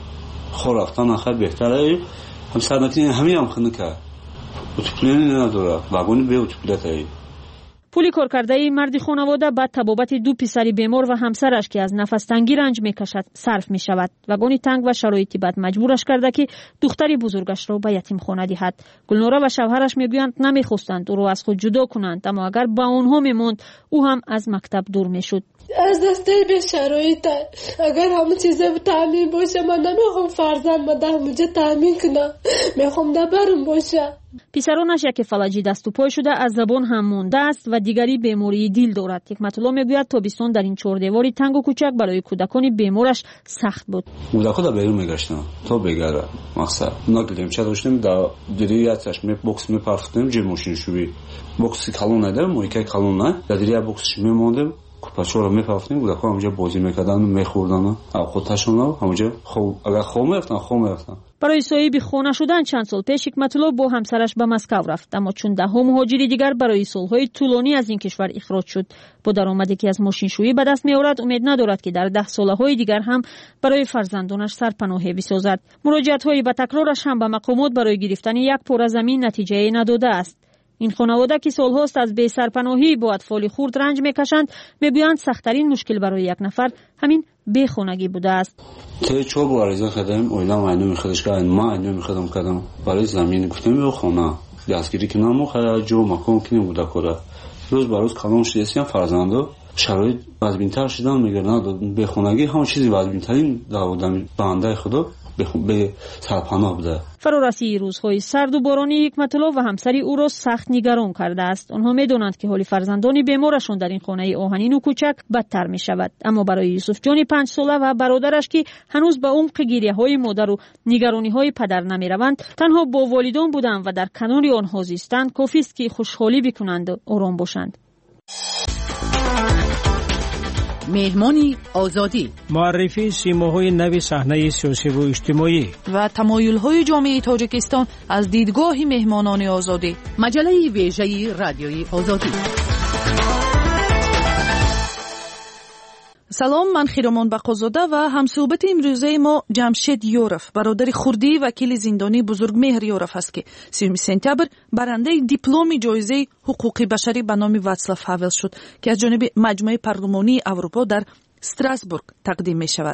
[SPEAKER 20] خور رفتن آخر بهتره. هم سرنتی همین هم خنده که اتوپلینی نداره، وگونی به اتوپلیت هایی.
[SPEAKER 2] پولی کار کرده مرد خانواده بعد تبابت دو پسری بیمار و همسرش که از نفس تنگی رنج میکشد صرف می شود. وگانی تنگ و شرایطی بد مجبورش کرده که دختری بزرگش را به یتیم خانه دهد. گلنوره و شوهرش میگویند نمیخواستند او را از خود جدا کنند، اما اگر با آنها میماند او هم از مکتب دور میشد.
[SPEAKER 9] از دسته به شرایط اگر همه چیز تامین باشه، من نمیخوام فرزند من همونجا تامین کنم، میخوام دبرم باشه.
[SPEAKER 2] پسرانش یک فلجی دست و پای شده از زبان هم مانده است و دیگری بیماری دل دارد. حکمت‌الله میگوید تابستان در این چهاردیواری تنگ و کوچک برای کودکان بیمارش سخت بود.
[SPEAKER 20] کودکان در بیرون میگشتن تا بگره مقصد نگیدیم چه داشتیم در دیریاتش می بوکس میپرفتیم جیر ماشین شوی بوکسی کالون ندارم و یکی کالون نه در دیریات بوکسش میموندیم. کوپاچو رو میپافتیم، کودکان اونجا بازی میکردن، میخوردن، خودشون همونجا خوب اگر خوب میرفتن خوب میرفتن.
[SPEAKER 2] برای صاحب خانه شدن چند سال پیش حکمت‌الله با همسرش به مسکو رفت، اما چون ده ها مهاجری دیگر برای سالهای طولانی از این کشور اخراج شد، با درآمدی که از ماشینشویی به دست میآورد امید ندارد که در ده سالهای دیگر هم برای فرزندانش سرپناهی بسازد. مراجعت‌های و تکرارش هم به مقامات برای گرفتن یک پاره زمین نتیجه نداده است. این خانواده که سالهاست از بی سرپناهی با اطفال خرد رنج میکشند، میگویند سخت‌ترین مشکل برای یک نفر همین بی خانگی بوده است.
[SPEAKER 20] که چهار بار عریضه کردم، اویلام اینو میخوادش که ما اینو میخوادم کردم برای زمین گفتم به خانه دستگیری کنم و خرج جو مکان کنیم بوده کاره. روز به روز کلام شدیم فرزندو شرایط بدبین‌تر شدن، میگه نه بی خانگی همون چیزی بدبین‌ترین داودم بنده خدا به سرپناه بوده.
[SPEAKER 2] فرارسی روزهای سرد و بارانی حکمت‌الله و همسری او را سخت نگران کرده است. آنها می‌دانند که حال فرزندان بیمارشان در این خانه آهنین و کوچک بدتر می‌شود. اما برای یوسف جان پنج ساله و برادرش که هنوز به عمق گریه‌های مادر و نگرانی‌های پدر نمی‌روند، تنها با والدان بودند و در کنار آنها زیستند، کافی است که خوشحالی بکنند و آرام باشند.
[SPEAKER 10] مهمانی آزادی،
[SPEAKER 16] معرفی سیماهای نو صحنه سیاسی و اجتماعی
[SPEAKER 17] و تمایل‌های جامعه تاجیکستان از دیدگاه مهمانان آزادی.
[SPEAKER 10] مجله ویژه رادیوی آزادی.
[SPEAKER 17] سلام، من خیرامان بقازاده و همصحبت امروزه ما جمشید یورف، برادر خردی وکیل زندانی بزرگمهر یورف است که سیوم سپتامبر برنده دیپلم جایزه حقوق بشری به نام واتسلاو هاول شد که از جانب مجمع پارلمانی اروپا در استراسبورگ تقدیم می شود.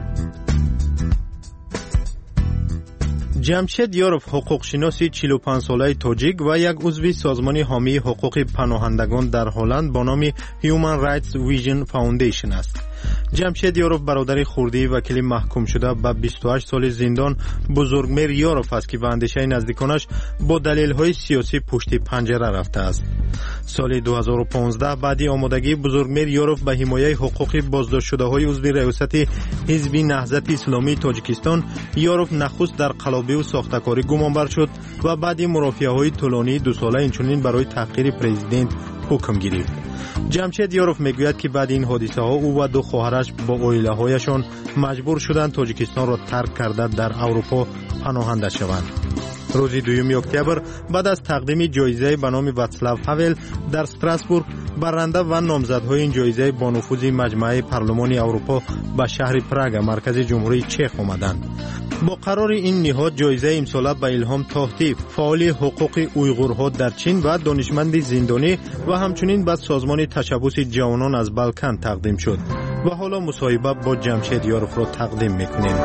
[SPEAKER 1] جمشید یورف حقوقشناسی چهل و پنج ساله تاجیک و یک عضو سازمان حامی حقوق پناهندگان در هلند با نام Human Rights Vision Foundation است. جمشید یورف برادر خردی وکیل محکوم شده به بیست و هشت سال زندان بزرگمهر یورف است که به اندیشه نزدیکانش با دلیل‌های سیاسی پشت پنجره رفته است. سال دو هزار و پانزده بعدی آمادگی بزرگمیر یوروف به حمایت حقوق بازداشت شده های عضو ریاست حزب نهضت اسلامی تاجیکستان، یوروف نخست در قلابی و ساختکاری گمانبر شد و بعدی مرافعه های طولانی دو ساله اینچنین برای تحقیر پرزیدنت حکم گرفت. جمشید یوروف میگوید که بعد این حادثه ها او و دو خواهرش با عائله هایشان مجبور شدند تاجیکستان را ترک کرده در اروپا پناهنده شوند. روز دوم اکتبر بعد از تقدیم جایزه به نام واتسلاو هاول در استراسبورگ، برنده و نامزدهای این جایزه با نفوذ مجمع پارلمان اروپا به شهر پراگ مرکز جمهوری چک آمدند. با قرار این نهاد جایزه امسال به الهام طاهطی، فعال حقوق اویغورها در چین و دانشمند زندانی و همچنین به سازمان تشبث جوانان از بالکان تقدیم شد و حالا مصاحبه با جمشید یوروف را تقدیم میکنیم.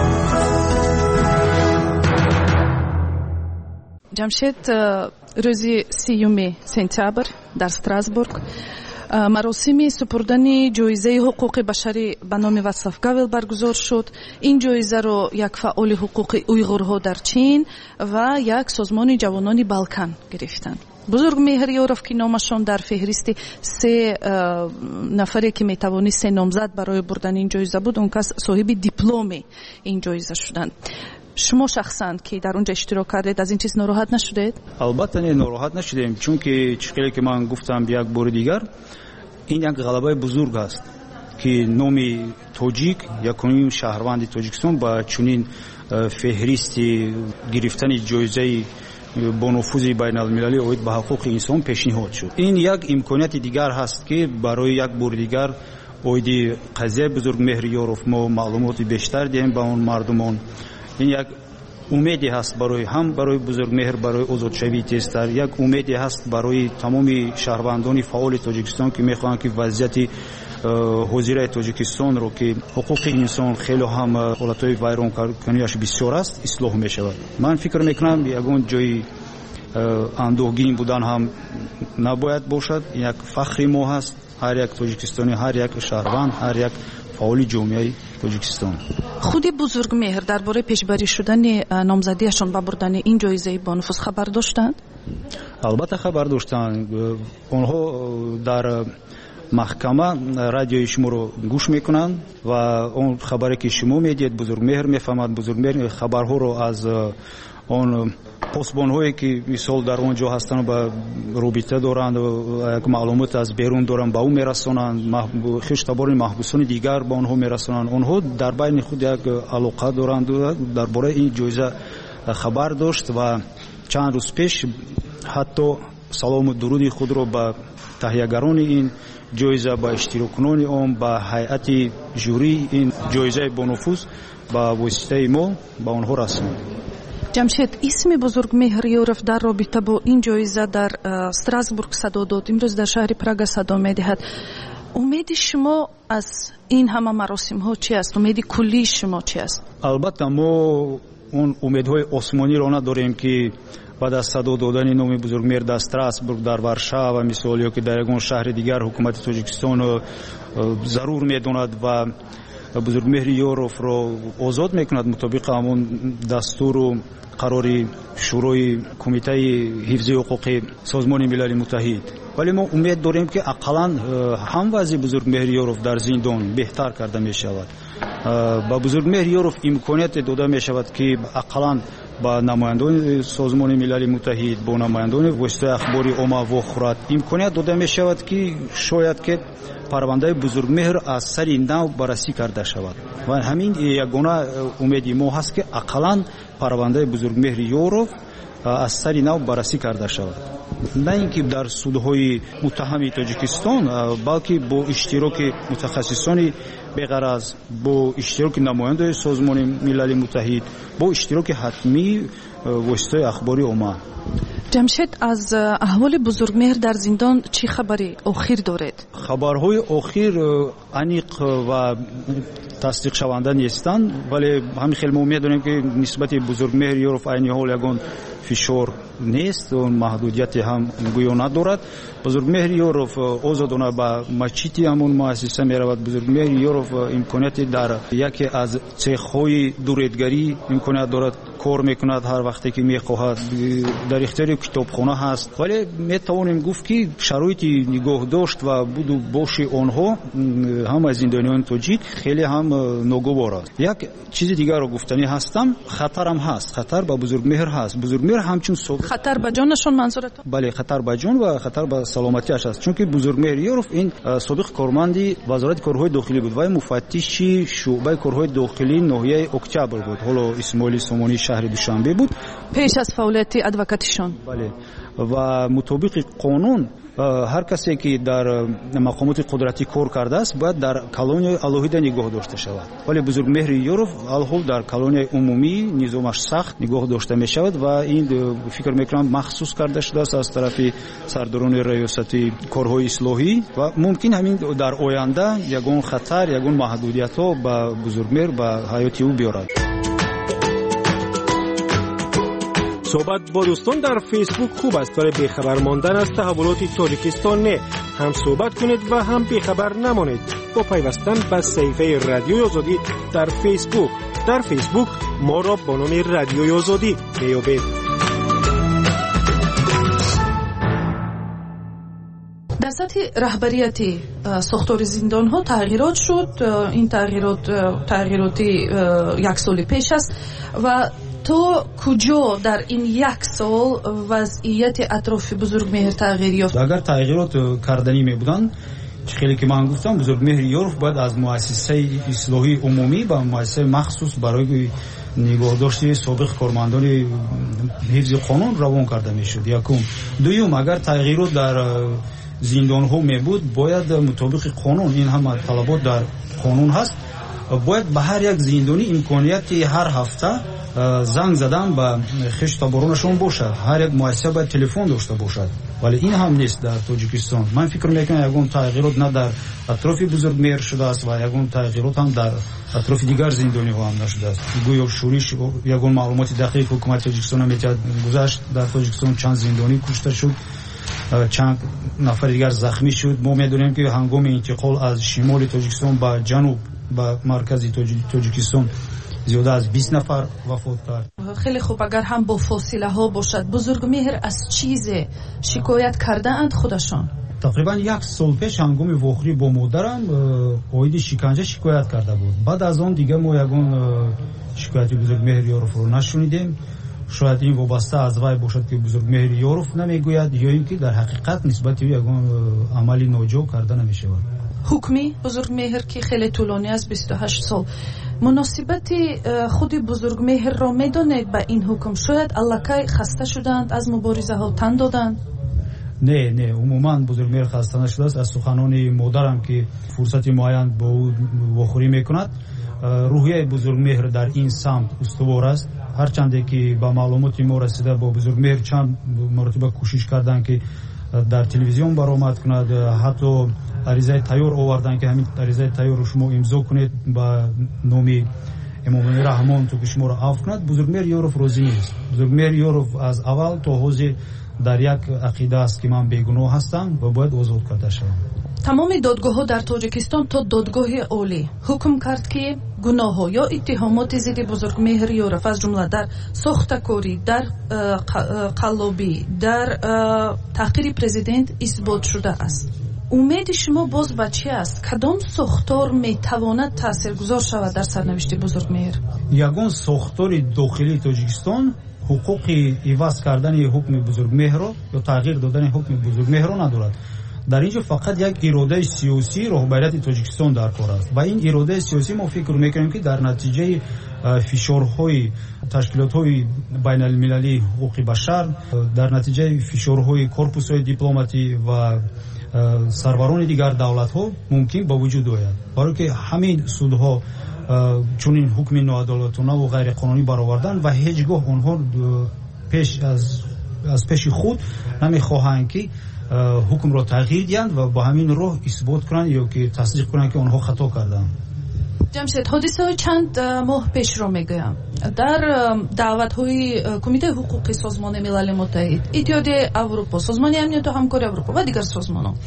[SPEAKER 17] جمشید، روزی سیوم سپتامبر در استراسبورگ مراسم سپردن جایزه حقوق بشری به نام واتسلاو هاول برگزار شد. این جایزه را یک فعال حقوق اویغورها در چین و یک سازمان جوانان بالکان گرفتند. بزرگمهر یوروف که نامشان در فهرست سه نفری که میتوانی سه نامزد برای بردن این جایزه بود، اون کس صاحب دیپلم این جایزه شدند. شما شخصا که در اونجا اشتراک کردید از این چیز ناراحت نشدید؟
[SPEAKER 5] البته نه، ناراحت نشدیم، چون که چقدر که من گفتم یک بار دیگر این یک غلبه بزرگ است که نام تاجیک یکمین شهروند تاجیکستان با چنین فهرست گرفتن جایزه با نفوذ بین المللی اوید به حقوق انسان پیشنهاد شد. این یک امکانیت دیگر هست که برای یک بار دیگر اوید قضیه بزرگمهر یوروف ما معلومات بیشتر دهیم به اون مردمان. این یک امیدی هست برای هم برای بزرگمهر، برای آزادشوی تیزتر، یک امیدی هست برای تمام شهروندان فعال تاجیکستان که میخواهند که وضعیت حاضر تاجیکستان رو که حقوق انسان خیلی هم حالتهای ویران کنیش بسیار است اصلاح میشود. من فکر میکنم یگان جای اندوهگین بودن هم نباید باشد. یک فخر ما هست، هر یک تاجیکستانی، هر یک شهروند، هر یک فعال جامعه تاجیکستان.
[SPEAKER 17] خود بزرگمهر درباره پیشبری شدن نامزدیشان به بردن این جایزه با نفوذ خبر داشتند؟
[SPEAKER 5] البته خبر داشتند. آنها در محکمه رادیوی شما رو گوش میکنند و اون خبری که شما میدید بزرگمهر میفهمد. بزرگمهر خبرها رو از اون پاسبان هایی که مثال در اونجا هستند به رابطه دارند و یک معلومات از بیرون دارند به اون میرسونند. خیشتبار محبوسان دیگر به اونها میرسونند. اونها در بین خود یک علاقه دارند و درباره این جایزه خبر داشت و چند روز پیش حتی سلام و درود خود رو به تهیه‌گران این جایزه، به اشتراکنان آن، به هیئت جوری این جایزه با نفوذ به واسطه ما به اونها رسوند.
[SPEAKER 17] جمشید، اسم بزرگمهر یوروف در رابطه با این جایزه در استراسبورگ صدا داد، امروز در شهر پراگ صدا میدهد. امید شما از این همه مراسم ها چی است؟ امید کلی شما چی است؟
[SPEAKER 5] البته ما اون امیدهای آسمانی را نداریم که بعد از صدا دادن نام بزرگمهر در استراسبورگ، در ورشا و مثال یا که در یگان شهر دیگر حکومت تاجیکستان ضرور میداند و بزرگمهر یوروف را آزاد میکند مطابق همون دستور و قرار شورای کمیته حفظ حقوق سازمان ملل متحد. ولی ما امید داریم که اقلا هم وضع بزرگمهر یوروف در زندان بهتر کرده می شود. با بزرگمهر یوروف امکانیت داده می شود که اقلا با نمایندگان سازمان ملل متحد، با نمایندگان واسطه اخباری عامه و خورد امکانیت داده می شود که شاید که پرونده بزرگمهر از سر نو بررسی کرده شود و همین یگانه امیدی ما هست که اقلا پرونده بزرگمهر یوروف از سر نو بررسی کرده شود. نه اینکه در سودهای متهم تاجیکستان، بلکه با اشتراک متخصصان بغرض، با اشتراک نماینده سازمان ملل متحد، با اشتراک حتمی واسطه اخباری عامه.
[SPEAKER 17] جمشید، از احوال بزرگمهر در زندان چی خبری آخر دارید؟
[SPEAKER 5] خبرهای آخر انیق و тасдиқ шаванда нестанд, вале ҳамин хеле мо медонем ки нисбати Бузургмеҳр Ёров айни ҳол ягон фишор нест, он маҳдудияте ҳам гӯё надорад. Бузургмеҳр Ёров озодона ба мачити ҳамон муассиса меравад. Бузургмеҳр Ёров имконияти дар яке аз цехҳои дуретгарӣ имконият дорад, кор мекунад ҳар вақте ки мехоҳад, дар ихтиёри китобхона ҳаст. Вале метавонем гуфт ки шароити нигоҳдошт ва буду боши онҳо ҳамаи зиндониёни тоҷик хеле ҳам ногувор аст. Як чизи дигарро гуфтанӣ ҳастам, хатарам ҳаст, хатар ба Бузургмеҳр ҳаст. Бузургмеҳр ҳамчун собиқ
[SPEAKER 17] хатар ба ҷонашон манзуратон?
[SPEAKER 5] Бале, хатар ба ҷон ва хатар ба саломатиаш аст, чунки Бузургмеҳр Ёров ин собиқ корманди вазорати корҳои дохилӣ буд. Вай муфаттиши шуъбаи корҳои дохилӣ ноҳияи Октябр буд. Ҳоло Исмоили Сомонӣ шаҳри Душанбе буд
[SPEAKER 17] пеш аз фаъолияти адвокатишон.
[SPEAKER 5] Бале, ва мутобиқи қонун ҳар касе ки дар мақомоти қудратӣ кор кардааст бояд дар колонияи алоҳида нигоҳ дошта шавад. Вале Бузургмеҳр Ёров алҳол дар колонияи умумӣ низомаш сахт нигоҳ дошта мешавад ва ин фикр мекунам махсус карда шудааст аз тарафи сардорони раёсати корҳои ислоҳӣ ва мумкин ҳамин дар оянда ягон хатар, ягон маҳдудиятҳо ба Бузургмеҳр ба ҳаёти ӯ биёрад.
[SPEAKER 16] صحبت با دوستان در فیسبوک خوب است، ولی بیخبر ماندن از تحولات تاجیکستان نه. هم صحبت کنید و هم بیخبر نمانید با پیوستن به صفحه رادیوی آزادی در فیسبوک. در فیسبوک ما را با نام رادیوی آزادی میابید.
[SPEAKER 17] در سطح رهبریتی ساختار زندان ها تغییرات شد. این تغییرات تغییراتی یک سال پیش است و تو کجا در این یک سال وضعیت اطراف Бузургмеҳр تغییر یافت؟
[SPEAKER 5] اگر تغییرات کردنی می بودند، خیلی که من گفتم Бузургмеҳр Ёров باید از مؤسسه اصلاحی عمومی به مؤسسه مخصوص برای نگهداشت سابق کارمندان حفظ قانون روان کرده می شد. یکم. دوم، اگر تغییرات در زندان ها می بود باید مطابق قانون، این هم طلبات در قانون هست، باید به هر یک زندانی امکانیت هر هفته زنگ زدن به خشت تابارونشون باشد. هر یک مؤسسه باید تلفن داشته باشد، ولی این هم نیست در تاجیکستان. من فکر میکنم یگان تغییرات نه در اطراف Бузургмеҳр شده است و یگان تغییرات هم در اطراف دیگر زندانی ها هم نشده است. گویا شورش یگان معلومات دقیق حکومت تاجیکستان میتواند گذشت در تاجیکستان چند زندانی کشته شد، چند نفر دیگر زخمی شد. ما میدونیم که هنگام انتقال از شمال تاجیکستان به جنوب به مرکز تاجیکستان زیاده از بیست نفر وفات کرد.
[SPEAKER 17] خیلی خوب، اگر هم با فاصله ها باشد، Бузургмеҳр از چیز شکایت کرده اند خودشان؟
[SPEAKER 5] تقریبا یک سال پیش هنگام واخری با مادرم اوید شکنجه شکایت کرده بود. بعد از آن دیگه ما یگان شکایتی Бузургмеҳр Ёров رو نشنیدیم. شاید این وابسته از وی باشد که Бузургмеҳр Ёров نمیگوید یا اینکه در حقیقت نسبت به یگان عملی ناجا کرده نمیشود.
[SPEAKER 17] حکمی Бузургмеҳр که خیلی طولانی است، بیست و هشت سال، مناسبت خود Бузургмеҳр را میدانید به این حکم؟ شاید الکای خسته شدند از مبارزه ها، تن دادند؟
[SPEAKER 5] نه نه، عموما Бузургмеҳр خسته نشده است. از سخنان مادرم که فرصت معین با او واخوری میکند، روحیه Бузургмеҳр در این سمت استوار است. هرچند که با معلومات ما رسیده با Бузургмеҳр چند مرتبه کوشش کردند که در تلویزیون برآمد کند، حتی عریضه تیار آوردن که همین عریضه تیار رو شما امضا کنید با نام امام رحمان تو که شما را عفو کند. Бузургмеҳр Ёров راضی نیست. Бузургмеҳр Ёров از اول تا حوزه در یک عقیده است که من بیگناه هستم و باید آزاد کرده شوم.
[SPEAKER 17] تمام دادگاه ها در تاجیکستان تا دادگاه عالی حکم کرد که گناه ها یا اتهامات ضد Бузургмеҳр Ёров از جمله در ساختکاری، در قلابی، در تحقیر پرزیدنت اثبات شده است. امید شما باز به چی است؟ کدام ساختار میتواند تاثیرگذار شود در سرنوشت Бузургмеҳр؟
[SPEAKER 5] یگان ساختار داخلی تاجیکستان حقوق عوض کردن حکم Бузургмеҳр یا تغییر دادن حکم Бузургмеҳр ندارد. در اینجا فقط یک اراده سیاسی رهبریت تاجیکستان در کار است و این اراده سیاسی ما فکر میکنیم که در نتیجه فشارهای تشکیلات‌های بین المللی حقوق بشر، در نتیجه فشارهای کورپوس‌های دیپلماتی و سروران دیگر دولت‌ها ممکن به وجود آید، برای که همین سودها چون این حکم ناعادلانه و غیر قانونی برآوردن و هیچگاه آنها پیش از از پیش خود نمیخواهند که حکم را تغییر دهند و با همین راه اثبات کنند یا که تصدیق کنند که آنها خطا کردند.
[SPEAKER 17] جمشید حادثه چند ماه پیش رو میگویم. در دعوت های کمیته حقوقی سازمان ملل متحد، اتحادیه اروپا، سازمان امنیت و همکاری اروپا و دیگر سازمان ها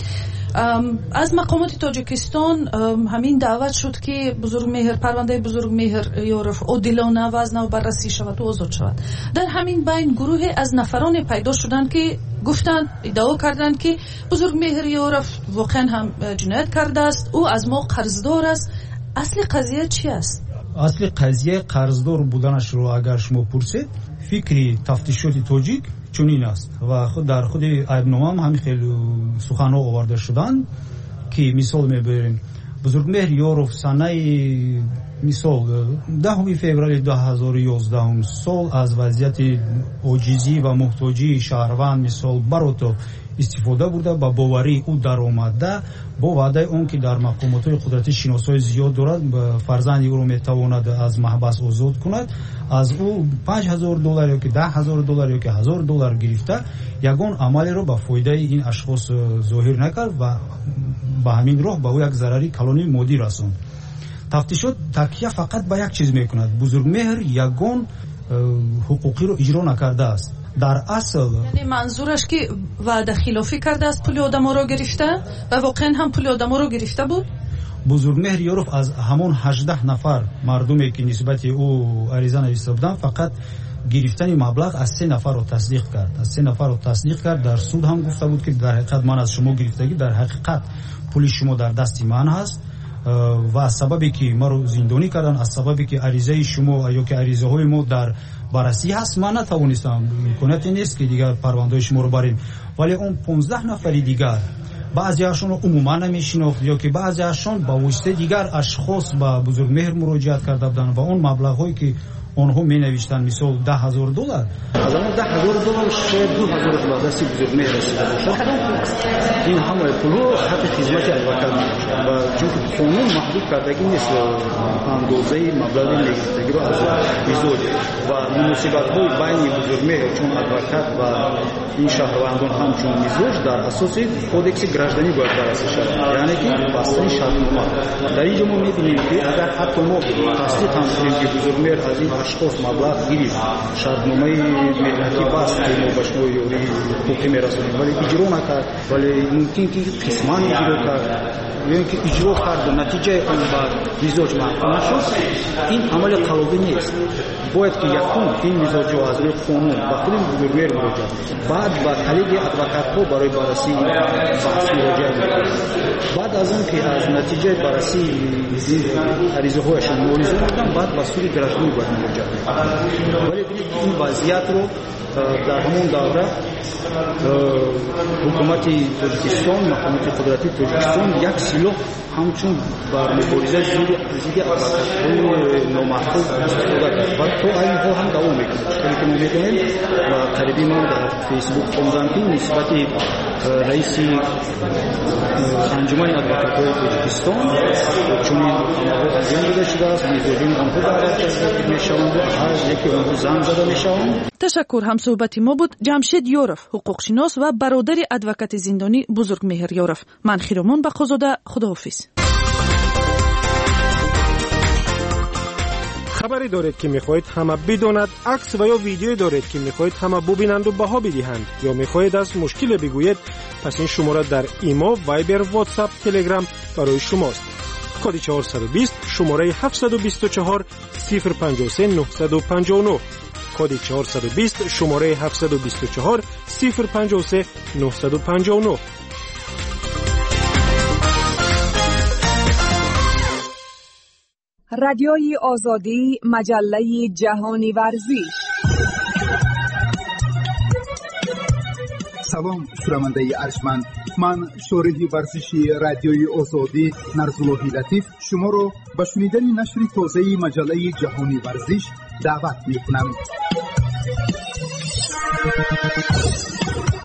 [SPEAKER 17] از مقامات تاجیکستان همین دعوت شد که بزرگ مهر پرونده بزرگ مهر یورف عادلانه و از نو بررسی شود و آزاد شود. در همین بین گروه از نفران پیدا شدند که گفتند، ادعا کردند که بزرگ مهر یورف واقعا هم جنایت کرده است، او از ما قرضدار است. اصل قضیه چی است؟
[SPEAKER 5] اصل قضیه قرضدار بودنش رو اگر شما پرسید، فکری تفتیشات تاجیک چنین است و خود در خود ایبنامه هم همین خیلی سخنها آورده شدن که مثال میبریم بزرگ مهر یورف سنه مثال دهم فوریه دو هزار و یازده سال از وضعیت عاجزی و محتاجی شهروند مثال براتو استفاده بوده، با باوری او در آمده با وعده اون که در مقامات قدرتی شناسای زیاد دارد فرزند او رو میتواند از محبس آزاد کند، از او پنج هزار دلار یا که ده هزار دلار یا که هزار دلار گرفته یگان عملی رو به فایده این اشخاص ظاهر نکرد و به همین راه به او یک ضرری کلانی مادی رساند. تفتیشات تکیه فقط به یک چیز میکند، بزرگ مهر یگان حقوقی رو اجرا نکرده است. در اصل
[SPEAKER 17] یعنی منظورش که وعده خلافی کرده است، پول آدم رو گرفته و واقعا هم پول آدم رو گرفته بود.
[SPEAKER 5] بزرگ مهر یورف از همون هجده نفر مردمی که نسبت او عریضه نوشته بودند فقط گرفتن مبلغ از سه نفر رو تصدیق کرد. از سه نفر رو تصدیق کرد. در سود هم گفته بود که در حقیقت من از شما گرفتگی، در حقیقت پول شما در دست من هست و از سببی که ما رو زندانی کردن، از سببی که عریضه شما یا که عریضه های ما در بررسی هست ما نتوانستم، امکاناتی نیست که دیگر پرونده شما رو بریم. ولی اون پانزده نفری دیگر بعضی هاشون رو عموما نمیشناخت یا که بعضی هاشون با واسطه دیگر اشخاص با بزرگ مهر مراجعت کرده بودن و اون مبلغ هایی که آنها می نوشتن مثال ده هزار دلار، از اون ده هزار دلار شاید دو هزار دلار دستی بزرگ مهر رسیده باشد. این همه پول حق خدمت الوطن و چون قانون محدود کردگی نیست اندازه مبلغ نگرفتگی رو از ازدواج و مناسبت های بین بزرگ مهر چون ادوکات و این شهروندان همچون ازدواج در اساس کودکس گراجدانی باید بررسی شود، یعنی که بستن شرطنامه. در اینجا ما می‌بینیم که اگر حتی ما تصدیق هم کنیم که بزرگ مهر از این اشخاص مبلغ گرفت، شرطنامه مهلتی بست که ما به شما یوری حقوقی میرسونیم ولی اجرا نکرد، ولی ممکن که قسمان اجرا کرد یا اینکه اجرا کرد و نتیجه اون بعد مزاج محکوم شد، این عمل قلبی نیست. باید که یکون این مزاج رو از روی قانون با خود بزرگ مهر مراجعه بعد با کلیگ ادوکات‌ها برای بررسی بحث مراجعه می‌کنند. بعد از اون که از نتیجه بررسی عریضه هایشان موریزه می‌کنند بعد با سوی گراجدانی باید مراجعه می‌کنند. ولی این وضعیت رو در همون دوره حکومت تاجیکستان، مقامات قدرتی تاجیکستان یک سلاح همچون بر مبارزه ضد ادوکات‌های نامحفوظ استفاده کرد و تو اینها هم دوام می‌کنه. چطوری که ما می‌دونیم و قریبی ما در فیسبوک خوندم که نسبت رئیس انجمن ادوکات‌های تاجیکستان چون آنها زنگ داده شده است، می‌دونیم آنها دعوت کرده می‌شوند و هر یکی آنها زنگ زده می‌شوند.
[SPEAKER 17] تشکر. هم صحبتی ما بود جمشید یورف، حقوقشناس و برادر ادوکات زندانی بزرگ مهر یورف. من خیرمان بقازاده، خداحافظ.
[SPEAKER 16] خبری دارید که میخواهید همه بداند، عکس و یا ویدیویی دارید که میخواهید همه ببینند و بها بدهند یا میخواهید از مشکل بگویید، پس این شماره در ایما، وایبر، واتساپ، تلگرام برای شماست. کد چهارصد و بیست شماره هفتصد و بیست و چهار صفر پنجاه و سه نهصد و پنجاه و نه. کد چهارصد و بیست شماره هفتصد و بیست و چهار صفر پنجاه و سه نهصد و پنجاه و نه.
[SPEAKER 11] رادیوی آزادی، مجله جهانی ورزش.
[SPEAKER 21] سلام شنونده ارجمند، من شارح ورزشی رادیوی آزادی نرزالله لطیف شما رو به شنیدن نشر تازه مجله جهانی ورزش دعوت می‌کنم.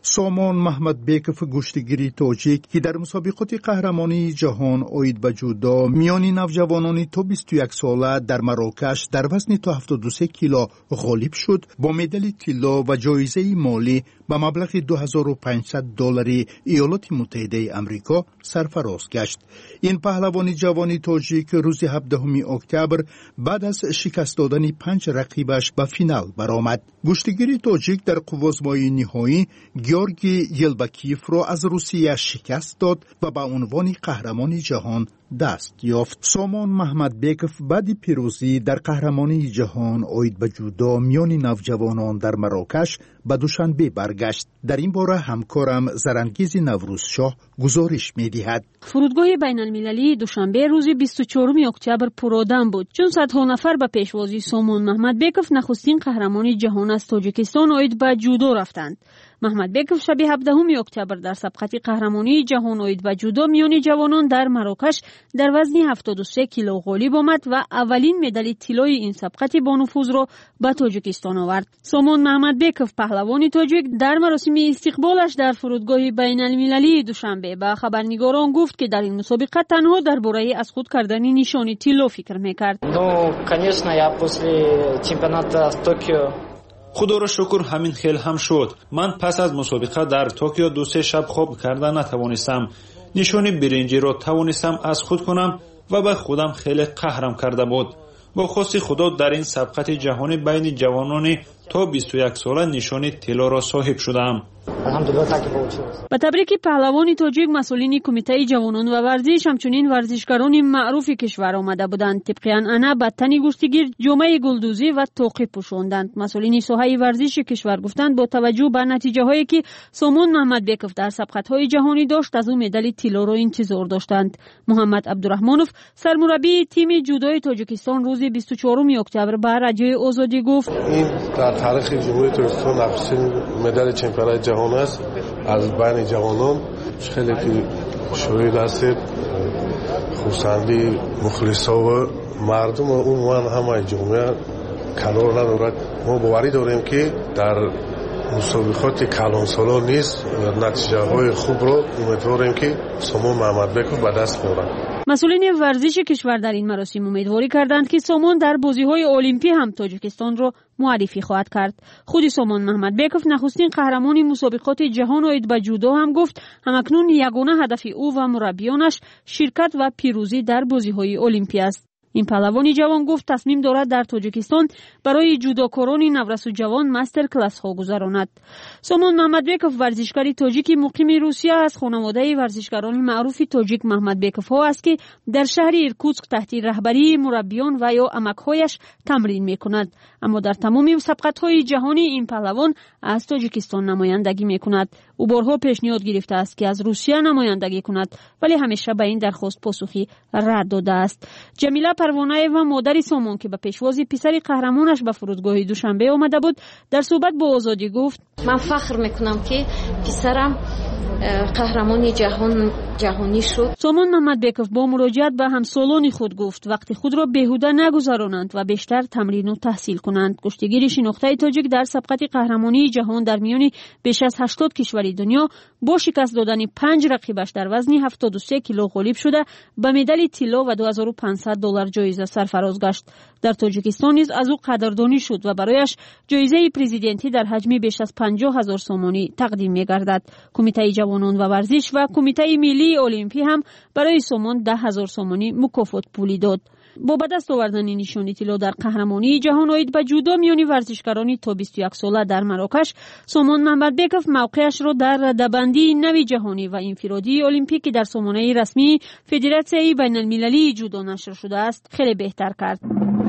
[SPEAKER 21] سامان محمد بیکف گشتگیری تاجیک که در مسابقات قهرمانی جهان عاید به جودو میان نوجوانان تا بیست و یک ساله در مراکش در وزن تا هفتاد و سه کیلو غالب شد، با مدال طلا و جایزه مالی به مبلغ دو هزار و پانصد دلاری ایالات متحده آمریکا سرفراز گشت. این پهلوان جوان تاجیک روز هفدهم اکتبر بعد از شکست دادن پنج رقیبش به فینال برآمد. گشتگیری تاجیک در قوزمای نهایی گیورگی یلبکیف را از روسیه شکست داد و به عنوان قهرمان جهان دست یافت. سامان محمد بیکف بعد پیروزی در قهرمانی جهان عاید به جودو میان نوجوانان در مراکش به دوشنبه برگشت. در این باره همکارم زرانگیز نوروزشاه گزارش می‌دهد.
[SPEAKER 2] فرودگاه بین المللی دوشنبه روز بیست و چهارم اکتبر پرآدم بود، چون صدها نفر به پیشوازی سامان محمد بیکف نخستین قهرمانی جهان از تاجیکستان عاید به جودو رفتند. محمد بیکف شب هفدهم اکتبر در سبقت قهرمانی جهان عاید به جودو میان جوانان در مراکش در وزن هفتاد و سه کیلو غالب آمد و اولین مدال طلای این سبقت با نفوذ را به تاجیکستان آورد. سامان محمد بیکف پهلوان تاجیک در مراسم استقبالش در فرودگاه بین المللی دوشنبه به خبرنگاران گفت که در این مسابقه تنها درباره از خود کردن نشان طلا فکر میکرد.
[SPEAKER 6] Ну, конечно, я после чемпионата в Токио
[SPEAKER 14] خدا را شکر همین خیل هم شد. من پس از مسابقه در توکیو دو سه شب خواب کردن نتوانستم. نشانی برنجی را توانستم از خود کنم و به خودم خیلی قهرم کرده بود. با خواست خدا در این سبقت جهانی بین جوانان تا بیست و یک ساله نشانی طلا را صاحب شدم.
[SPEAKER 2] با تبریک پهلوان تاجیک مسئولین کمیته جوانان و ورزش همچنین ورزشکاران معروف کشور آمده بودند. طبق عنعنه به تن گشتگیر جامه گلدوزی و طاقی پوشاندند. مسئولین ساحه ورزش کشور گفتند با توجه به نتیجه هایی که سامان محمد بیکف در سبقت های جهانی داشت از او مدال طلا را انتظار داشتند. محمد عبدالرحمانوف سرمربی تیم جودوی تاجیکستان روز بیست و چهارم اکتبر به رادیوی آزادی گفت
[SPEAKER 22] این در تاریخ جمهوری تاجیکستان نخستین مدال چمپیونات جهان است از بین جوانان. خیلی که شاید است خورسندی مخلصا و مردم عموما همه جامعه کنار ندارد. ما باوری داریم که در مسابقات کلانسالا نیز نتیجه های خوب را امیدواریم که سامان محمد بیکف به دست بیاورد.
[SPEAKER 2] مسئولین ورزش کشور در این مراسم امیدواری کردند که سامان در بازی‌های المپی هم تاجیکستان را معرفی خواهد کرد. خود سامان محمد بیکف نخستین قهرمان مسابقات جهان عاید به جودو هم گفت همکنون یگانه هدف او و مربیانش شرکت و پیروزی در بازی‌های المپی است. این پهلوان جوان گفت تصمیم دارد در تاجیکستان برای جودوکاران نورسو جوان مستر کلاس ها گذراند. سامان محمد بیکف ورزشکار تاجیک مقیم روسیه از خانواده ورزشکاران معروف تاجیک محمد بیکف ها است که در شهر ایرکوتسک تحت رهبری مربیان و یا عمک‌هایش تمرین می‌کند. اما در تمام سبقت‌های جهانی این پهلوان از تاجیکستان نمایندگی می‌کند. او بارها پیشنهاد گرفته است که از روسیه نمایندگی کند ولی همیشه به این درخواست پاسخی رد داده است. جمیله پروانه و مادر سامان که به پیشواز پسر قهرمانش به فرودگاه دوشنبه آمده بود در صحبت با آزادی گفت
[SPEAKER 23] من فخر میکنم که پسرم قهرمان جهان جهانی شد.
[SPEAKER 2] سامان محمد بیکف با مراجعت به همسالان خود گفت وقتی خود را بیهوده نگذرانند و بیشتر تمرین و تحصیل کنند. کشتیگیر شناخته تاجیک در سبقت قهرمانی جهان در میان بیش از هشتاد کشور دنیا با شکست دادن پنج رقیبش در وزن هفتاد و سه کیلو غالب شده به مدال طلا و دو هزار و پانصد دلار جایزه سرفراز گشت. در تاجیکستان نیز از او قدردانی شد و برایش جایزه پرزیدنتی در حجم بیش از پنجاه هزار سومانی تقدیم می‌گردد. کمیته جوانان و ورزش و کمیته ملی المپی هم برای سامان ده هزار سومانی مکافات پولی داد. با به دست آوردن نشان طلا در قهرمانی جهان عاید به جودو میان ورزشکاران تا بیست و یک ساله در مراکش، سامان محمد بیکف موقعش را در رده‌بندی نوی جهانی و انفرادی المپیک که در سامانه رسمی فدراسیون بین المللی جودو نشر شده است خیلی بهتر کرد.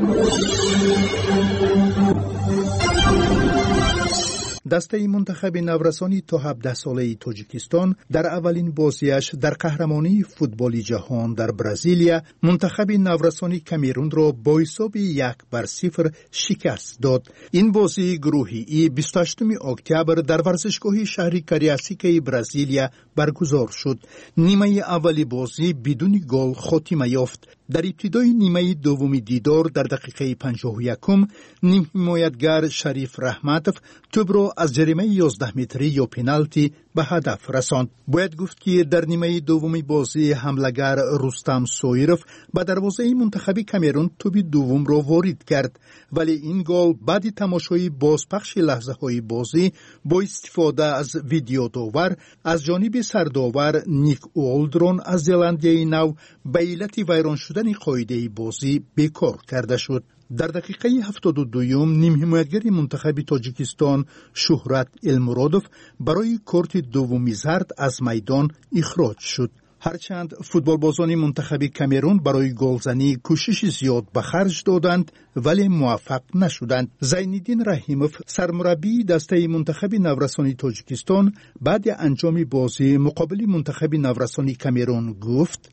[SPEAKER 21] دسته منتخب نورسانی تا هفده ساله تاجیکستان در اولین بازیش در قهرمانی فوتبال جهان در برزیلیا منتخب نورسانی کامرون را با حساب یک بر صفر شکست داد. این بازی گروهی بیست و هشتم اکتبر در ورزشگاه شهر کاریاسیکا برزیلیا برگزار شد. نیمه اولی بازی بدون گل خاتمه یافت. در ابتدای نیمه دوم دیدار در دقیقه پنجاه و یکم نیم حمایتگر شریف رحمتوف توپ را از جریمه یازده متری یا پنالتی به هدف رساند. باید گفت که در نیمه دوم بازی حمله‌گر رستم سویروف به دروازه منتخب کامرون توپ دوم را وارد کرد، ولی این گل بعد تماشای بازپخش لحظه‌های بازی با استفاده از ویدیو داور از جانب سرداور نیک اولدرون از زلندیای نو به علت ویران شدن قاعده بازی بیکار کرده شد. در دقیقه هفتاد و دوم نیم حمایتگر منتخب تاجیکستان شهرت المرادوف برای کارت دومی زرد از میدان اخراج شد. هرچند فوتبالبازان منتخب کامرون برای گلزنی کوشش زیاد به خرج دادند ولی موفق نشدند. زینالدین رحیموف سرمربی دسته منتخب نورسانی تاجیکستان بعد انجام بازی مقابل منتخب نورسانی کامرون گفت: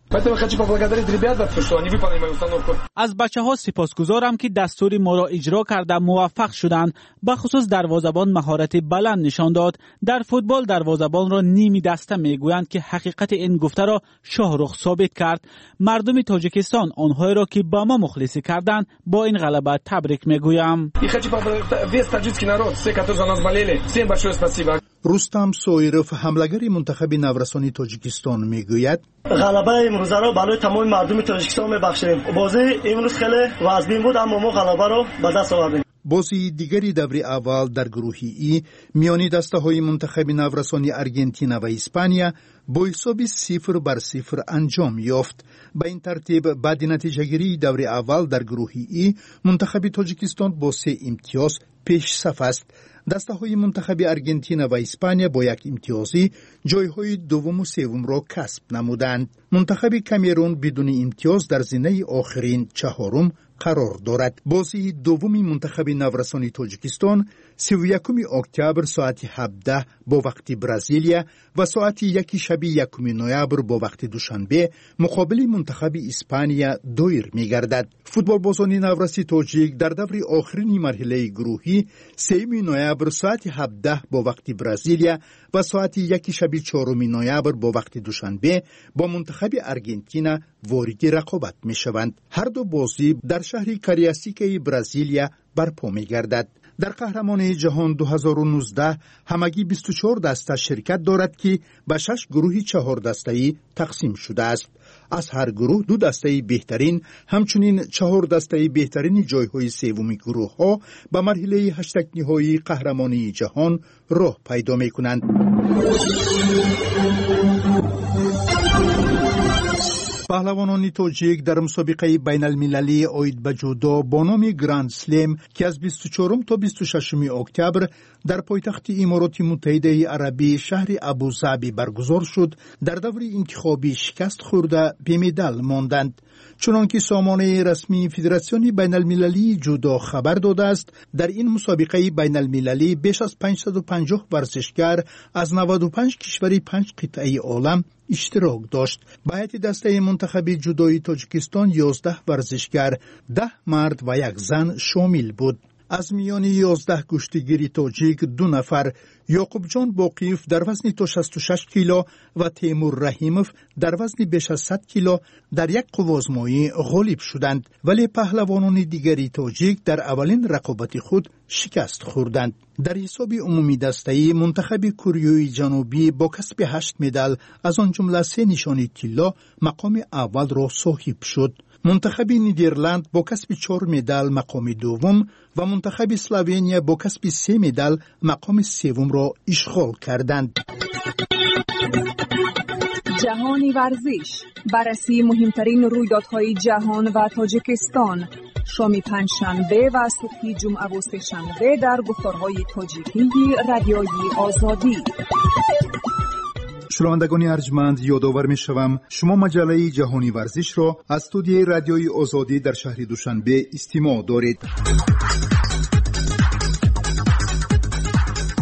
[SPEAKER 13] از بچه‌ها سپاسگزارم که دستور ما را اجرا کرده موفق شدند. به خصوص دروازه‌بان مهارت بلند نشان داد. در فوتبال دروازه‌بان را نیمی دسته میگویند که حقیقت این گفته را شاهرخ ثابت کرد. مردم تاجیکستان آنهایی را که با ما مخلصی کردند با این غلبه تبریک میگویم.
[SPEAKER 21] رستم سویروف حمله‌گر منتخب نورسانی تاجیکستان میگوید:
[SPEAKER 3] غلبه امروز را برای تمام مردم تاجیکستان میبخشیم. بازی امروز خیلی وزبین بود اما ما غلبه را به دست آوردیم.
[SPEAKER 21] بازی دیگری دور اول در گروه ای میانی دسته های منتخب نورسانی ارژانتین و اسپانیا با حساب صفر بر صفر انجام یافت. به این ترتیب بعد نتیجه گیری دور اول در گروه ای منتخب تاجیکستان با سه امتیاز پیش صف است. دسته های منتخب ارژانتین و اسپانیا با یک امتیازی جای های دوم و سوم را کسب نمودند. منتخب کامرون بدون امتیاز در زینه آخرین چهارم قرار دارد. بازی دومی منتخب نورسانی تاجیکستان سی و یکم اکتبر ساعت هفده با وقت برزیلیا و ساعت یک شب یکم نوامبر با وقت دوشنبه مقابل منتخب اسپانیا دایر می‌گردد. فوتبال بازان نورسی تاجیک در دور آخرین مرحله گروهی سوم نوامبر ساعت هفده با وقت برزیلیا و ساعت یک شب چهارم نوامبر با وقت دوشنبه با منتخب ارژانتین وارد رقابت می‌شوند. هر دو بازی در شهر کاریاسیکی برزیلیا برپا می‌گردد. در قهرمانی جهان دو هزار و نوزده همگی بیست و چهار دسته شرکت دارد که به شش گروه چهار دسته‌ای تقسیم شده است. از هر گروه دو دسته بهترین همچنین چهار دسته بهترین جایهای سوم گروه ها به مرحله هشتگ نهایی قهرمانی جهان راه پیدا می‌کنند. پهلوانان تاجیک در مسابقه بین المللی آید به جودو با نام گراند سلم که از بیست و چهارم تا بیست و ششم اکتبر در پایتخت امارات متحده عربی شهر ابوظبی برگزار شد، در دور انتخابی شکست خورده به مدال ماندند. چنانکه سامانه رسمی فدراسیون بین المللی جودو خبر داده است، در این مسابقه بین المللی بیش از پانصد و پنجاه ورزشکار از نود و پنج کشور پنج قطعه عالم اشتراک داشت. به هیئت دسته منتخب جودوی تاجیکستان یازده ورزشکار، ده مرد و یک زن شامل بود. از میان یازده کشتیگیر تاجیک دو نفر، یعقوب جان باقیف در وزن تا شصت و شش کیلو و تیمور رحیموف در وزن بیش از صد کیلو در یک قوازمایی غالب شدند، ولی پهلوانان دیگری تاجیک در اولین رقابت خود شکست خوردند. در حساب عمومی دسته‌ای منتخب کوریای جنوبی با کسب هشت مدال از آن جمله سه نشانی طلا مقام اول را صاحب شد. منتخب نیدرلند با کسب چهار مدال مقام دوم و منتخب اسلوونیا با کسب سه مدال مقام سوم را اشغال کردند.
[SPEAKER 11] جهانی ورزش، بررسی مهمترین رویدادهای جهان و تاجیکستان، شام پنجشنبه و صبح جمعه و سه‌شنبه در گفتارهای تاجیکی رادیوی آزادی.
[SPEAKER 21] شنوندگان ارجمند، یادآور می‌شوم شما مجله جهانی ورزش را از استودیوی رادیوی آزادی در شهر دوشنبه استماع دارید.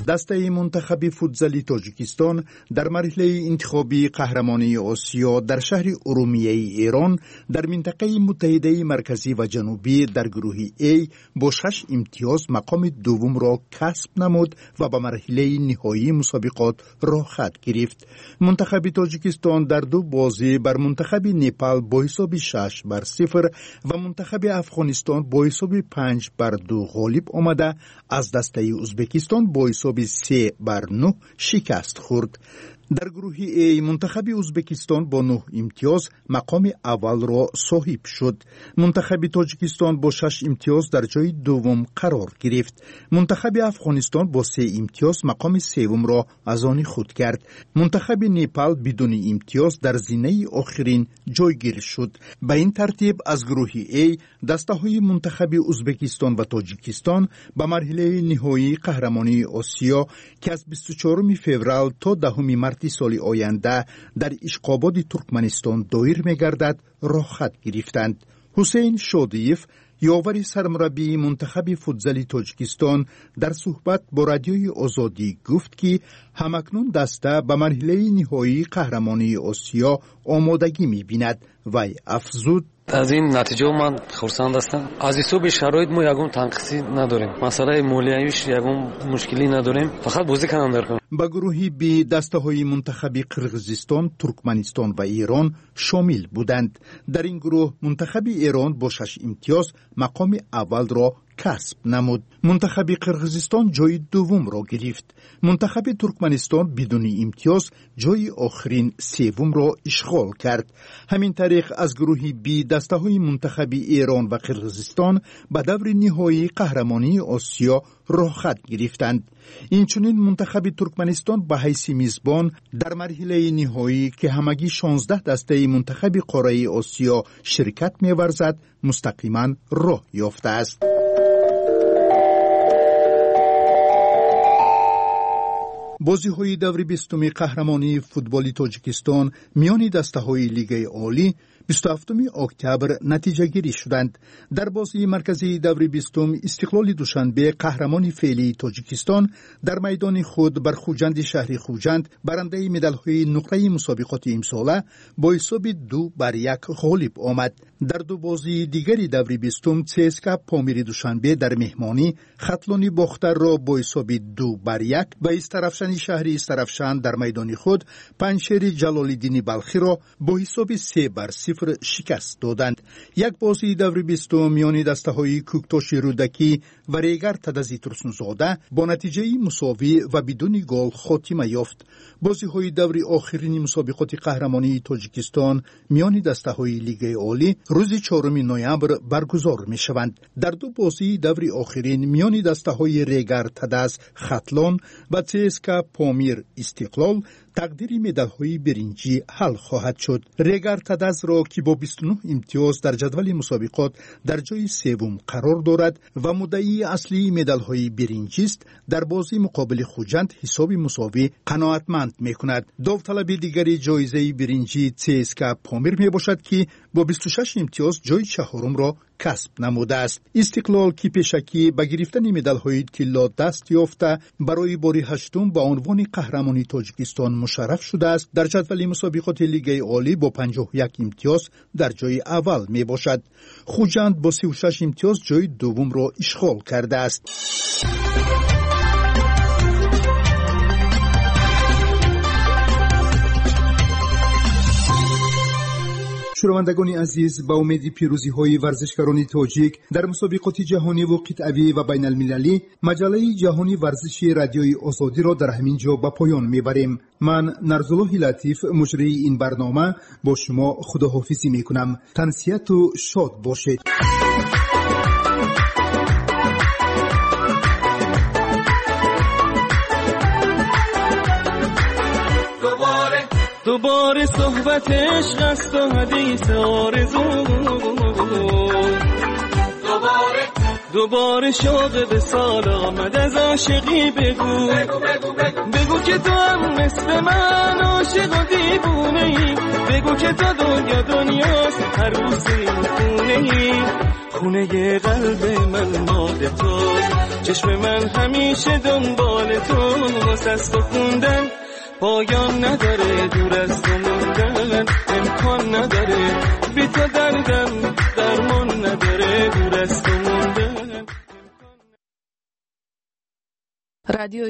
[SPEAKER 21] دسته منتخب فوتزالی تاجیکستان در مرحله انتخابی قهرمانی آسیا در شهر ارومیه ایران در منطقه متحده مرکزی و جنوبی در گروه A با شش امتیاز مقام دوم را کسب نمود و به مرحله نهایی مسابقات راه خط گرفت. منتخب تاجیکستان در دو بازی بر منتخب نپال با حساب شش بر صفر و منتخب افغانستان با حساب پنج بر دو غالب آمده از دسته ازبکستان با حساب سه بر نه شکست خورد. در گروه A منتخب ازبکستان با نه امتیاز مقام اول را صاحب شد. منتخب تاجیکستان با شش امتیاز در جای دوم قرار گرفت. منتخب افغانستان با سه امتیاز مقام سوم را از آن خود کرد. منتخب نپال بدون امتیاز در زینه آخرین جایگیر شد. به این ترتیب از گروه A دسته‌های منتخب ازبکستان و تاجیکستان به مرحله نهایی قهرمانی آسیا که از بیست و چهارم فوریه تا دهم مارس سال آینده در اشقاباد ترکمنستان دایر می‌گردد راه خط گرفتند. حسین شادیف یاور سرمربی منتخب فوتزالی تاجیکستان در صحبت با رادیوی آزادی گفت که همکنون دسته به مرحله نهایی قهرمانی آسیا آمادگی می‌بیند و افزود
[SPEAKER 4] از این نتیجه من خرسند هستم. از حساب شرایط ما یگون تنقیصی نداریم. مسئله مالیاییش یگون مشکلی نداریم. فقط بازی کننده کنیم.
[SPEAKER 21] با گروه بی دسته‌های منتخب قرغیزستان، ترکمنستان و ایران شامل بودند. در این گروه منتخب ایران با شش امتیاز مقام اول را کسب نمود. منتخب قرغیزستان جای دوم را گرفت. منتخب ترکمنستان بدون امتیاز جای آخرین سوم را اشغال کرد. همین طریق از گروه بی دسته‌های منتخب ایران و قرغیزستان به دور نهایی قهرمانی آسیا راه خط گرفتند. اینچنین منتخب ترکمنستان به حیث میزبان در مرحله نهایی که همگی شانزده دسته منتخب قاره آسیا شرکت می‌ورزد مستقیما راه یافته است. بازی‌های دور بیستم قهرمانی فوتبالی تاجیکستان میان دسته‌های لیگ عالی بیست و هفتم اکتبر نتیجه گیری شدند. در بازی مرکزی دور بیستم استقلال دوشنبه قهرمان فعلی تاجیکستان در میدان خود بر خوجند شهر خوجند برنده مدال‌های نقره مسابقات امساله با حساب دو بر یک غالب آمد. در دو بازی دیگری دور بیستم سیسکا پامیر دوشنبه در مهمانی خطلانی باختر را با حساب دو بر یک و استرفشان شهر استرفشان در میدان خود پنجشیر جلال‌الدین بلخی را با حساب سه بر صفر شکست دادند. یک بازی دور بیستم میان دسته‌های کوکتاش رودکی و ریگر تدزی ترسنزاده با نتیجه مساوی و بدون گل خاتمه یافت. بازی‌های دور آخرین مسابقات قهرمانی تاجیکستان میان دسته‌های لیگ عالی روز چهارم نوامبر برگزار می‌شوند. در دو بازی دور آخرین میان دسته‌های ریگر تدز خطلان و سیسکا پامیر استقلال تقدیر مدال‌های برنجی حل خواهد شد. ریگر تدز را که با بیست و نه امتیاز در جدول مسابقات در جای سوم قرار دارد و مدعی اصلی مدال‌های برنجی است، در بازی مقابل خوجند حساب مساوی قناعتمند می‌کند. داوطلب دیگری جایزه برنجی سیسکا پامیر میباشد که با بیست و شش امتیاز جای چهارم را کسب نموده است. استقلال که پیشکی به گرفتن مدال‌های طلا دست یافته برای بار هشتم به عنوان قهرمانی تاجیکستان مشرف شده است، در جدول مسابقات لیگ عالی با پنجاه و یک امتیاز در جای اول می باشد. خوجند با سی و شش امتیاز جای دوم را اشغال کرده است. شنوندگان عزیز، با امید پیروزی های ورزشکاران تاجیک در مسابقات جهانی و قطعی و بین المللی، مجله جهانی ورزشی رادیوی آزادی را در همین جا به پایان میبریم. من نرزالله لطیف مجری این برنامه با شما خداحافظی میکنم. تنسیت و شاد باشید.
[SPEAKER 8] دوباره صحبت عشق است و حدیث آرزو، دوباره دوباره شوق به سال آمد از عاشقی بگو بگو بگو بگو بگو که تو هم مثل من عاشق و دیوونه ای بگو که تو دنیا دنیاست هر روز این خونه ای خونه قلب من مال تو چشم من همیشه دنبال تو واسه است و خوندن پایان نداره دور از تو موندن امکان نداره بی تو دردم درمان نداره دور از تو موندن
[SPEAKER 17] رادیو